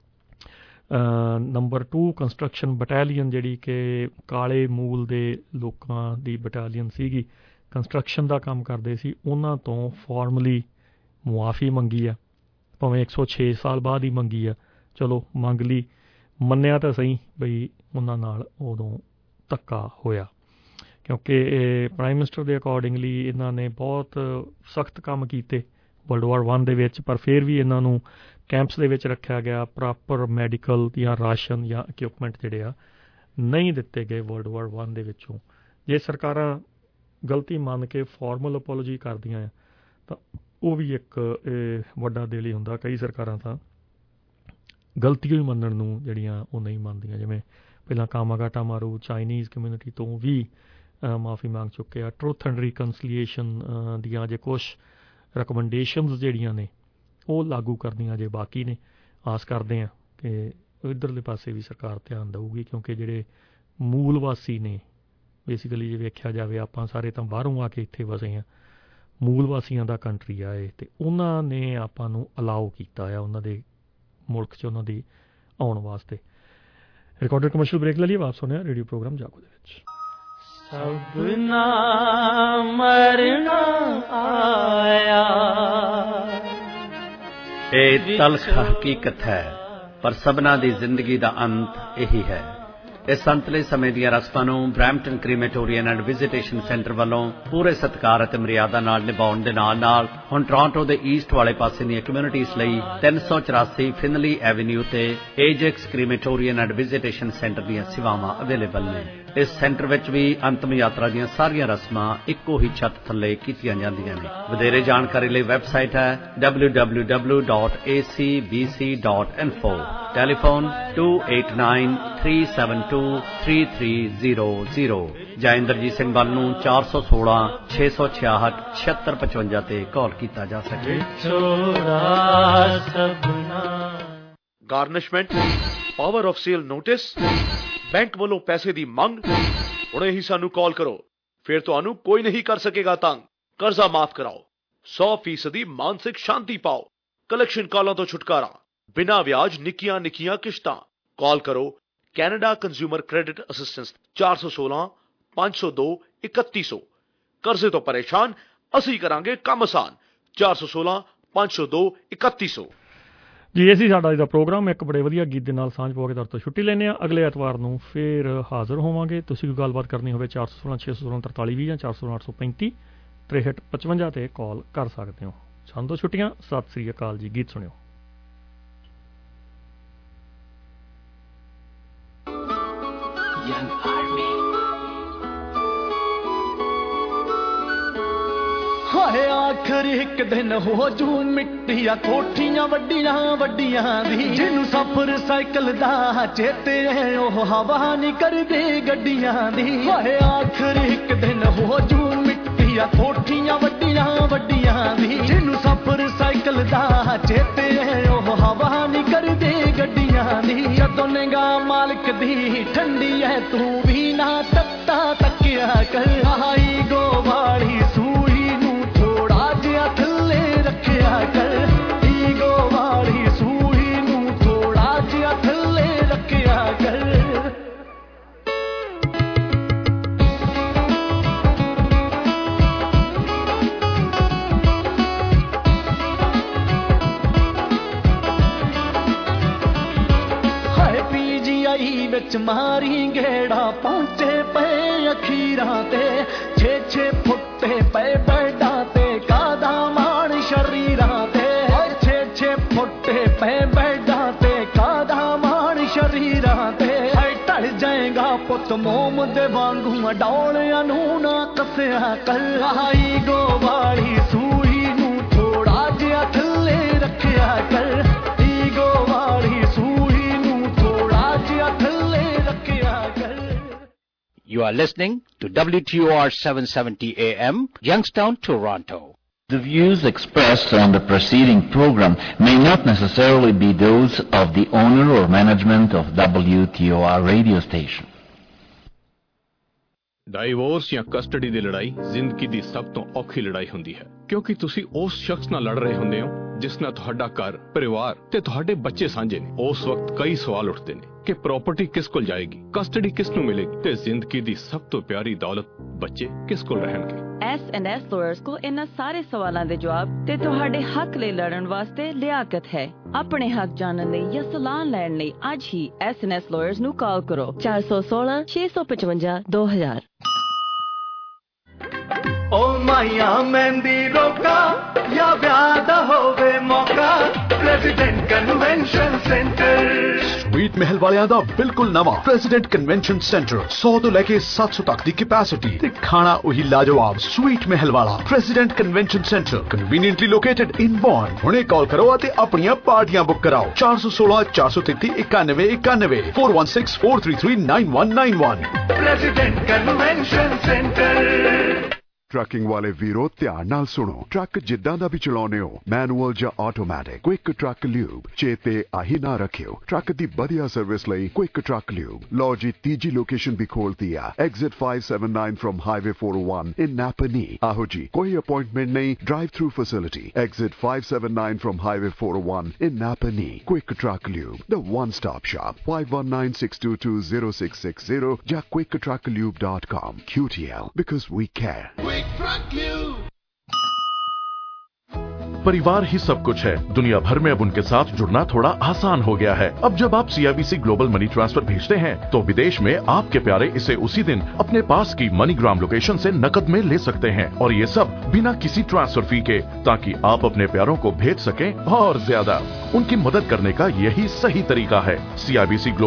ਨੰਬਰ ਟੂ ਕੰਸਟਰਕਸ਼ਨ ਬਟਾਲੀਅਨ ਜਿਹੜੀ ਕਿ ਕਾਲੇ ਮੂਲ ਦੇ ਲੋਕਾਂ ਦੀ ਬਟਾਲੀਅਨ ਸੀਗੀ, ਕੰਸਟਰਕਸ਼ਨ ਦਾ ਕੰਮ ਕਰਦੇ ਸੀ, ਉਹਨਾਂ ਤੋਂ ਫਾਰਮਲੀ ਮੁਆਫੀ ਮੰਗੀ ਆ, ਭਾਵੇਂ ਇੱਕ ਸੌ ਛੇ ਸਾਲ ਬਾਅਦ ਹੀ ਮੰਗੀ ਆ, ਚਲੋ ਮੰਗ ਲਈ, ਮੰਨਿਆ ਤਾਂ ਸਹੀ ਬਈ ਉਹਨਾਂ ਨਾਲ ਉਦੋਂ ਧੱਕਾ ਹੋਇਆ, ਕਿਉਂਕਿ ਪ੍ਰਾਈਮ ਮਿਨਿਸਟਰ ਦੇ ਅਕੋਰਡਿੰਗਲੀ ਇਹਨਾਂ ਨੇ ਬਹੁਤ ਸਖਤ ਕੰਮ ਕੀਤੇ ਵਰਲਡ ਵਾਰ ਵਨ ਦੇ ਵਿੱਚ, ਪਰ ਫਿਰ ਵੀ ਇਹਨਾਂ ਨੂੰ ਕੈਂਪਸ ਦੇ ਵਿੱਚ ਰੱਖਿਆ ਗਿਆ, ਪ੍ਰੋਪਰ ਮੈਡੀਕਲ ਜਾਂ ਰਾਸ਼ਨ ਜਾਂ ਇਕਵਿਪਮੈਂਟ ਜਿਹੜੇ ਆ ਨਹੀਂ ਦਿੱਤੇ ਗਏ ਵਰਲਡ ਵਾਰ ਵਨ ਦੇ ਵਿੱਚੋਂ। ਜੇ ਸਰਕਾਰਾਂ ਗਲਤੀ ਮੰਨ ਕੇ ਫਾਰਮਲ ਅਪੋਲੋਜੀ ਕਰਦੀਆਂ ਆ ਤਾਂ ਉਹ ਵੀ ਇੱਕ ਵੱਡਾ ਦਿਲ ਹੀ ਹੁੰਦਾ। ਕਈ ਸਰਕਾਰਾਂ ਤਾਂ ਗਲਤੀ ਵੀ ਮੰਨਣ ਨੂੰ ਜਿਹੜੀਆਂ ਉਹ ਨਹੀਂ ਮੰਨਦੀਆਂ। ਜਿਵੇਂ ਪਹਿਲਾਂ ਕਾਮਾਗਾਟਾ ਮਾਰੂ ਚਾਈਨੀਜ਼ ਕਮਿਊਨਿਟੀ ਤੋਂ ਵੀ ਮਾਫੀ ਮੰਗ ਚੁੱਕੇ ਆ। ਟਰੁਥ ਐਂਡ ਰੀਕਨਸੀਲੀਏਸ਼ਨ ਦੀਆਂ ਜੇ ਕੁਛ ਰਿਕਮੈਂਡੇਸ਼ਨਸ ਜਿਹੜੀਆਂ ਨੇ ਉਹ ਲਾਗੂ ਕਰਨੀਆਂ ਜੇ ਬਾਕੀ ਨੇ। ਆਸ ਕਰਦੇ ਹਾਂ ਕਿ ਇੱਧਰਲੇ ਪਾਸੇ ਵੀ ਸਰਕਾਰ ਧਿਆਨ ਦੇਊਗੀ, ਕਿਉਂਕਿ ਜਿਹੜੇ ਮੂਲ ਵਾਸੀ ਨੇ ਬੇਸਿਕਲੀ ਜੇ ਵੇਖਿਆ ਜਾਵੇ ਆਪਾਂ ਸਾਰੇ ਤਾਂ ਬਾਹਰੋਂ ਆ ਕੇ ਇੱਥੇ ਵਸੇ ਹਾਂ, ਮੂਲ ਵਾਸੀਆਂ ਦਾ ਕੰਟਰੀ ਆ ਇਹ, ਅਤੇ ਉਹਨਾਂ ਨੇ ਆਪਾਂ ਨੂੰ ਅਲਾਓ ਕੀਤਾ ਆ ਉਹਨਾਂ ਦੇ ਮੁਲਕ 'ਚ ਉਹਨਾਂ ਦੀ ਆਉਣ ਵਾਸਤੇ। ਰਿਕਾਰਡਡ ਕਮਰਸ਼ੀਅਲ ਬ੍ਰੇਕ ਲੈ ਲਈ, ਵਾਪਸ ਹੋਣੇ ਆ ਰੇਡੀਓ ਪ੍ਰੋਗਰਾਮ ਜਾਗੋ ਦੇ ਵਿੱਚ। ਸਭਨਾ ਮਰਨਾ ਆਇਆ। ਇਹ ਤਲਖ ਹਕੀਕਤ ਹੈ, ਪਰ ਸਭਨਾ ਦੀ ਜ਼ਿੰਦਗੀ ਦਾ ਅੰਤ ਇਹੀ ਹੈ। ਇਸ ਅੰਤਲੇ ਸਮੇਂ ਦੀਆਂ ਰਸਮਾਂ ਨੂੰ Brampton crematorium and visitation centre ਵੱਲੋਂ ਪੂਰੇ ਸਤਿਕਾਰ ਅਤੇ ਮਰਿਆਦਾ ਨਾਲ ਨਿਭਾਉਣ ਦੇ ਨਾਲ ਨਾਲ ਹੁਣ ਟੋਰਾਂਟੋ ਦੇ ਈਸਟ ਵਾਲੇ ਪਾਸੇ ਦੀਆਂ ਕਮਿਊਨਿਟੀਜ਼ ਲਈ ਤਿੰਨ ਸੌ ਚੁਰਾਸੀ ਫਿਨਲੀ ਐਵਨਿਊ ਤੇ Ajax crematorium and visitation centre ਦੀਆਂ ਸੇਵਾਵਾਂ ਅਵੇਲੇਬਲ ਨੇ। ਇਸ ਸੈਂਟਰ ਵਿੱਚ ਵੀ ਅੰਤਮ ਯਾਤਰਾ ਦੀਆਂ ਸਾਰੀਆਂ ਰਸਮਾਂ ਇੱਕੋ ਹੀ ਛੱਤ ਥੱਲੇ ਕੀਤੀਆਂ ਜਾਂਦੀਆਂ ਨੇ। ਵਧੇਰੇ ਜਾਣਕਾਰੀ ਲਈ ਵੈਬਸਾਈਟ ਹੈ W W W dot A C B C dot info. Telephone two eight nine three seven two three three zero zero ਜਾਂ ਇੰਦਰਜੀਤ ਸਿੰਘ ਵੱਲ ਨੂੰ ਚਾਰ ਸੌ ਸੋਲਾਂ ਛੇ ਸੌ ਛਿਆਹਠ ਛਿਅੱਤਰ ਪਚਵੰਜਾ ਤੇ ਕਾਲ ਕੀਤਾ ਜਾ ਸਕੇ। Garnishment, power of sale notice, bank ਵੱਲੋਂ ਪੈਸੇ ਦੀ ਮੰਗ। ਹੁਣੇ ਹੀ ਸਾਨੂੰ ਕਾਲ ਕਰੋ, ਫਿਰ ਤੁਹਾਨੂੰ ਕੋਈ ਨਹੀਂ ਕਰ ਸਕੇਗਾ ਤੰਗ। ਕਰਜ਼ਾ ਮਾਫ ਕਰਾਓ, ਸੌ ਫੀਸਦੀ ਮਾਨਸਿਕ ਸ਼ਾਂਤੀ ਪਾਓ, ਕਲੈਕਸ਼ਨ ਕਾਲਾਂ ਤੋਂ ਛੁਟਕਾਰਾ, ਬਿਨਾਂ ਵਿਆਜ ਨਿੱਕੀਆਂ ਨਿੱਕੀਆਂ ਕਿਸ਼ਤਾਂ। ਕਾਲ ਕਰੋ ਕੈਨੇਡਾ ਕੰਜ਼ਿਊਮਰ ਕ੍ਰੈਡਿਟ ਅਸਿਸਟੈਂਸ ਚਾਰ ਸੌ ਸੋਲਾਂ ਪੰਜ ਸੌ ਦੋ ਇਕੱਤੀ ਸੌ। ਕਰਜ਼ੇ ਤੋਂ ਪਰੇਸ਼ਾਨ, ਅਸੀਂ ਕਰਾਂਗੇ ਕੰਮ ਆਸਾਨ। ਚਾਰ ਸੌ ਸੋਲਾਂ ਪੰਜ ਸੌ ਦੋ ਇਕੱਤੀ ਸੌ। ਜੀ ਇਹ ਸੀ ਸਾਡਾ ਅੱਜ ਦਾ ਪ੍ਰੋਗਰਾਮ। ਇੱਕ ਬੜੇ ਵਧੀਆ ਗੀਤ ਦੇ ਨਾਲ ਸਾਂਝ ਪਵਾ ਕੇ ਤੁਹਾਡੇ ਤੋਂ ਛੁੱਟੀ ਲੈਂਦੇ ਹਾਂ। ਅਗਲੇ ਐਤਵਾਰ ਨੂੰ ਫਿਰ ਹਾਜ਼ਰ ਹੋਵਾਂਗੇ। ਤੁਸੀਂ ਕੋਈ ਗੱਲਬਾਤ ਕਰਨੀ ਹੋਵੇ ਚਾਰ ਸੌ ਸੋਲਾਂ ਛੇ ਸੌ ਸੋਲਾਂ ਤਰਤਾਲੀ ਵੀਹ ਜਾਂ ਚਾਰ ਸੌ ਅੱਠ ਸੌ ਪੈਂਤੀ ਤ੍ਰੇਹਠ ਪਚਵੰਜਾ ਤੇ ਕਾਲ ਕਰ ਸਕਦੇ ਹੋ। ਸਾਨੂੰ ਤੋਂ ਛੁੱਟੀਆਂ, ਸਤਿ ਸ੍ਰੀ ਅਕਾਲ ਜੀ। ਗੀਤ ਸੁਣਿਓ। ਹਾਏ ਆਖਰ ਇੱਕ ਦਿਨ ਹੋ ਜੂ ਮਿੱਟੀਆਂ ਕੋਠੀਆਂ ਵੱਡੀਆਂ ਵੱਡੀਆਂ ਦੀ, ਜਿਹਨੂੰ ਸਫ਼ਰ ਸਾਈਕਲ ਦਾ ਚੇਤੇ ਹੈ ਉਹ ਹਵਾ ਨਹੀਂ ਕਰਦੇ ਗੱਡੀਆਂ ਦੀ। ਹਾਏ ਆਖਰ ਇੱਕ ਦਿਨ ਹੋ ਜੂ ਮਿੱਟੀਆਂ ਕੋਠੀਆਂ ਵੱਡੀਆਂ ਵੱਡੀਆਂ ਦੀ, ਜਿਹਨੂੰ ਸਫ਼ਰ ਸਾਈਕਲ ਦਾ ਚੇਤੇ ਹੈ ਉਹ ਹਵਾ ਨਹੀਂ ਕਰਦੇ ਗੱਡੀਆਂ ਦੀ। ਜਦੋਂ ਨਿਗਾਹ ਮਾਲਕ ਦੀ ਠੰਡੀ ਹੈ ਤੂੰ ਵੀ ਨਾ ਤੱਤਾ ਤੱਕਿਆ ਕਰ। ਹਾਈ ਗੋ ਵਾਲੀ ਸੂਈ ਨੂੰ ਥੋੜਾ ਜਿਹਾ ਥੱਲੇ ਰੱਖਿਆ ਕਰ। ਈਗੋ ਵਾਲੀ ਸੂਈ ਨੂੰ ਥੋੜਾ ਜਿਹਾ ਥੱਲੇ ਰੱਖਿਆ ਕਰ। ਹਾਏ ਪੀ ਜੀ ਆਈ ਵਿੱਚ ਮਾਰੀ ਗੇੜਾ ਪਹੁੰਚੇ ਪਏ ਅਖੀਰਾਂ ਤੇ, ਛੇ ਛੇ ਫੁੱਟੇ ਪਏ ਬੈਡਾਂ ਤੇ ਕਾਦਾ ਮਾਣ ਸ਼ਰੀਰਾਂ ਤੇ। ਛੇ ਛੇ ਫੁੱਟੇ ਪਏ ਬੈਡਾਂ ਤੇ ਕਾਦਾ ਮਾਣ ਸ਼ਰੀਰਾਂ ਤੇ। ਢਲ ਜਾਏਗਾ ਪੁੱਤ ਮੋਮ ਦੇ ਵਾਂਗੂ ਡੌਲਿਆਂ ਨੂੰ ਨਾ ਕੱਸਿਆ ਕਰ। ਹਾਈ ਗੋ ਵਾਲੀ ਸੂਈ ਨੂੰ ਥੋੜਾ ਜਿਹਾ ਥੱਲੇ ਰੱਖਿਆ ਕਰ। ਈਗੋ ਵਾਲੀ ਸੂਈ ਨੂੰ ਥੋੜਾ ਜਿਹਾ ਥੱਲੇ ਰੱਖਿਆ ਕਰ। You are listening to W T O R seven seventy A M, Youngstown, Toronto. The views expressed on the preceding program may not necessarily be those of the owner or management of W T O R radio station. Divorce ਜਾਂ ਕਸਟਡੀ ਦੀ ਲੜਾਈ ਜ਼ਿੰਦਗੀ ਦੀ ਸਭ ਤੋਂ ਔਖੀ ਲੜਾਈ ਹੁੰਦੀ ਹੈ, ਕਿਉਂਕਿ ਤੁਸੀਂ ਉਸ ਸ਼ਖਸ ਨਾਲ ਲੜ ਰਹੇ ਹੁੰਦੇ ਹੋ ਜਿਸ ਨਾਲ ਤੁਹਾਡਾ ਘਰ, ਪਰਿਵਾਰ ਤੇ ਤੁਹਾਡੇ ਬੱਚੇ ਸਾਂਝੇ ਨੇ। ਉਸ ਵਕਤ ਕਈ ਸਵਾਲ ਉੱਠਦੇ ਨੇ ਕਿ ਪ੍ਰਾਪਰਟੀ ਕਿਸ ਕੋਲ ਜਾਏਗੀ, ਕਸਟਡੀ ਕਿਸ ਨੂੰ ਮਿਲੇਗੀ ਤੇ ਜ਼ਿੰਦਗੀ ਦੀ ਸਭ ਤੋਂ ਪਿਆਰੀ ਦੌਲਤ ਬੱਚੇ ਕਿਸ ਕੋਲ ਰਹਿਣਗੇ। ਐਸ ਐਂਡ ਐਸ ਲਾਇਰਸ ਕੋ ਇਹਨਾਂ ਸਾਰੇ ਸਵਾਲਾਂ ਦੇ ਜਵਾਬ ਤੇ ਤੁਹਾਡੇ ਹੱਕ ਲਈ ਲੜਨ ਵਾਸਤੇ ਲਿਆਕਤ ਹੈ। ਆਪਣੇ ਹੱਕ ਜਾਣਨ ਲਈ ਜਾਂ ਸਲਾਹ ਲੈਣ ਲਈ ਅੱਜ ਹੀ ਐਸ ਐਂਡ ਐਸ ਲਾਇਰਸ ਨੂੰ ਕਾਲ ਕਰੋ ਚਾਰ ਸੌ ਸੋਲਾਂ ਛੇ ਸੌ ਪਚਵੰਜਾ ਦੋ ਹਜ਼ਾਰ। ਓ ਮਾਇਆ ਮਹਿੰਦੀ ਰੋਕਾ ਜਾਂ ਵਿਆਹ ਦਾ ਹੋਵੇ ਮੌਕਾ। प्रेसिडेंट कन्वेंशन सेंटर स्वीट महल वालियां दा बिल्कुल नवा प्रेसिडेंट कन्वेंशन सेंटर सौ तो लेके सात सौ तक दी कैपेसिटी ते खाना वही लाजवाब स्वीट महल वाला president convention centre conveniently located in bond. हुणे कॉल करो ते अपनी पार्टियां बुक कराओ चार सौ सोलह चार सौ तेती इक्यानवे इक्यानवे four one six four three three nine one nine one. President convention centre. Trucking वाले वीरो ध्यान नाल सुनो। ट्रक जिद्दां दा भी चलाउने हो, मैनुअल ਜਾਂ ਆਟੋਮੈਟਿਕ, क्विक ट्रक ल्यूब चेते आही ना रखियो। ट्रक दी बढ़िया सर्विस लई क्विक ट्रक ल्यूब। लो जी तीजी लोकेशन भी खोलती है, exit five seven nine from highway four O one in Napanee. आहो जी कोई अपॉइंटमेंट नहीं, drive through facility, exit five seven nine from highway four O one in Napanee. Quick truck lube, the one stop shop. Five one nine six two two zero six six zero या quick truck lube dot com। Q T L because we care। परिवार ही सब कुछ है। दुनिया भर में अब उनके साथ जुड़ना थोड़ा आसान हो गया है। अब जब आप सीआईबीसी ग्लोबल मनी ट्रांसफर भेजते हैं तो विदेश में आपके प्यारे इसे उसी दिन अपने पास की मनीग्राम लोकेशन से नकद में ले सकते हैं, और ये सब बिना किसी ट्रांसफर फी के, ताकि आप अपने प्यारों को भेज सकें और ज्यादा। उनकी मदद करने का यही सही तरीका है। सीआईबीसी